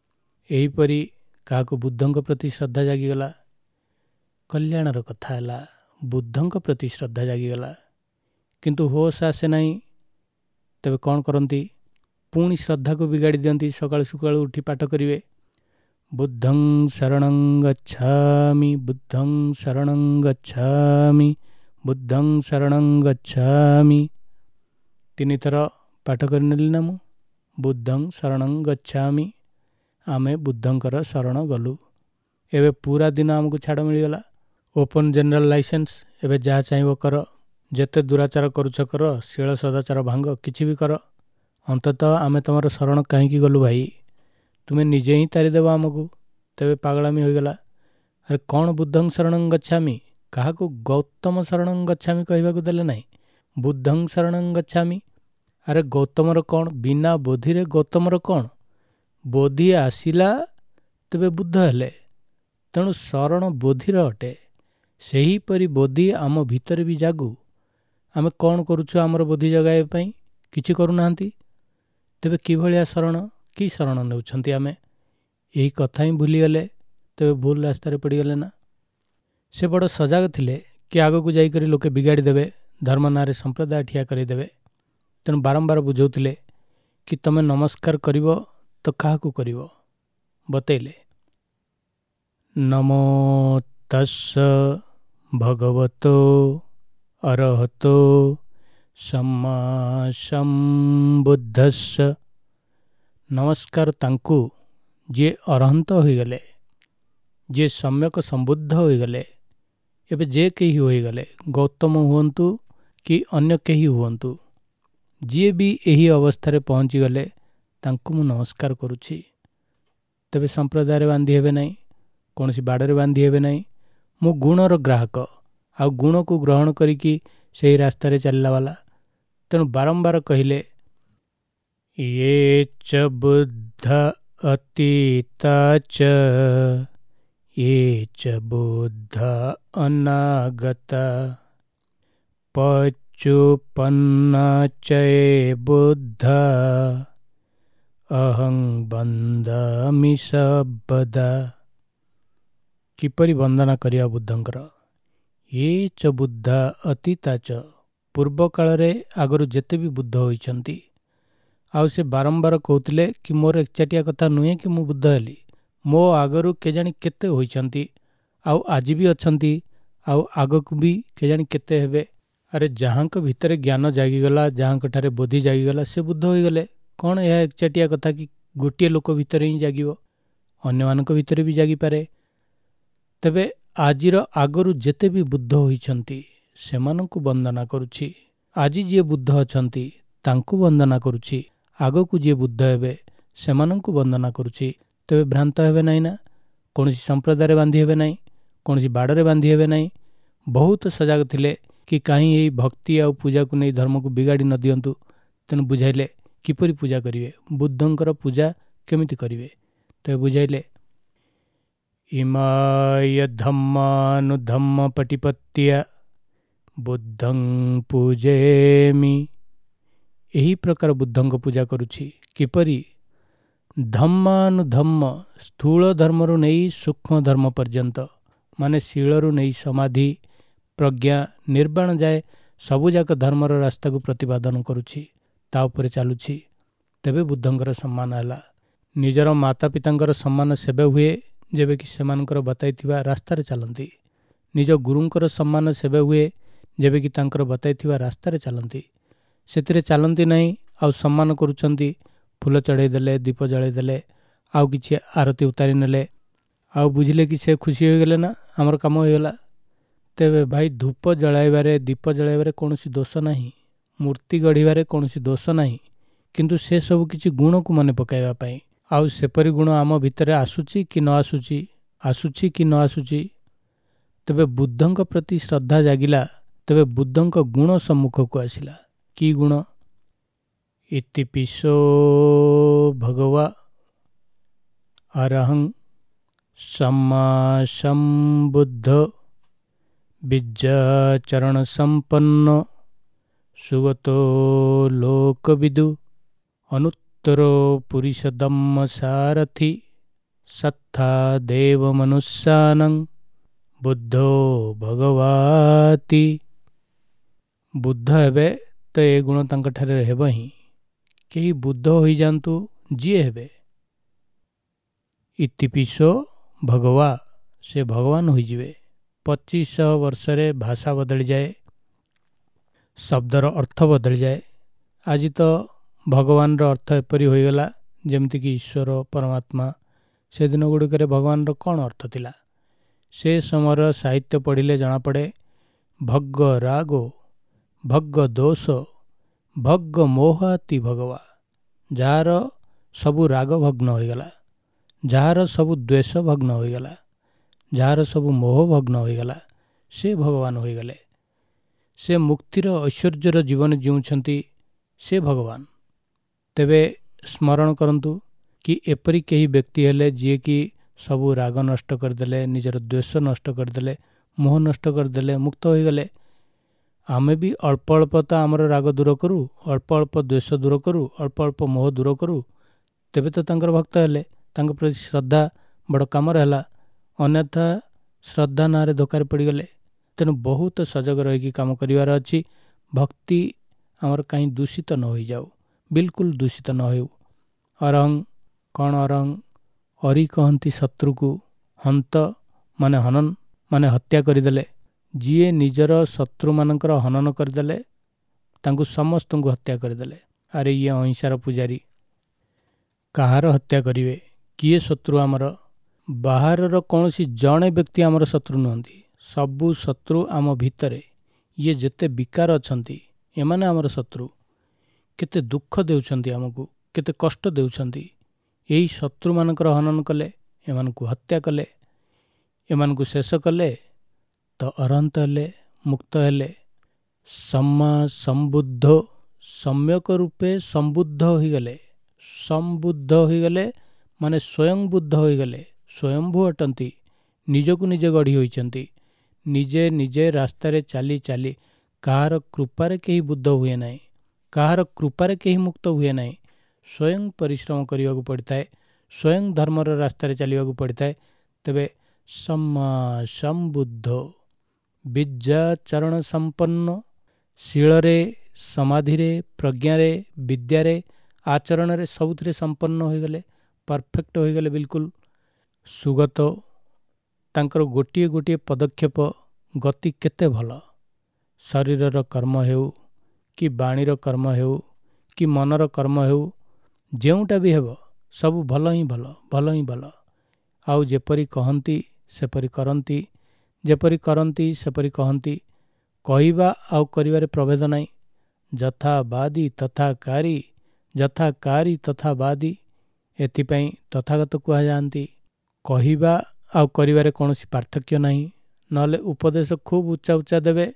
ଏହିପରି କାହାକୁ ବୁଦ୍ଧଙ୍କ ପ୍ରତି ଶ୍ରଦ୍ଧା ଜାଗିଗଲା, କଲ୍ୟାଣର କଥା ହେଲା, ବୁଦ୍ଧଙ୍କ ପ୍ରତି ଶ୍ରଦ୍ଧା ଜାଗିଗଲା, କିନ୍ତୁ ହୋସ୍ ଆସେ ନାହିଁ। ତେବେ କ'ଣ କରନ୍ତି? ପୁଣି ଶ୍ରଦ୍ଧାକୁ ବିଗାଡ଼ି ଦିଅନ୍ତି। ସକାଳୁ ସକାଳୁ ଉଠି ପାଠ କରିବେ, ବୁଦ୍ଧଂ ଶରଣଂ ଗଚ୍ଛାମି, ବୁଦ୍ଧଂ ଶରଣଂ ଗଚ୍ଛାମି, ବୁଦ୍ଧଂ ଶରଣଂ ଗଚ୍ଛାମି। 3 ଥର ପାଠ କରିନେଲି ନା ମୁଁ, ବୁଦ୍ଧଂ ଶରଣଂ ଗଚ୍ଛାମି। ଆମେ ବୁଦ୍ଧଙ୍କର ଶରଣ ଗଲୁ। ଏବେ ପୁରା ଦିନ ଆମକୁ ଛାଡ଼ ମିଳିଗଲା। Open general licence. ଏବେ ଯାହା ଚାହିଁବ କର, ଯେତେ ଦୁରାଚାର କରୁଛ କର, ଶୀଳ ସଦାଚାର ଭାଙ୍ଗ, କିଛି ବି କର। ଅନ୍ତତଃ ଆମେ ତୁମର ଶରଣ କାହିଁକି ଗଲୁ ଭାଇ? ତୁମେ ନିଜେ ହିଁ ତାରିଦେବ ଆମକୁ। ତେବେ ପାଗଳାମି ହୋଇଗଲା। ଆରେ କ'ଣ ବୁଦ୍ଧଂ ଶରଣଂ ଗଚ୍ଛାମି? କାହାକୁ ଗୌତମ ଶରଣଂ ଗଚ୍ଛାମି କହିବାକୁ ଦେଲେ ନାହିଁ, ବୁଦ୍ଧଂ ଶରଣଂ ଗଚ୍ଛାମି। ଆରେ ଗୌତମର କ'ଣ? ବିନା ବୋଧିରେ ଗୌତମର କ'ଣ? ବୋଧି ଆସିଲା ତେବେ ବୁଦ୍ଧ ହେଲେ। ତେଣୁ ଶରଣ ବୋଧିର ଅଟେ। ସେହିପରି ବୋଧି ଆମ ଭିତରେ ବି ଜାଗୁ। ଆମେ କ'ଣ କରୁଛୁ ଆମର ବୋଧି ଜଗାଇବା ପାଇଁ? କିଛି କରୁନାହାନ୍ତି। ତେବେ କିଭଳିଆ ଶରଣ, କି ଶରଣ ନେଉଛନ୍ତି ଆମେ? ଏହି କଥା ହିଁ ଭୁଲିଗଲେ, ତେବେ ଭୁଲ ରାସ୍ତାରେ ପଡ଼ିଗଲେ ନା। ସେ ବଡ଼ ସଜାଗ ଥିଲେ କି ଆଗକୁ ଯାଇକରି ଲୋକେ ବିଗାଡ଼ି ଦେବେ, ଧର୍ମ ନାଁରେ ସମ୍ପ୍ରଦାୟ ଠିଆ କରାଇଦେବେ। ତେଣୁ ବାରମ୍ବାର ବୁଝାଉଥିଲେ କି ତମେ ନମସ୍କାର କରିବ ତ କାହାକୁ କରିବ? ବତେଇଲେ, ନମୋ ତସ୍ସ ଭଗବତୋ ଅରହତୋ ସମ୍ମା ସମ୍ବୁଦ୍ଧସ୍ସ। ନମସ୍କାର ତାଙ୍କୁ ଯିଏ ଅରହନ୍ତ ହୋଇଗଲେ, ଯିଏ ସମ୍ୟକ ସମ୍ବୁଦ୍ଧ ହୋଇଗଲେ। ଏବେ ଯେ କେହି ହୋଇଗଲେ, ଗୌତମ ହୁଅନ୍ତୁ କି ଅନ୍ୟ କେହି ହୁଅନ୍ତୁ, ଯିଏ ବି ଏହି ଅବସ୍ଥାରେ ପହଞ୍ଚିଗଲେ ତାଙ୍କୁ ମୁଁ ନମସ୍କାର କରୁଛି। ତେବେ ସମ୍ପ୍ରଦାୟରେ ବାନ୍ଧି ହେବେ ନାହିଁ, କୌଣସି ବାଡ଼ରେ ବାନ୍ଧି ହେବେ ନାହିଁ। ମୁଁ ଗୁଣର ଗ୍ରାହକ, ଆଉ ଗୁଣକୁ ଗ୍ରହଣ କରିକି ସେହି ରାସ୍ତାରେ ଚାଲିଲା ବାଲା। ତେଣୁ ବାରମ୍ବାର କହିଲେ, ୟେ ଚ ବୁଦ୍ଧ ଅତୀତା ଚ, ୟେ ଚ ବୁଦ୍ଧ ଅନାଗତା, ପଚୁପନ୍ନା ଚ ବୁଦ୍ଧ ଅହଂ ବନ୍ଦାମି ସର୍ବଦା। କିପରି ବନ୍ଦନା କରିବା ବୁଦ୍ଧଙ୍କର? ୟେ ଚ ବୁଦ୍ଧ ଅତୀତା ଚ, ପୂର୍ବ କାଳରେ ଆଗରୁ ଯେତେ ବି ବୁଦ୍ଧ ହୋଇଛନ୍ତି। ଆଉ ସେ ବାରମ୍ବାର କହୁଥିଲେ କି ମୋର ଏକଚାଟିଆ କଥା ନୁହେଁ କି ମୁଁ ବୁଦ୍ଧ ହେଲି, ମୋ ଆଗରୁ କେଜାଣି କେତେ ହୋଇଛନ୍ତି, ଆଉ ଆଜି ବି ଅଛନ୍ତି, ଆଉ ଆଗକୁ ବି କେଜାଣି କେତେ ହେବେ। ଆରେ ଯାହାଙ୍କ ଭିତରେ ଜ୍ଞାନ ଜାଗିଗଲା, ଯାହାଙ୍କଠାରେ ବୋଧି ଜାଗିଗଲା, ସେ ବୁଦ୍ଧ ହୋଇଗଲେ। କ'ଣ ଏହା ଏକଚାଟିଆ କଥା କି ଗୋଟିଏ ଲୋକ ଭିତରେ ହିଁ ଜାଗିବ? ଅନ୍ୟମାନଙ୍କ ଭିତରେ ବି ଜାଗିପାରେ। ତେବେ ଆଜିର ଆଗରୁ ଯେତେ ବି ବୁଦ୍ଧ ହୋଇଛନ୍ତି ସେମାନଙ୍କୁ ବନ୍ଦନା କରୁଛି। ଆଜି ଯିଏ ବୁଦ୍ଧ ଅଛନ୍ତି ତାଙ୍କୁ ବନ୍ଦନା କରୁଛି। ଆଗକୁ ଯିଏ ବୁଦ୍ଧ ହେବେ ସେମାନଙ୍କୁ ବନ୍ଦନା କରୁଛି। ତେବେ ଭ୍ରାନ୍ତ ହେବେ ନାହିଁ ନା, କୌଣସି ସମ୍ପ୍ରଦାୟରେ ବାନ୍ଧି ହେବେ ନାହିଁ, କୌଣସି ବାଡ଼ରେ ବାନ୍ଧି ହେବେ ନାହିଁ। ବହୁତ ସଜାଗ ଥିଲେ कि कहीं यही भक्ति ଆଉ ପୂଜାକୁ ନେଇ ଧର୍ମକୁ ବିଗାଡ଼ି ନ ଦିଅନ୍ତୁ। ତେଣୁ ବୁଝାଇଲେ କିପରି ପୂଜା କରିବେ, ବୁଦ୍ଧଙ୍କର ପୂଜା କେମିତି କରିବେ। ତେବେ ବୁଝାଇଲେ ଇମାୟ ଧମ୍ମାନୁଧମ୍ମ ପଟିପତ୍ତିଆ ବୁଦ୍ଧଂ ପୂଜେମି। ଏହି ପ୍ରକାର ବୁଦ୍ଧଙ୍କ ପୂଜା କରୁଛି। କିପରି? ଧମ୍ମାନୁଧମ୍ମ, ସ୍ଥୂଳ ଧର୍ମରୁ ନେଇ ସୂକ୍ଷ୍ମ ଧର୍ମ ପର୍ଯ୍ୟନ୍ତ, ମାନେ ଶିଳରୁ ନେଇ ସମାଧି, ପ୍ରଜ୍ଞା, ନିର୍ବାଣ ଯାଏ ସବୁଯାକ ଧର୍ମର ରାସ୍ତାକୁ ପ୍ରତିପାଦନ କରୁଛି, ତା ଉପରେ ଚାଲୁଛି। ତେବେ ବୁଦ୍ଧଙ୍କର ସମ୍ମାନ ହେଲା। ନିଜର ମାତା ପିତାଙ୍କର ସମ୍ମାନ ସେବେ ହୁଏ ଯେବେକି ସେମାନଙ୍କର ବତାଇଥିବା ରାସ୍ତାରେ ଚାଲନ୍ତି। ନିଜ ଗୁରୁଙ୍କର ସମ୍ମାନ ସେବେ ହୁଏ ଯେବେକି ତାଙ୍କର ବତାଇଥିବା ରାସ୍ତାରେ ଚାଲନ୍ତି। ସେଥିରେ ଚାଲନ୍ତି ନାହିଁ, ଆଉ ସମ୍ମାନ କରୁଛନ୍ତି। ଫୁଲ ଚଢ଼ାଇ ଦେଲେ, ଦୀପ ଜଳାଇ ଦେଲେ, ଆଉ କିଛି ଆରତି ଉତାରି ନେଲେ, ଆଉ ବୁଝିଲେ କି ସେ ଖୁସି ହୋଇଗଲେ ନା ଆମର କାମ ହୋଇଗଲା। ତେବେ ଭାଇ ଧୂପ ଜଳାଇବାରେ, ଦୀପ ଜଳାଇବାରେ କୌଣସି ଦୋଷ ନାହିଁ, ମୂର୍ତ୍ତି ଗଢ଼ିବାରେ କୌଣସି ଦୋଷ ନାହିଁ। କିନ୍ତୁ ସେସବୁ କିଛି ଗୁଣକୁ ମନେ ପକାଇବା ପାଇଁ। ଆଉ ସେପରି ଗୁଣ ଆମ ଭିତରେ ଆସୁଛି କି ନ ଆସୁଛି, ଆସୁଛି କି ନ ଆସୁଛି। ତେବେ ବୁଦ୍ଧଙ୍କ ପ୍ରତି ଶ୍ରଦ୍ଧା ଜାଗିଲା। ତେବେ ବୁଦ୍ଧଙ୍କ ଗୁଣ ସମ୍ମୁଖକୁ ଆସିଲା। କି ଗୁଣ? ଇତିପିଶୋ ଭଗବା ଅରହଂ ସମ୍ମା ସମ୍ବୁଦ୍ଧ ବିଦ୍ୟାଚରଣ ସମ୍ପନ୍ନ ସୁଗତୋ ଲୋକବିଦୁ ଅନୁତ୍ତରୋ ପୁରୁଷୋତ୍ତମ ସାରଥି ସତ୍ଥା ଦେବ ମନୁଷ୍ୟାନଂ ବୁଦ୍ଧୋ ଭଗବାତି। ବୁଦ୍ଧ ହେବେ ତ ଏ ଗୁଣ ତାଙ୍କଠାରେ ହେବ ହିଁ। କେହି ବୁଦ୍ଧ ହୋଇଯାଆନ୍ତୁ, ଯିଏ ହେବେ। ଇତିପିଶୋ ଭଗବା, ସେ ଭଗବାନ ହୋଇଯିବେ। 2500 ବର୍ଷରେ ଭାଷା ବଦଳିଯାଏ, ଶବ୍ଦର ଅର୍ଥ ବଦଳିଯାଏ। ଆଜି ତ ଭଗବାନର ଅର୍ଥ ଏପରି ହୋଇଗଲା ଯେମିତିକି ଈଶ୍ୱର, ପରମାତ୍ମା। ସେଦିନ ଗୁଡ଼ିକରେ ଭଗବାନର କ'ଣ ଅର୍ଥ ଥିଲା? ସେ ସମୟର ସାହିତ୍ୟ ପଢ଼ିଲେ ଜଣାପଡ଼େ। ଭଗ୍ଗ ରାଗୋ, ଭଗ୍ଗ ଦୋଷ, ଭଗ୍ଗ ମୋହାତି ଭଗବା। ଯାହାର ସବୁ ରାଗ ଭଗ୍ନ ହୋଇଗଲା, ଯାହାର ସବୁ ଦ୍ୱେଷ ଭଗ୍ନ ହୋଇଗଲା, ଯାହାର ସବୁ ମୋହ ଭଗ୍ନ ହୋଇଗଲା, ସେ ଭଗବାନ ହୋଇଗଲେ। ସେ ମୁକ୍ତିର ଐଶ୍ୱର୍ଯ୍ୟର ଜୀବନ ଜିଉଛନ୍ତି, ସେ ଭଗବାନ। ତେବେ ସ୍ମରଣ କରନ୍ତୁ କି ଏପରି କେହି ବ୍ୟକ୍ତି ହେଲେ ଯିଏକି ସବୁ ରାଗ ନଷ୍ଟ କରିଦେଲେ, ନିଜର ଦ୍ୱେଷ ନଷ୍ଟ କରିଦେଲେ, ମୋହ ନଷ୍ଟ କରିଦେଲେ, ମୁକ୍ତ ହୋଇଗଲେ। ଆମେ ବି ଅଳ୍ପ ଅଳ୍ପ ତ ଆମର ରାଗ ଦୂର କରୁ, ଅଳ୍ପ ଅଳ୍ପ ଦ୍ୱେଷ ଦୂର କରୁ, ଅଳ୍ପ ଅଳ୍ପ ମୋହ ଦୂର କରୁ। ତେବେ ତ ତାଙ୍କର ଭକ୍ତ ହେଲେ, ତାଙ୍କ ପ୍ରତି ଶ୍ରଦ୍ଧା ବଡ଼ କାମରେ ହେଲା। ଅନ୍ୟଥା ଶ୍ରଦ୍ଧା ନାଁରେ ଧୋକାରେ ପଡ଼ିଗଲେ। ତେଣୁ ବହୁତ ସଜଗ ରହିକି କାମ କରିବାର ଅଛି। ଭକ୍ତି ଆମର କାହିଁ ଦୂଷିତ ନ ହୋଇଯାଉ, ବିଲକୁଲ ଦୂଷିତ ନ ହେଉ। ଅରହଂ କ'ଣ? ଅରହଂ ଅରି କହନ୍ତି ଶତ୍ରୁକୁ, ହନ୍ତ ମାନେ ହନନ, ମାନେ ହତ୍ୟା କରିଦେଲେ। ଯିଏ ନିଜର ଶତ୍ରୁମାନଙ୍କର ହନନ କରିଦେଲେ, ତାଙ୍କୁ ସମସ୍ତଙ୍କୁ ହତ୍ୟା କରିଦେଲେ। ଆରେ ଇଏ ଅହିଂସାର ପୂଜାରୀ। କାହାର ହତ୍ୟା କରିବେ? କିଏ ଶତ୍ରୁ ଆମର? ବାହାରର କୌଣସି ଜଣେ ବ୍ୟକ୍ତି ଆମର ଶତ୍ରୁ ନୁହନ୍ତି। ସବୁ ଶତ୍ରୁ ଆମ ଭିତରେ। ଇଏ ଯେତେ ବିକାର ଅଛନ୍ତି, ଏମାନେ ଆମର ଶତ୍ରୁ। କେତେ ଦୁଃଖ ଦେଉଛନ୍ତି ଆମକୁ, କେତେ କଷ୍ଟ ଦେଉଛନ୍ତି। ଏହି ଶତ୍ରୁମାନଙ୍କର ହନନ କଲେ, ଏମାନଙ୍କୁ ହତ୍ୟା କଲେ, ଏମାନଙ୍କୁ ଶେଷ କଲେ, ତ ଅରହନ୍ତ ହେଲେ, ମୁକ୍ତ ହେଲେ। ସମ୍ମା ସମ୍ବୁଦ୍ଧ, ସମ୍ୟକ ରୂପେ ସମ୍ବୁଦ୍ଧ ହୋଇଗଲେ। ସମ୍ବୁଦ୍ଧ ହୋଇଗଲେ ମାନେ ସ୍ୱୟଂ ବୁଦ୍ଧ ହୋଇଗଲେ। ସ୍ୱୟଂଭୂ ଅଟନ୍ତି, ନିଜକୁ ନିଜେ ଗଢ଼ି ହୋଇଛନ୍ତି। ନିଜେ ନିଜେ ରାସ୍ତାରେ ଚାଲି ଚାଲି, କାହାର କୃପାରେ କେହି ବୁଦ୍ଧ ହୁଏ ନାହିଁ, କାହାର କୃପାରେ କେହି ମୁକ୍ତ ହୁଏ ନାହିଁ। ସ୍ୱୟଂ ପରିଶ୍ରମ କରିବାକୁ ପଡ଼ିଥାଏ, ସ୍ୱୟଂ ଧର୍ମର ରାସ୍ତାରେ ଚାଲିବାକୁ ପଡ଼ିଥାଏ। ତେବେ ସମ୍ମା ସମ୍ବୁଦ୍ଧ ବିଦ୍ୟାଚରଣ ସମ୍ପନ୍ନ, ଶିଳରେ, ସମାଧିରେ, ପ୍ରଜ୍ଞାରେ, ବିଦ୍ୟାରେ, ଆଚରଣରେ ସବୁଥିରେ ସମ୍ପନ୍ନ ହୋଇଗଲେ, ପରଫେକ୍ଟ ହୋଇଗଲେ ବିଲକୁଲ। ସୁଗତ, ତାଙ୍କର ଗୋଟିଏ ଗୋଟିଏ ପଦକ୍ଷେପ ଗତି କେତେ ଭଲ। ଶରୀରର କର୍ମ ହେଉ, କି ବାଣୀର କର୍ମ ହେଉ, କି ମନର କର୍ମ ହେଉ, ଯେଉଁଟା ବି ହେବ ସବୁ ଭଲ ହିଁ ଭଲ, ଭଲ ହିଁ ଭଲ। ଆଉ ଯେପରି କହନ୍ତି ସେପରି କରନ୍ତି, ଯେପରି କରନ୍ତି ସେପରି କହନ୍ତି। କହିବା ଆଉ କରିବାରେ ପ୍ରଭେଦ ନାହିଁ। ଯଥା ବାଦୀ ତଥା କାରୀ, ଯଥା କାରୀ ତଥା ବାଦୀ। ଏଥିପାଇଁ ତଥାଗତ କୁହାଯାଆନ୍ତି। କହିବା ଆଉ କରିବାରେ କୌଣସି ପାର୍ଥକ୍ୟ ନାହିଁ। ନହେଲେ ଉପଦେଶ ଖୁବ୍ ଉଚ୍ଚା ଉଚ୍ଚା ଦେବେ,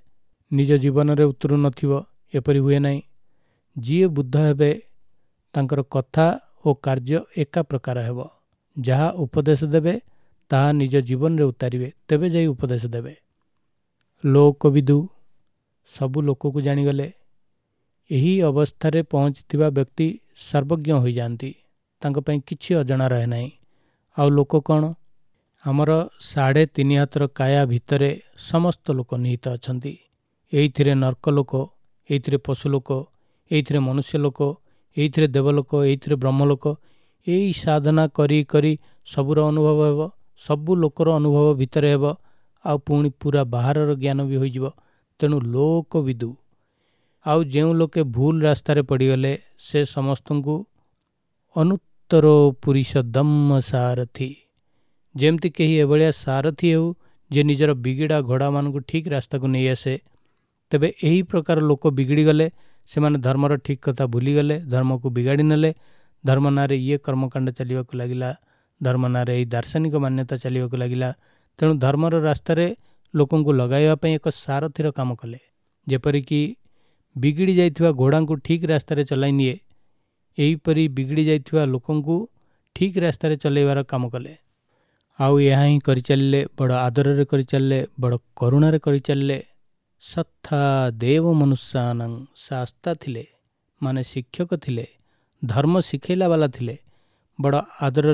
निज जीवन में उतरु नथिबो एपरि हुए नाही। जीए बुद्ध हेबे तांकर कथा और कार्य एका प्रकार हेबो। जहा उपदेश देबे ताहा निज जीवन रे उतारिबे तेबे जाई उपदेश देबे। लोकविदु सबु लोक को जानिगले। यही अवस्था पहुँचीथिबा व्यक्ति सर्वज्ञ हो जाती। तांको पई किछि अजणा रहे नाही। आउ लोक कौन आमर 3.5 हाथर काया भितरे समस्त लोक निहित अछंती। एइथिरे नर्क लोक, एइथिरे पशु लोक, एइथिरे मनुष्य लोक, एइथिरे देवलोक, एइथिरे ब्रह्मलोक। एई साधना करी करी सबुर अनुभव हेब। सबु लोकर अनुभव भितरे हेब। आउ पुणी पूरा बाहरर ज्ञान भी होइजिब। तेणु लोकविदु। आउ जेउ लोके भूल रास्तार पड़गले से समस्त को अनुत्तरो पुरुष दम्म सारथी। जेमती कही एभलिया सारथी हो जे निजर बिगिड़ा घोड़ा मान को ठीक रास्ता को नहीं आसे। तेबे यही प्रकार लोक बिगिड़ी गले। से माने धर्मर ठीक कथा भूलीगले, धर्म को बिगाड़ी नेले। धर्म नारे ये कर्मकांड चलने को लगिला, धर्म नारे ये दार्शनिक मान्यता चलने को लगिला। तेणु धर्मर रास्तार लोकों को लगाइवाई एक सारथीर काम कले। जेपरिकी बिगिड़ी जाइथिबा घोड़ा को ठीक रास्तार चलाई निए, एहीपरि बिगिड़ी जाइथिबा लोकों को ठीक रास्तार चलैवार काम कले। आउ यहाँ ही करि चलिले, बड़ आदर करि चलिले, बड़ करुणार करि चलिले। सत्था देव मनुष्यानं शास्ता थिले, माने शिक्षक थिले, धर्म शिखैला वाला थिले। बड़ आदर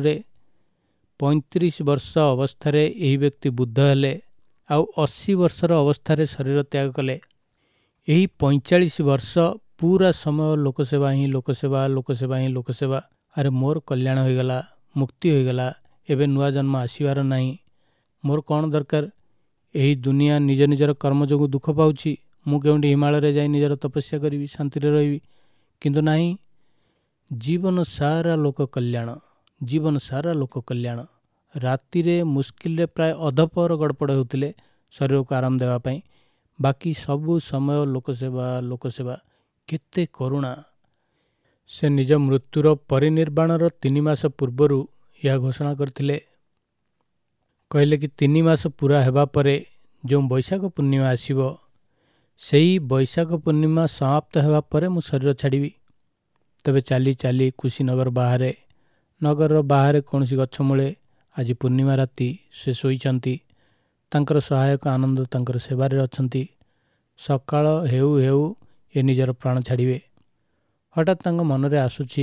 35 वर्ष अवस्था यही व्यक्ति बुद्ध हेले। आउ 80 वर्षर अवस्था शरीर त्याग कले। यही 45 वर्ष पूरा समय लोकसेवा ही लोकसेवा, लोकसेवा ही लोकसेवा। अरे मोर कल्याण होगला, मुक्ति होगला, एबे नुआ जन्म आसबार नहीं, मोर कौन दरकार। यही दुनिया निज निजर कर्म जो दुख पाऊँची। मु केउंठी हिमालय जाई निजर तपस्या करी शांति रही, किंतु नहीं। जीवन सारा लोक कल्याण, जीवन सारा लोक कल्याण। राति रे मुस्किल रे प्राय अधपहर गड़पड़ होते शरीर को आराम देवाई। बाकी सबू समय लोकसेवा लोकसेवा। केते करुणा। से निज मृत्युर परिनिर्वाणर 3 मास पूर्वर यह घोषणा करथिले। कहले कि 3 मास पूरा हेबा परे जो बैशाख पूर्णिमा आसीबो, सेही बैशाख पूर्णिमा समाप्त हेबा परे मु शरीर छाड़िबी। तबे चाली चाली कुशीनगर बाहरे, नगर बाहरे कौनसी गछ मूले आज पूर्णिमा राति से शोइचंती। तांकर सहायक आनंद तांकर सेवारे अछंती। सकाळ हेउ हेउ ए निजर प्राण छाड़िबे। हठात तांक मनरे आसुची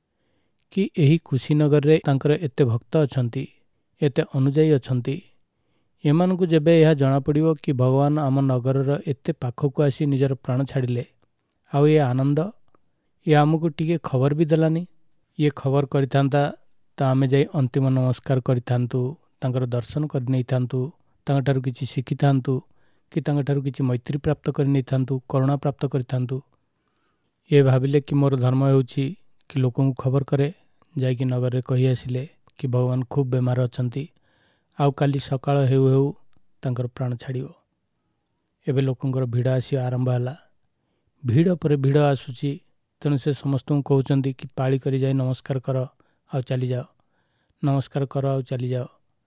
कि एही कुशीनगर रे तांकर एते भक्त अछंती, एते अनुजाई अछंती। एमानकु जेबे यह जना पड़िबो कि भगवान आम नगरर एते पाखकु आसी निजर प्राण छाड़िले, आउ ये आनंद ये आमको टिके खबर भी देलानी। ये खबर करिथांता तो आमे जाई अंतिम नमस्कार करिथांतु, तांकर दर्शन कर नहीं थांतु, तांका ठारू किछि शिखि थांतु, कि तांका ठारू किछि मैत्री प्राप्त कर नहीं थांतु, करुणा प्राप्त करिथांतु। ये भाविले कि मोर धर्म होउछि कि लोकों को खबर करे, जाइकि नगर रे कहि आसिले कि भगवान खूब बेमार अछंती, आउ काली सकाळ हेउ हेउ तांकर प्राण छाड़िबो। एबे लोकंकर भिड़ आसी आरंभ होला। भिड़ पर भिड़ आसुची। तेणु से समस्त को कहउचंती कि पाଳି करी जाई नमस्कार कर आउ चली जाओ, नमस्कार कर आउ चली जाओ।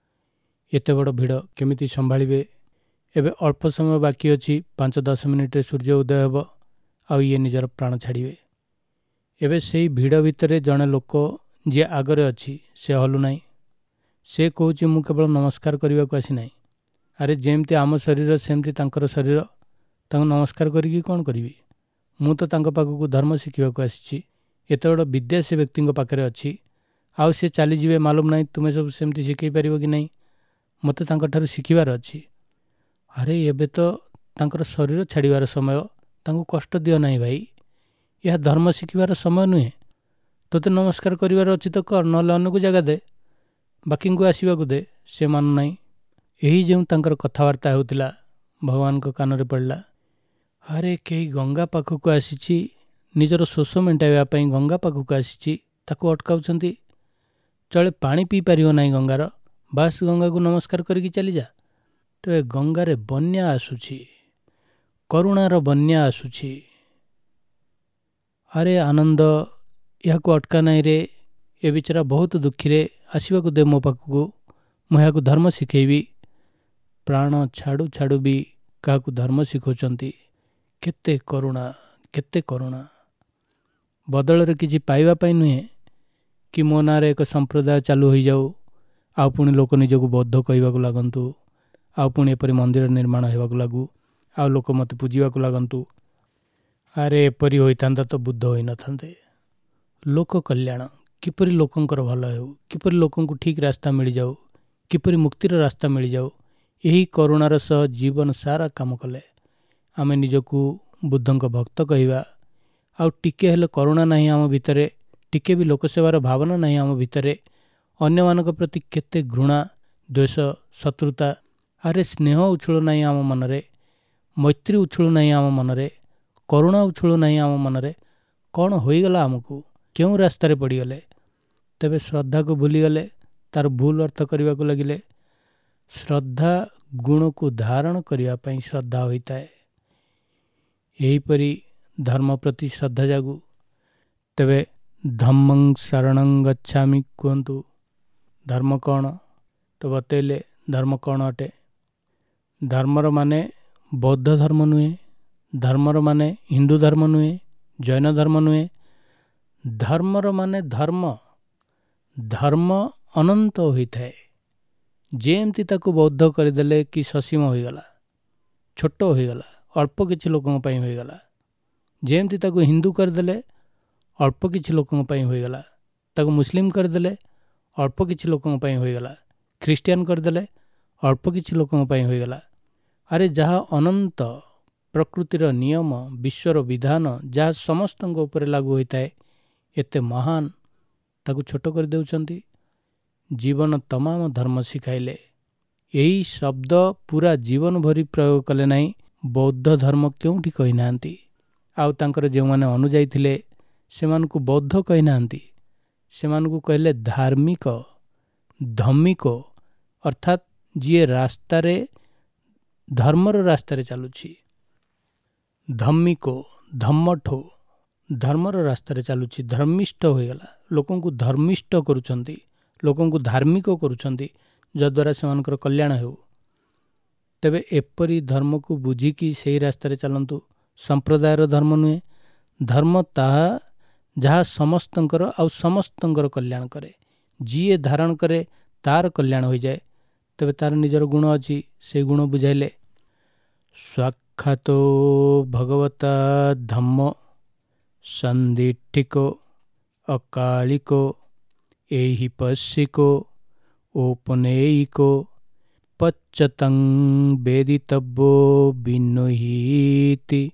एते बड़ भिड़ केमिति संभाळिबे। एबे अल्प समय बाकी अछि, 5-10 मिनिट रे सूर्य उदय हेबो, आउ ये निजर प्राण छाड़िबे। एबे सेही भिड़ भितरे जणे लोक जे आगरे अछि से हलु नाही। से कहउची मु केवल नमस्कार करबा को आसी नाही। अरे जेमती आम शरीर सेमती तांकर शरीर, तांको नमस्कार करिकी कोन करिबी। मु तो तांको पाखकु धर्म शिखिबा को आसीछि। एते बड़ विद्या से व्यक्ति पाखरे अछि, आउ से चली जिवे मालूम नाही तुमे सब सेमती शिखै परिबो कि नाही। मते तांको ठारू शिखिबार अछि। अरे एबे तो तांकर शरीर छाड़िबार समय, तांको कष्ट दियो नाही भाई। यह धर्म शिखिबार समय नुहे। तोते नमस्कार करिबार अछि तो कर, नले अन्य को जगह दे, बाकी को आसीबा को दे। से मानु नाही। यही जो तांकर कथावार्ता होतिला भगवान को कान रे पड़ला। अरे कई गंगा पाखकु आसीछि, निजर शोष मेंटाइबा पई गंगा पाखकु आसीछि, ताको अटकाउछंती। चले पानी पी पारिबो नाही गंगार, बास गंगा को नमस्कार करिकी चली जा। तो गंगा रे बन्या आसुछि, करुणार बन्या आसुछि। अरे आनंद या को अटका नाही रे। ए बिचरा बहुत दुखी रे, आसीबा को दे मो पाखकु, मु याकु धर्म शिखेबी। प्राण छाड़ू छाड़ू भी काहाकु धर्म शिखौचंती। କେତେ କରୁଣା, କେତେ କରୁଣା। ବଦଳରେ କିଛି ପାଇବା ପାଇଁ ନୁହେଁ କି ମୋ ନାଁରେ ଏକ ସମ୍ପ୍ରଦାୟ ଚାଲୁ ହୋଇଯାଉ, ଆଉ ପୁଣି ଲୋକ ନିଜକୁ ବୌଦ୍ଧ କହିବାକୁ ଲାଗନ୍ତୁ, ଆଉ ପୁଣି ଏପରି ମନ୍ଦିର ନିର୍ମାଣ ହେବାକୁ ଲାଗୁ, ଆଉ ଲୋକ ମୋତେ ପୂଜିବାକୁ ଲାଗନ୍ତୁ। ଆରେ ଏପରି ହୋଇଥାନ୍ତା ତ ବୁଦ୍ଧ ହୋଇନଥାନ୍ତେ। ଲୋକ କଲ୍ୟାଣ, କିପରି ଲୋକଙ୍କର ଭଲ ହେଉ, କିପରି ଲୋକଙ୍କୁ ଠିକ୍ ରାସ୍ତା ମିଳିଯାଉ, କିପରି ମୁକ୍ତିର ରାସ୍ତା ମିଳିଯାଉ, ଏହି କରୁଣାର ସହ ଜୀବନ ସାରା କାମ କଲେ ଆମେ ନିଜକୁ ବୁଦ୍ଧଙ୍କ ଭକ୍ତ କହିବା। ଆଉ ଟିକେ ହେଲେ କରୁଣା ନାହିଁ ଆମ ଭିତରେ, ଟିକେ ବି ଲୋକସେବାର ଭାବନା ନାହିଁ ଆମ ଭିତରେ, ଅନ୍ୟମାନଙ୍କ ପ୍ରତି କେତେ ଘୃଣା, ଦ୍ୱେଷ, ଶତ୍ରୁତା, ଆରେ ସ୍ନେହ ଉଛୁଳୁ ନାହିଁ ଆମ ମନରେ, ମୈତ୍ରୀ ଉଛୁଳୁ ନାହିଁ ଆମ ମନରେ, କରୁଣା ଉଛୁଳୁ ନାହିଁ ଆମ ମନରେ। କ'ଣ ହୋଇଗଲା ଆମକୁ? କେଉଁ ରାସ୍ତାରେ ପଡ଼ିଗଲେ? ତେବେ ଶ୍ରଦ୍ଧାକୁ ଭୁଲିଗଲେ, ତାର ଭୁଲ ଅର୍ଥ କରିବାକୁ ଲାଗିଲେ। ଶ୍ରଦ୍ଧା ଗୁଣକୁ ଧାରଣ କରିବା ପାଇଁ ଶ୍ରଦ୍ଧା ହୋଇଥାଏ। ଏହିପରି ଧର୍ମ ପ୍ରତି ଶ୍ରଦ୍ଧା ଜାଗୁ। ତେବେ ଧମ୍ମଂ ଶରଣଂ ଗଚ୍ଛାମି କୁହନ୍ତୁ। ଧର୍ମ କ'ଣ? ତ ବତେଇଲେ ଧର୍ମ କ'ଣ ଅଟେ। ଧର୍ମର ମାନେ ବୌଦ୍ଧ ଧର୍ମ ନୁହେଁ, ଧର୍ମର ମାନେ ହିନ୍ଦୁ ଧର୍ମ ନୁହେଁ, ଜୈନ ଧର୍ମ ନୁହେଁ। ଧର୍ମର ମାନେ ଧର୍ମ। ଧର୍ମ ଅନନ୍ତ ହୋଇଥାଏ। ଯେମିତି ତାକୁ ବୌଦ୍ଧ କରିଦେଲେ କି ସସୀମ ହୋଇଗଲା, ଛୋଟ ହୋଇଗଲା, ଅଳ୍ପ କିଛି ଲୋକଙ୍କ ପାଇଁ ହୋଇଗଲା। ଯେମିତି ତାକୁ ହିନ୍ଦୁ କରିଦେଲେ ଅଳ୍ପ କିଛି ଲୋକଙ୍କ ପାଇଁ ହୋଇଗଲା, ତାକୁ ମୁସଲିମ କରିଦେଲେ ଅଳ୍ପ କିଛି ଲୋକଙ୍କ ପାଇଁ ହୋଇଗଲା, ଖ୍ରୀଷ୍ଟିଆନ କରିଦେଲେ ଅଳ୍ପ କିଛି ଲୋକଙ୍କ ପାଇଁ ହୋଇଗଲା। ଆରେ ଯାହା ଅନନ୍ତ, ପ୍ରକୃତିର ନିୟମ, ବିଶ୍ୱର ବିଧାନ, ଯାହା ସମସ୍ତଙ୍କ ଉପରେ ଲାଗୁ ହୋଇଥାଏ, ଏତେ ମହାନ, ତାକୁ ଛୋଟ କରିଦେଉଛନ୍ତି। ଜୀବନ ତମାମ ଧର୍ମ ଶିଖାଇଲେ। ଏହି ଶବ୍ଦ ପୁରା ଜୀବନ ଭରି ପ୍ରୟୋଗ କଲେ ନାହିଁ, ବୌଦ୍ଧ ଧର୍ମ କେଉଁଠି କହିନାହାନ୍ତି। ଆଉ ତାଙ୍କର ଯେଉଁମାନେ ଅନୁଯାୟୀ ଥିଲେ ସେମାନଙ୍କୁ ବୌଦ୍ଧ କହିନାହାନ୍ତି, ସେମାନଙ୍କୁ କହିଲେ ଧାର୍ମିକ, ଧମ୍ମିକ, ଅର୍ଥାତ୍ ଯିଏ ରାସ୍ତାରେ, ଧର୍ମର ରାସ୍ତାରେ ଚାଲୁଛି। ଧମ୍ମିକ, ଧମ୍ମଠୋ, ଧର୍ମର ରାସ୍ତାରେ ଚାଲୁଛି, ଧର୍ମିଷ୍ଠ ହୋଇଗଲା, ଲୋକଙ୍କୁ ଧର୍ମିଷ୍ଠ କରୁଛନ୍ତି, ଲୋକଙ୍କୁ ଧାର୍ମିକ କରୁଛନ୍ତି, ଯଦ୍ୱାରା ସେମାନଙ୍କର କଲ୍ୟାଣ ହେଉ। ତେବେ ଏପରି ଧର୍ମକୁ ବୁଝିକି ସେହି ରାସ୍ତାରେ ଚାଲନ୍ତୁ। ସମ୍ପ୍ରଦାୟର ଧର୍ମ ନୁହେଁ, ଧର୍ମ ତାହା ଯାହା ସମସ୍ତଙ୍କର ଆଉ ସମସ୍ତଙ୍କର କଲ୍ୟାଣ କରେ। ଯିଏ ଧାରଣ କରେ ତାର କଲ୍ୟାଣ ହୋଇଯାଏ। ତେବେ ତାର ନିଜର ଗୁଣ ଅଛି, ସେହି ଗୁଣ ବୁଝାଇଲେ। ସ୍ୱାକ୍ଷାତୋ ଭଗବତା ଧମ୍ମ ସନ୍ଦିଠିକୋ ଅକାଳିକୋ ଏହି ପଶ୍ୟିକୋ ଔପନେୟିକୋ ପଚ୍ୟତଂ ବେଦିତବ୍ୟୋ ବିନୋହୀତି।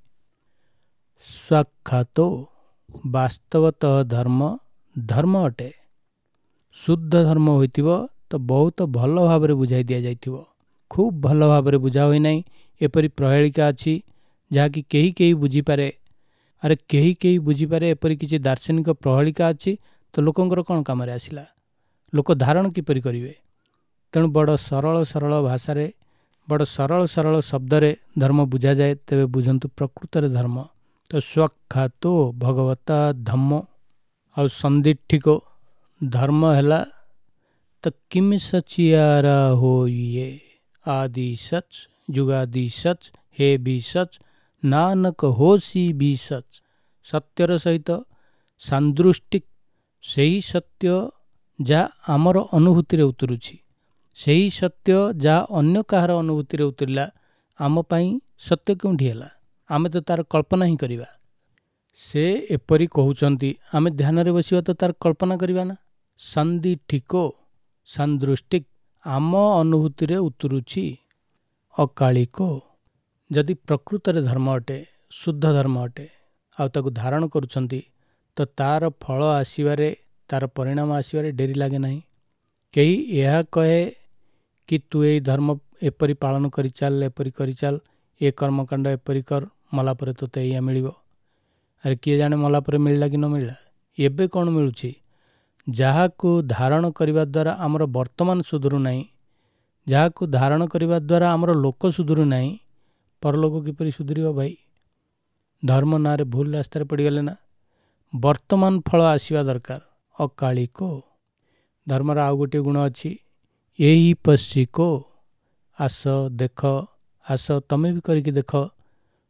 ସ୍ୱାକ୍ଷାତୋ ବାସ୍ତବତଃ ଧର୍ମ, ଧର୍ମ ଅଟେ। ଶୁଦ୍ଧ ଧର୍ମ ହୋଇଥିବ ତ ବହୁତ ଭଲ ଭାବରେ ବୁଝାଇ ଦିଆଯାଇଥିବ। ଖୁବ୍ ଭଲ ଭାବରେ ବୁଝା ହୋଇନାହିଁ, ଏପରି ପ୍ରହେଳିକା ଅଛି ଯାହାକି କେହି କେହି ବୁଝିପାରେ। ଆରେ କେହି କେହି ବୁଝିପାରେ, ଏପରି କିଛି ଦାର୍ଶନିକ ପ୍ରହେଳିକା ଅଛି, ତ ଲୋକଙ୍କର କ'ଣ କାମରେ ଆସିଲା? ଲୋକ ଧାରଣ କିପରି କରିବେ? ତେଣୁ ବଡ଼ ସରଳ ସରଳ ଭାଷାରେ, ବଡ଼ ସରଳ ସରଳ ଶବ୍ଦରେ ଧର୍ମ ବୁଝାଯାଏ। ତେବେ ବୁଝନ୍ତୁ ପ୍ରକୃତରେ ଧର୍ମ। ତ ସ୍ୱାକ୍ଷାତୋ ଭଗବତା ଧମ୍ମ ଆଉ ସନ୍ଦିଠିକ ଧର୍ମ ହେଲା ତ କିମ୍ ସଚିୟାରା ହୋ ଇଏ ଆଦି ସଚ ଯୁଗାଦି ସଚ ହେ ବି ସଚ ନାନକ ହୋସି ବି ସଚ। ସତ୍ୟର ସହିତ ସାନ୍ଦୃଷ୍ଟିକ, ସେହି ସତ୍ୟ ଯାହା ଆମର ଅନୁଭୂତିରେ ଉତରୁଛି, ସେହି ସତ୍ୟ ଯାହା ଅନ୍ୟ କାହାର ଅନୁଭୂତିରେ ଉତରିଲା, ଆମ ପାଇଁ ସତ୍ୟ କେଉଁଠି ହେଲା? ଆମେ ତ ତାର କଳ୍ପନା ହିଁ କରିବା। ସେ ଏପରି କହୁଛନ୍ତି, ଆମେ ଧ୍ୟାନରେ ବସିବା ତ ତାର କଳ୍ପନା କରିବା ନା। ସନ୍ଦିଠିକୋ, ସାନ୍ଦୃଷ୍ଟିକ, ଆମ ଅନୁଭୂତିରେ ଉତରୁଛି। ଅକାଳିକୋ, ଯଦି ପ୍ରକୃତରେ ଧର୍ମ ଅଟେ, ଶୁଦ୍ଧ ଧର୍ମ ଅଟେ, ଆଉ ତାକୁ ଧାରଣ କରୁଛନ୍ତି, ତ ତାର ଫଳ ଆସିବାରେ, ତାର ପରିଣାମ ଆସିବାରେ ଡେରି ଲାଗେ ନାହିଁ। କେହି ଏହା କହେ କି ତୁ ଏଇ ଧର୍ମ ଏପରି ପାଳନ କରିଚାଲ, ଏପରି କରିଚାଲ, ଏ କର୍ମକାଣ୍ଡ ଏପରି କର, ମଲା ପରେ ତୋତେ ଏଇଆ ମିଳିବ। ଆରେ କିଏ ଜାଣେ ମଲା ପରେ ମିଳିଲା କି ନ ମିଳିଲା? ଏବେ କ'ଣ ମିଳୁଛି? ଯାହାକୁ ଧାରଣ କରିବା ଦ୍ୱାରା ଆମର ବର୍ତ୍ତମାନ ସୁଧୁରୁ ନାହିଁ, ଯାହାକୁ ଧାରଣ କରିବା ଦ୍ୱାରା ଆମର ଲୋକ ସୁଧୁରୁ ନାହିଁ, ପରଲୋକ କିପରି ସୁଧୁରିବ ଭାଇ? ଧର୍ମ ନାଁରେ ଭୁଲ ରାସ୍ତାରେ ପଡ଼ିଗଲେ ନା। ବର୍ତ୍ତମାନ ଫଳ ଆସିବା ଦରକାର। ଅକାଳିକୋ, ଧର୍ମର ଆଉ ଗୋଟିଏ ଗୁଣ ଅଛି, ଏହି ପଶ୍ୟିକୋ, ଆସ ଦେଖ, ଆସ ତମେ ବି କରିକି ଦେଖ।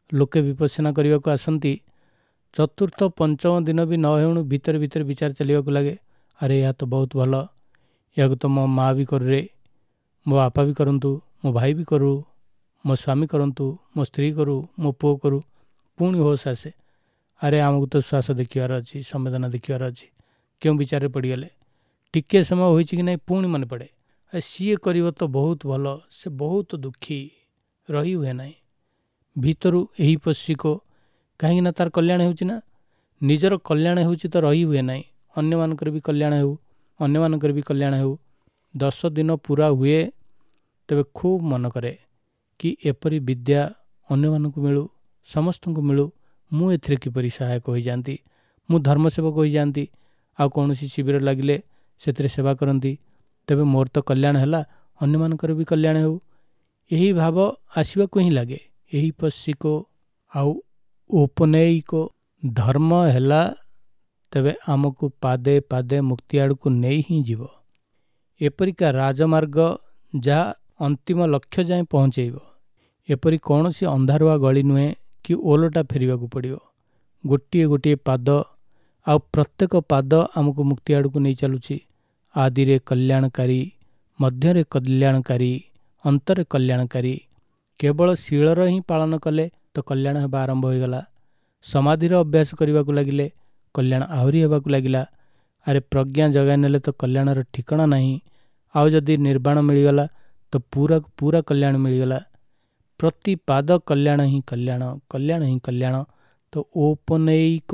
ଲୋକେ ବିପස්සନା କରିବାକୁ ଆସନ୍ତି, ଚତୁର୍ଥ ପଞ୍ଚମ ଦିନ ବି ନ ହେଉଣୁ ଭିତରେ ଭିତରେ ବିଚାର ଚାଲିବାକୁ ଲାଗେ, ଆରେ ଏହା ତ ବହୁତ ଭଲ, ଏହାକୁ ତ ମୋ ମା' ବି କରୁରେ, ମୋ ବାପା ବି କରନ୍ତୁ, ମୋ ଭାଇ ବି କରୁ, ମୋ ସ୍ୱାମୀ କରନ୍ତୁ, ମୋ ସ୍ତ୍ରୀ କରୁ, ମୋ ପୁଅ କରୁ। ପୁଣି ହୋସ୍ ଆସେ, ଆରେ ଆମକୁ ତ ଶ୍ୱାସ ଦେଖିବାର ଅଛି, ସମ୍ବେଦନା ଦେଖିବାର ଅଛି। କେଉଁ ବିଚାରରେ ପଡ଼ିଗଲେ ଟିକିଏ ସମୟ ହୋଇଛି କି ନାହିଁ ପୁଣି ମନେ ପଡ଼େ, ସିଏ କରିବ ତ ବହୁତ ଭଲ, ସେ ବହୁତ ଦୁଃଖୀ, ରହି ହୁଏ ନାହିଁ। ଭିତରୁ ଏହି ପଶିକ, କାହିଁକିନା ତାର କଲ୍ୟାଣ ହେଉଛି ନା, ନିଜର କଲ୍ୟାଣ ହେଉଛି ତ ରହି ହୁଏ ନାହିଁ। ଅନ୍ୟମାନଙ୍କର ବି କଲ୍ୟାଣ ହେଉ, ଅନ୍ୟମାନଙ୍କର ବି କଲ୍ୟାଣ ହେଉ। 10 ଦିନ ପୁରା ହୁଏ, ତେବେ ଖୁବ୍ ମନ କରେ କି ଏପରି ବିଦ୍ୟା ଅନ୍ୟମାନଙ୍କୁ ମିଳୁ, ସମସ୍ତଙ୍କୁ ମିଳୁ, ମୁଁ ଏଥିରେ କିପରି ସହାୟକ ହୋଇଯାଆନ୍ତି, ମୁଁ ଧର୍ମସେବକ ହୋଇଯାଆନ୍ତି, ଆଉ କୌଣସି ଶିବିର ଲାଗିଲେ ସେଥିରେ ସେବା କରନ୍ତି, ତେବେ ମୋର ତ କଲ୍ୟାଣ ହେଲା, ଅନ୍ୟମାନଙ୍କର ବି କଲ୍ୟାଣ ହେଉ। ଏହି ଭାବ ଆସିବାକୁ ହିଁ ଲାଗେ। ଏହି ପଶିକ ଆଉ ଔପନୟିକ ଧର୍ମ ହେଲା ତେବେ ଆମକୁ ପାଦେ ପାଦେ ମୁକ୍ତି ଆଡ଼କୁ ନେଇ ହିଁ ଯିବ। ଏପରିକା ରାଜମାର୍ଗ ଯାହା ଅନ୍ତିମ ଲକ୍ଷ୍ୟ ଯାଏଁ ପହଞ୍ଚେଇବ। ଏପରି କୌଣସି ଅନ୍ଧାରୁଆ ଗଳି ନୁହେଁ କି ଓଲଟା ଫେରିବାକୁ ପଡ଼ିବ। ଗୋଟିଏ ଗୋଟିଏ ପାଦ, ଆଉ ପ୍ରତ୍ୟେକ ପାଦ ଆମକୁ ମୁକ୍ତି ଆଡ଼କୁ ନେଇ ଚାଲୁଛି। ଆଦିରେ କଲ୍ୟାଣକାରୀ, ମଧ୍ୟରେ କଲ୍ୟାଣକାରୀ, ଅନ୍ତରେ କଲ୍ୟାଣକାରୀ। କେବଳ ଶୀଳର ହିଁ ପାଳନ କଲେ ତ କଲ୍ୟାଣ ହେବା ଆରମ୍ଭ ହୋଇଗଲା। ସମାଧିର ଅଭ୍ୟାସ କରିବାକୁ ଲାଗିଲେ କଲ୍ୟାଣ ଆହୁରି ହେବାକୁ ଲାଗିଲା। ଆରେ ପ୍ରଜ୍ଞା ଜଗାଇ ନେଲେ ତ କଲ୍ୟାଣର ଠିକଣା ନାହିଁ। ଆଉ ଯଦି ନିର୍ବାଣ ମିଳିଗଲା ତ ପୁରା କଲ୍ୟାଣ ମିଳିଗଲା। ପ୍ରତି ପାଦ କଲ୍ୟାଣ ହିଁ କଲ୍ୟାଣ, କଲ୍ୟାଣ ହିଁ କଲ୍ୟାଣ। ତ ଔପନୟିକ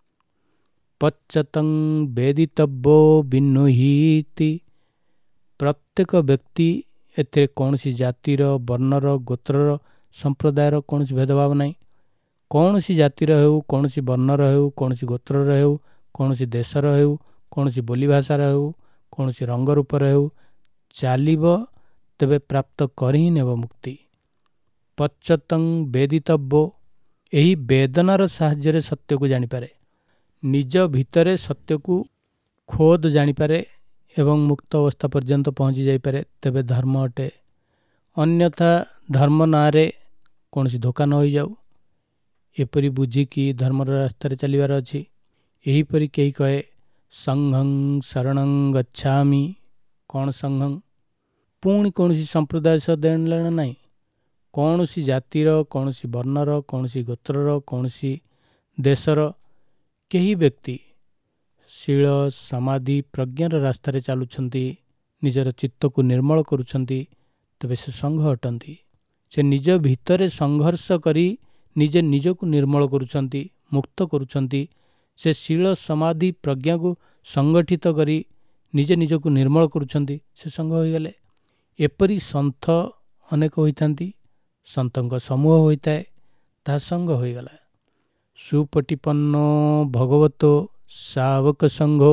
ପଶ୍ଚତଂ ବେଦିତବ୍ୟୋ ବିନୁହୀତି। ପ୍ରତ୍ୟେକ ବ୍ୟକ୍ତି, ଏଥିରେ କୌଣସି ଜାତିର, ବର୍ଣ୍ଣର, ଗୋତ୍ରର, ସମ୍ପ୍ରଦାୟର କୌଣସି ଭେଦଭାବ ନାହିଁ। କୌଣସି ଜାତିର ହେଉ, କୌଣସି ବର୍ଣ୍ଣର ହେଉ, କୌଣସି ଗୋତ୍ରର ହେଉ, କୌଣସି ଦେଶର ହେଉ, କୌଣସି ବୋଲି ଭାଷାର ହେଉ, କୌଣସି ରଙ୍ଗ ରୂପର ହେଉ, ଚାଲିବ ତେବେ ପ୍ରାପ୍ତ କରି ହିଁ ନେବ ମୁକ୍ତି। ପଶ୍ଚତଂ ବେଦିତବ୍ୟୋ, ଏହି ବେଦନାର ସାହାଯ୍ୟରେ ସତ୍ୟକୁ ଜାଣିପାରେ, ନିଜ ଭିତରେ ସତ୍ୟକୁ ଖୋଦ ଜାଣିପାରେ ଏବଂ ମୁକ୍ତ ଅବସ୍ଥା ପର୍ଯ୍ୟନ୍ତ ପହଞ୍ଚି ଯାଇପାରେ, ତେବେ ଧର୍ମ ଅଟେ। ଅନ୍ୟଥା ଧର୍ମ ନାଁରେ କୌଣସି ଧୋକା ନ ହୋଇଯାଉ, ଏପରି ବୁଝିକି ଧର୍ମର ରାସ୍ତାରେ ଚାଲିବାର ଅଛି। ଏହିପରି କେହି କହେ ସଂଘଂ ଶରଣଂ ଗଚ୍ଛାମି। କ'ଣ ସଂଘଂ? ପୁଣି କୌଣସି ସମ୍ପ୍ରଦାୟ ସହ ଦେଣ ଲେଣ ନାହିଁ। କୌଣସି ଜାତିର, କୌଣସି ବର୍ଣ୍ଣର, କୌଣସି ଗୋତ୍ରର, କୌଣସି ଦେଶର କେହି ବ୍ୟକ୍ତି ଶୀଳ, ସମାଧି, ପ୍ରଜ୍ଞାର ରାସ୍ତାରେ ଚାଲୁଛନ୍ତି, ନିଜର ଚିତ୍ତକୁ ନିର୍ମଳ କରୁଛନ୍ତି, ତେବେ ସେ ସଂଘ ଅଟନ୍ତି। ସେ ନିଜ ଭିତରେ ସଂଘର୍ଷ କରି ନିଜେ ନିଜକୁ ନିର୍ମଳ କରୁଛନ୍ତି, ମୁକ୍ତ କରୁଛନ୍ତି। ସେ ଶୀଳ, ସମାଧି, ପ୍ରଜ୍ଞାକୁ ସଂଗଠିତ କରି ନିଜେ ନିଜକୁ ନିର୍ମଳ କରୁଛନ୍ତି, ସେ ସଂଘ ହୋଇଗଲେ। ଏପରି ସନ୍ଥ ଅନେକ ହୋଇଥାନ୍ତି, ସନ୍ତଙ୍କ ସମୂହ ହୋଇଥାଏ, ତାହା ସଂଘ ହୋଇଗଲା। ସୁପଟିପନ୍ନୋ ଭଗବତୋ ଶାବକ ସଂଘୋ,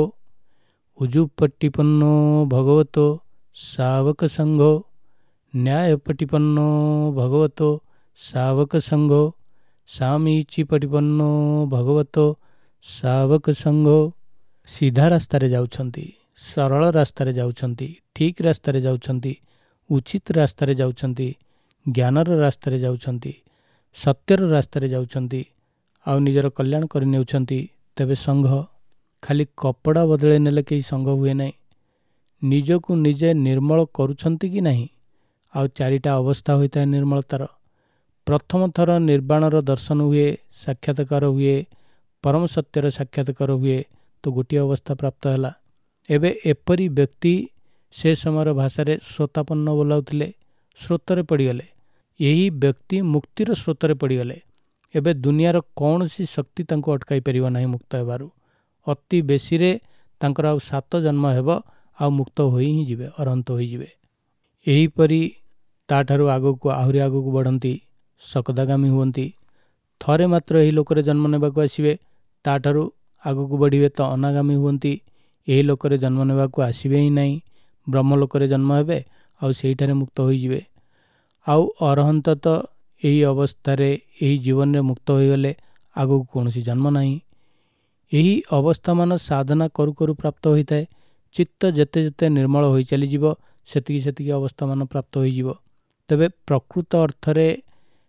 ଉଜୁପଟିପନ୍ନୋ ଭଗବତୋ ଶାବକ ସଂଘୋ, ନ୍ୟାୟପଟିପନ୍ନୋ ଭଗବତୋ ଶାବକ ସଂଘୋ, ସାମୀଚିପଟିପନ୍ନୋ ଭଗବତୋ ଶାବକ ସଂଘୋ। ସିଧା ରାସ୍ତାରେ ଯାଉଛନ୍ତି, ସରଳ ରାସ୍ତାରେ ଯାଉଛନ୍ତି, ଠିକ୍ ରାସ୍ତାରେ ଯାଉଛନ୍ତି, ଉଚିତ ରାସ୍ତାରେ ଯାଉଛନ୍ତି, ଜ୍ଞାନର ରାସ୍ତାରେ ଯାଉଛନ୍ତି, ସତ୍ୟର ରାସ୍ତାରେ ଯାଉଛନ୍ତି, ଆଉ ନିଜର କଲ୍ୟାଣ କରିନେଉଛନ୍ତି, ତେବେ ସଂଘ। ଖାଲି କପଡ଼ା ବଦଳାଇ ନେଲେ କେହି ସଂଘ ହୁଏ ନାହିଁ। ନିଜକୁ ନିଜେ ନିର୍ମଳ କରୁଛନ୍ତି କି ନାହିଁ, ଆଉ 4ଟା ଅବସ୍ଥା ହୋଇଥାଏ ନିର୍ମଳତାର। ପ୍ରଥମ ଥର ନିର୍ବାଣର ଦର୍ଶନ ହୁଏ, ସାକ୍ଷାତକାର ହୁଏ, ପରମ ସତ୍ୟର ସାକ୍ଷାତକାର ହୁଏ, ତ ଗୋଟିଏ ଅବସ୍ଥା ପ୍ରାପ୍ତ ହେଲା। ଏବେ ଏପରି ବ୍ୟକ୍ତି ସେ ସମୟର ଭାଷାରେ ଶ୍ରୋତାପନ୍ନ ବୋଲାଉଥିଲେ, ସ୍ରୋତରେ ପଡ଼ିଗଲେ। ଏହି ବ୍ୟକ୍ତି ମୁକ୍ତିର ସ୍ରୋତରେ ପଡ଼ିଗଲେ। ଏବେ ଦୁନିଆର କୌଣସି ଶକ୍ତି ତାଙ୍କୁ ଅଟକାଇ ପାରିବ ନାହିଁ ମୁକ୍ତ ହେବାରୁ। ଅତି ବେଶୀରେ ତାଙ୍କର ଆଉ 7 ଜନ୍ମ ହେବ, ଆଉ ମୁକ୍ତ ହୋଇ ହିଁ ଯିବେ, ଅରହନ୍ତ ହୋଇଯିବେ। ଏହିପରି ତାଠାରୁ ଆଗକୁ, ଆହୁରି ଆଗକୁ ବଢ଼ନ୍ତି, ଶକଦାଗାମୀ ହୁଅନ୍ତି। ଥରେ ମାତ୍ର ଏହି ଲୋକରେ ଜନ୍ମ ନେବାକୁ ଆସିବେ, ତାଠାରୁ ଆଗକୁ ବଢ଼ିବେ ତ ଅନାଗାମୀ ହୁଅନ୍ତି। ଏହି ଲୋକରେ ଜନ୍ମ ନେବାକୁ ଆସିବେ ହିଁ ନାହିଁ, ବ୍ରହ୍ମଲୋକରେ ଜନ୍ମ ହେବେ, ଆଉ ସେଇଠାରେ ମୁକ୍ତ ହୋଇଯିବେ। ଆଉ ଅରହନ୍ତ ତ ଏହି ଅବସ୍ଥାରେ, ଏହି ଜୀବନରେ ମୁକ୍ତ ହୋଇଗଲେ ଆଗକୁ କୌଣସି ଜନ୍ମ ନାହିଁ। ଏହି ଅବସ୍ଥାମାନ ସାଧନା କରୁ କରୁ ପ୍ରାପ୍ତ ହୋଇଥାଏ। ଚିତ୍ତ ଯେତେ ଯେତେ ନିର୍ମଳ ହୋଇ ଚାଲିଯିବ, ସେତିକି ସେତିକି ଅବସ୍ଥାମାନ ପ୍ରାପ୍ତ ହୋଇଯିବ। ତେବେ ପ୍ରକୃତ ଅର୍ଥରେ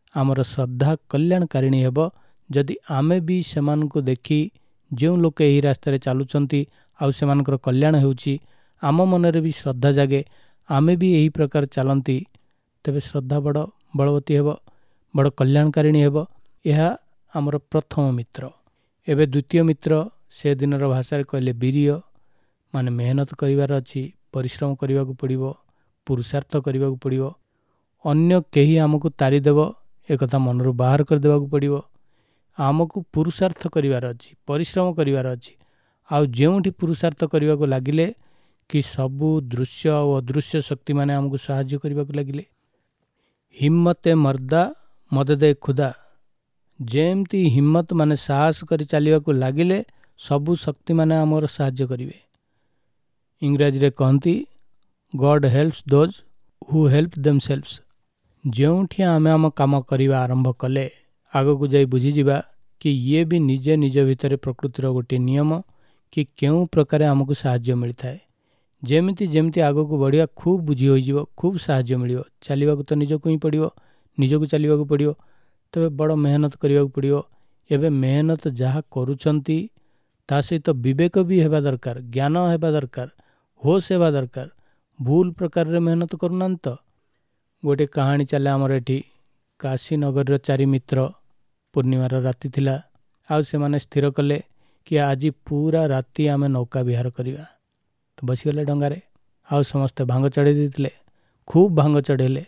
आमर श्रद्धा कल्याणकारिणी हेब जदि आमे भी सेमानकु देखि जो लोक यही रास्तार चलुंट आउ सेमानकर कल्याण होउछि आम मनरे भी श्रद्धा जागे आमे भी यही प्रकार चलती तेबे श्रद्धा बड़ बलवती हेब बड़ कल्याणकारिणी हेब। यह आमर प्रथम मित्र। एबे द्वितीय मित्र से दिनर भाषा कहले वीर्य माने मेहनत करिवार अछि परिश्रम करने पड़ो पुरुषार्थ करने पड़ो अन्य केही आमको तारिदेव एक मनरू बाहर करदेवा पड़ो आमको पुरुषार्थ करिवार अछि परिश्रम करिवार अछि आउ जेउठी पुरुषार्थ करने को लगिले कि सबू दृश्य और अदृश्य शक्ति माने आमको साहाय्य करने को लगिले। हिम्मते मर्दा मददे खुदा जेमती हिम्मत माने साहस कर चलने को लगिले सबू शक्ति माने आमर साहाय्य करिवे। इंग्राजी रे कहती God helps those who help themselves. जोठी आमे आम काम करवा आरंभ कले आग को जाई बुझी जिबा कि ये भी निजे निज भितर प्रकृतिर गोटे नियम कि केउ प्रकार आमको साहाय्य मिलता है। जेमिति जेमिति आग को बढ़िया खूब बुझी हो खूब साहाय्य मिल चलने को तो निजक ही पड़ो निजक चलने पड़ो तबे बड़ मेहनत करने पड़ो। एबे मेहनत जहाँ करुचंती ता सहित विवेक भी हेबा दरकार ज्ञान हेबा दरकार होश हेबा दरकार भूल प्रकार रे मेहनत करूना तो। गोटे कहानी चले आमर एठी काशीनगर चारि मित्र पूर्णिमार राति थिला आउ से माने स्थिर कले कि आज पूरा राति आमे नौका विहार करिवा तो बसीगले डंगारे आउ समस्ते भांग चढ़े देते खूब भांग चढ़ेले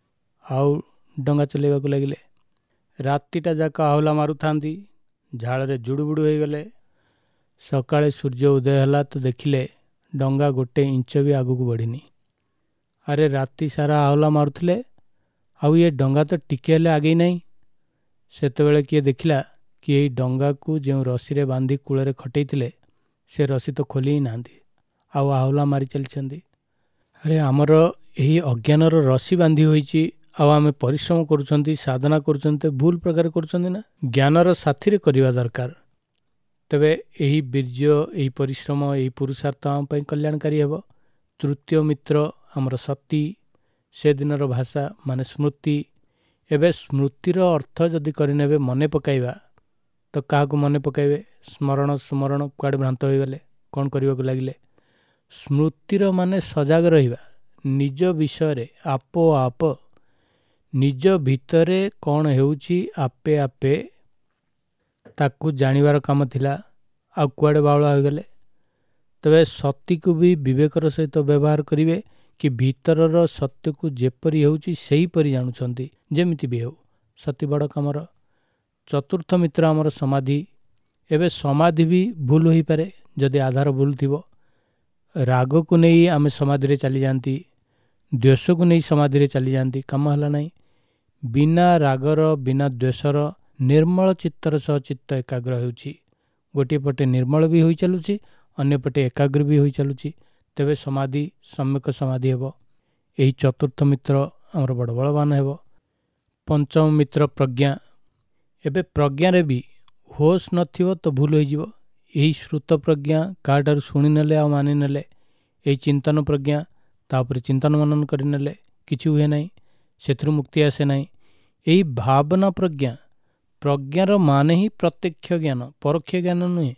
आउ डंगा चलेवा को लगिले। रातिटा जाक आहला मारू थांती झाड़े जुड़ुबुड़ू हो गले। सकाळे सूर्य उदय हला तो देखिले डंगा गोटे इंच भी आगू बढ़िनी। अरे राति सारा आहला मारुथले आउ ये डंगा तो टिके हेले आगे नहीं। सेतेबेले किए देखिला कि यही डंगा को जो रसी रे बांधी कूଳରେ खटेइथिले से रसी तो खोली ही नांदी आउ आहला मारी चलछंदी। अरे आमर यही अज्ञानर रसी बांधी होईची आउ आमे परिश्रम करूछंती साधना करूछंती भूल प्रकार करूछंती ना ज्ञानर साथी रे करिवा दरकार। तबे यही बीर्य यही परिश्रम यही पुरुषार्थ आम पई कल्याणकारी हेबो। तृतीय मित्र आमर सती से दिनर भाषा माने स्मृति। एबे स्मृतिर अर्थ जदि करिनेबे मने पकाइबा तो काहाकू मने पकाइबे स्मरण स्मरण कुआडे भ्रांत हो गले कौन करने को लगिले। स्मृतिर माने सजाग रहिबा निज विषय रे आपो आप निज भितरे कौन हेउची आपे आपे ताकू जानिबार काम थिला आ कुआडे बावळा हो गले। तबे सत्य को भी विवेकर सहित व्यवहार करिवे कि भीतरर सत्य को जेपरी हेउची सेही परी जानुछंती जेमिति भी हेउ सती बड़ कामर। चतुर्थ मित्र आमर समाधि। एबे समाधि भी भूल होई पारे जदि आधार भूल थिबो। राग को नहीं आमे समाधि रे चली जानती द्वेष को नहीं समाधि रे चली जानती काम हला नहीं। बिना रागर बिना द्वेषर निर्मल चित्तर सह चित्त एकाग्र हेउची गोटे पटे निर्मल भी होई चलुची अन्य पटे एकाग्र भी होई चलुची तेबे समाधि सम्यक समाधि हेबो। एही चतुर्थ मित्र आमर बड़ बलवान हेबो। पंचम मित्र प्रज्ञा। एबे प्रज्ञा रे भी होश नथिबो तो भूल होई जिवो। एही श्रुत प्रज्ञा काटार शुणी नेले आ मानि नेले एही चिंतन प्रज्ञा तापर चिंतन मनन करि नेले किछि हुए नाही सेथुरु मुक्ति आसे नाही। एही भावना प्रज्ञा प्रज्ञार माने ही प्रत्यक्ष ज्ञान परोक्ष ज्ञान नुहे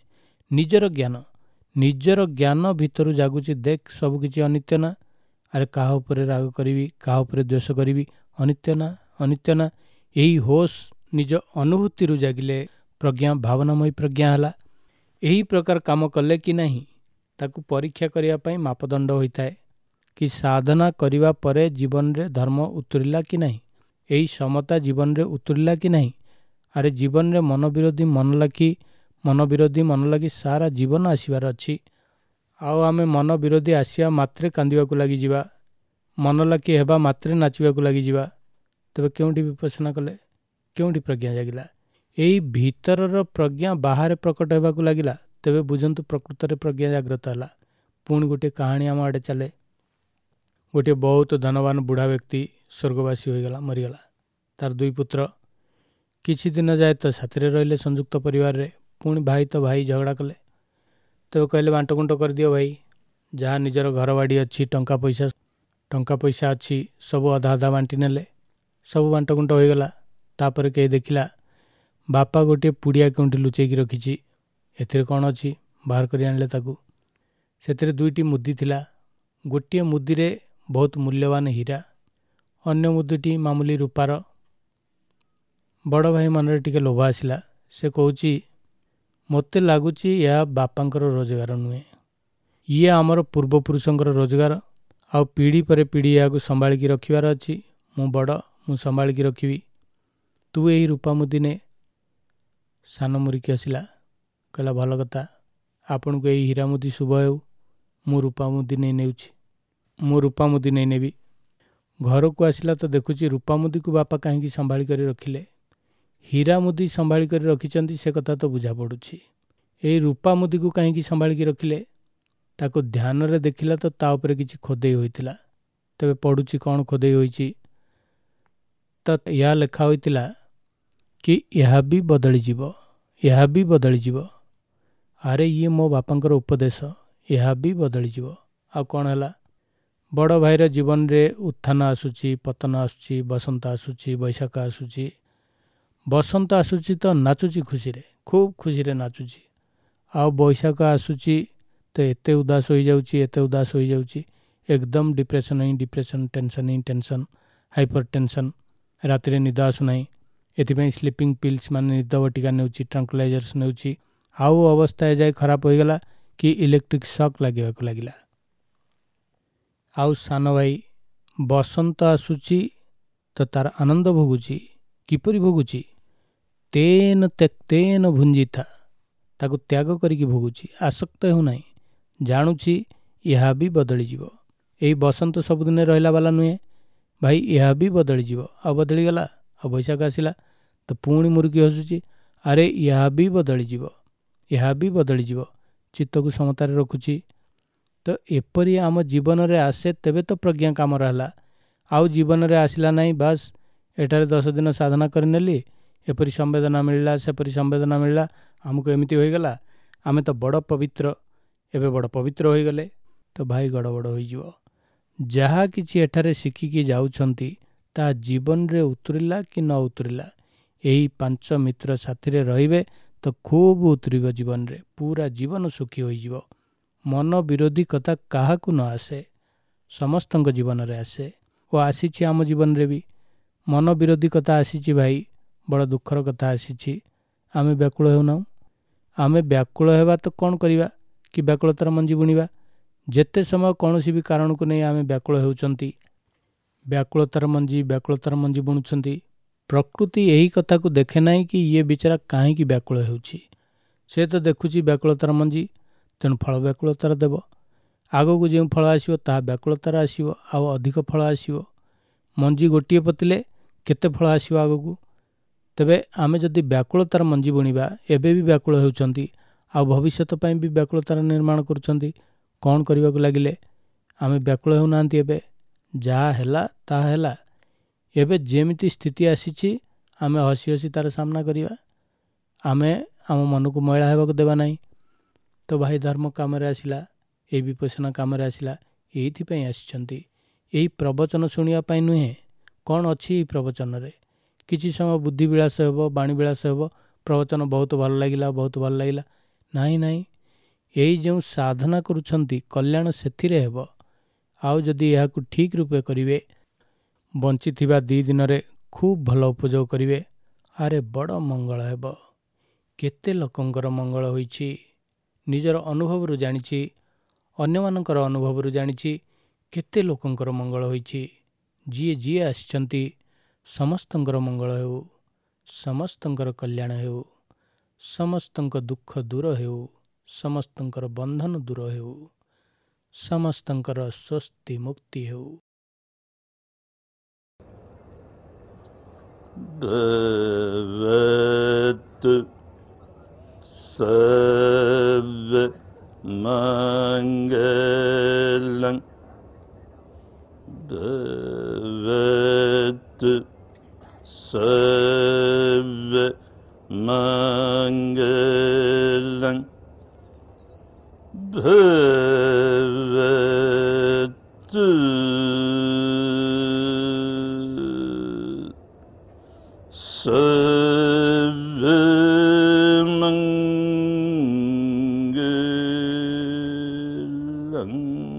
निजर ज्ञान भितरु जागुची देख सब किछि अनित्य ना। अरे काहा उपरे राग करिवि काहा उपरे द्वेष करिवि अनित्य ना। एही होश निज अनुभूति रु जागिले प्रज्ञा भावनामयी प्रज्ञा हला। एही प्रकार काम कले कि नहीं ताकू परीक्षा करिया पई मापदंड होइताए कि साधना करिवा परे जीवन रे धर्म उतरिला कि नहीं एही समता जीवन रे उतरिला कि नहीं। अरे जीवन रे मन विरोधी मन लगी सारा जीवन आसीबार अछि आउ आमे मन विरोधी आसिया मात्रे कांदिबा को लागि जिबा मन लाकी हेबा मात्रे नाचिबा को लागि जिबा तबे केउंठी विपස්සना कले केउंठी प्रज्ञा जागिला। एही भीतरर प्रज्ञा बाहर प्रकट हेबा को लागिला तेबे बुझंतु प्रकृत रे प्रज्ञा जागृत हला। पुणी गोटे कहानी आम आड़े चले। गोटे बहुत धनवान बुढ़ा व्यक्ति स्वर्गवासी होईगला मरीगला। तार दुई पुत्र किछि दिन जाए तो साथी रे रहिले संयुक्त परिवार रे। पुणी भाई तो भाई झगड़ा कले तो कहले बांटकुंट कर दियो भाई जहाँ निजर घर बाड़ी अच्छी टंका पैसा अच्छी सब अधा अधा बांटी नेले सब बांटकुंट होईगला। तापर कई देखिला बापा गोटे पुड़िया केउंठी लुचेकी रखिछि। एथिरे कौन अछि बाहर करि आनले ताकू। सेथिरे दुईटी मुदी थिला। गोटिए मुदीरे बहुत मूल्यवान हीरा, अन्य मुदीटी मामूली रूपार। बड़ भाई मनरे टिके लोभ आसिला। से कहूछि मते लागुछि या बापांकर रोजगार नुहे, ये आमर पूर्वपुरुषंकर रोजगार। आउ पीढ़ी पर पीढ़ी या संभाळिकी रखिबार अछि। मु बड़, मु संभाळिकी रखिबी। तू एही रूपा मुदी ने। सान मुरिकी हसिला, कहला भल कथा, आपन को एही हीरा मुदी शुभ हेउ। मु रूपा मुदी नहीं नेउछि, मु रूपा मुदी नहीं नेबी। घर को आसिला तो देखुछि रूपा मुदी को बापा कहीं संभाळी करी रखिले। हीरा मुदी संभाळी करी रखिचंती से कथा तो बुझा पड़ुछि। एही रूपा मुदी को कहीं संभाळी की रखिले ताको ध्यान रे देखिला तो ता ऊपर किछि खोदेई होइतिला। तबे पढुछि कौन खोदेई होइछि। तो या लेखा होइतिला कि यह भी बदली जीव, यह भी बदली जीव। अरे ये मो बापांकर उपदेश, यह भी बदली जीव। आ कौन हैला, बड़ भाईर जीवन रे उत्थान आसुछि, पतन आसुछि, बसंत आसुछि, बैशाख आसुछि। बसंत आसुछि तो नाचुछि खुशी रे, खूब खुशी रे नाचुछि। आ बैशाख आसुछि तो एते उदास हो जाउछि, एते उदास हो जाउछि, एकदम डिप्रेशन ही डिप्रेशन, टेंशन ही टेंशन, हाइपर टेंशन। राति रे निद आसु नाही, एथिपई स्लीपिंग पिल्स माने निद बटिका नेउछि, ट्रांकुलाइजर्स नेउछि। आउ अवस्था जाय खराब हो गला कि इलेक्ट्रिक शॉक लागिबा को लागिला। आउ सान भाई बसंत आसुछि तो तार आनंद भोगुछि। किपरि भोगुछि, तेन त्यक्तेन भुंजिथा, ताको त्याग करिकी भोगुछि, आसक्त हेउ नाही। जानुछि यह भी बदली जीव। एही बसंत सबुदिने रहिला वाला नुहे भाई, यह भी बदली जीव। आ बदली गला, आ बैशाख आसिला तो पुणी मुरुकी हसुछि, अरे यह भी बदली जीव, यह भी बदली जीव। चित्त को समतारे रखुछि। तो एपरी आम जीवन रे आसे तेबे तो प्रज्ञा काम रहला। आउ जीवन रे आसिला नाही, बास एटारे 10 दिन साधना करनेली, एपरी संवेदना मिलला, सेपरी संवेदना मिलला, आमको एमिति होई गला, आमे तो बड़ पवित्र, एबे बड़ पवित्र होई गले। तो भाई गड़बड़ होई जीव। जहा किछि एठारे शिखिकी जाउछंती ता जीवन रे उतरिला कि न उतरिला, एही 5 मित्र साथी रे रहिबे तो खूब उतरिबो जीवन रे, पूरा जीवन सुखी होई जीव। मन विरोधी कथा काहाकु न आसे, समस्तंक जीवन रे आसे। ओ आसीछि आम जीवन रे भी मन विरोधी कथा आसीछि भाई, बड़ दुखर कथा आसीछि। आमे व्याकुल हेउ ना, आमे व्याकुल हेबा तो कौन करिबा कि व्याकुलतार मंजी बुनिबा। जेते समय कौनसी भी कारण को नहीं आमे व्याकुल हेउचंती, व्याकुलतार मंजी बुणुचंती। प्रकृति यही कथा को देखे नाही कि ये बिचारा काहे की व्याकुल हेउछि। से तो देखुछि व्याकुलतार मंजी, तेणु फल व्याकुलतार देव। आगो को जो फल आसीबो ता व्याकुलतार आसीबो, आउ अधिक फल आसीबो। मंजी गोटिए पतिले केते फल आसीबो आगो को। तबे आमे जदि व्याकुलतार मंजी बुणिबा, एबे भी व्याकुल हेउचंती, आउ भविष्यत पई भी व्याकुलतार निर्माण करुचंती। कौन करबा को लागिले, आमे व्याकुल हेउ नांती। एबे जहा हैला ता हैला, एबे जेमिति स्थिति आसीछि आमे हसी हसी तार सामना करिबा। आमे आम मन को मैला हेबा को देबा नाही। तो भाई धर्म काम रे आसिला, ए विपसना काम रे आसिला, एथि पई आछंती। एही प्रवचन सुनिया पई नुहे, कौन अछि प्रवचन रे। किछि समय बुद्धि विलास हेबो, वाणी विलास हेबो, प्रवचन बहुत भल लागिला, बहुत भल लागिला। नाही नाही, एही जो साधना करुछंती कल्याण सेथिरे हेबो। आउ जदि याकु ठीक रूपे करिवे, बंची थिबा 2 दिन रे खूब भल उपयोग करिवे, अरे बड़ मंगल हेबो। केते लोकंकर मंगल होईछि, निजर अनुभव रु जानिछि, अन्य मानकर अनुभव रु जानिछि, केते लोकंकर मंगल होईछि। जिए जिए आछंती समस्तंकर मंगल हेउ, समस्तंकर कल्याण हेउ, समस्तंक दुख दूर हेउ, समस्तंकर बंधन दूर हेउ, समस्तंकर स्वस्ति मुक्ति हेउ। भवतु सर्वमङ्गलं भवतु सर्वमङ्गलं भवतु शङ्करम्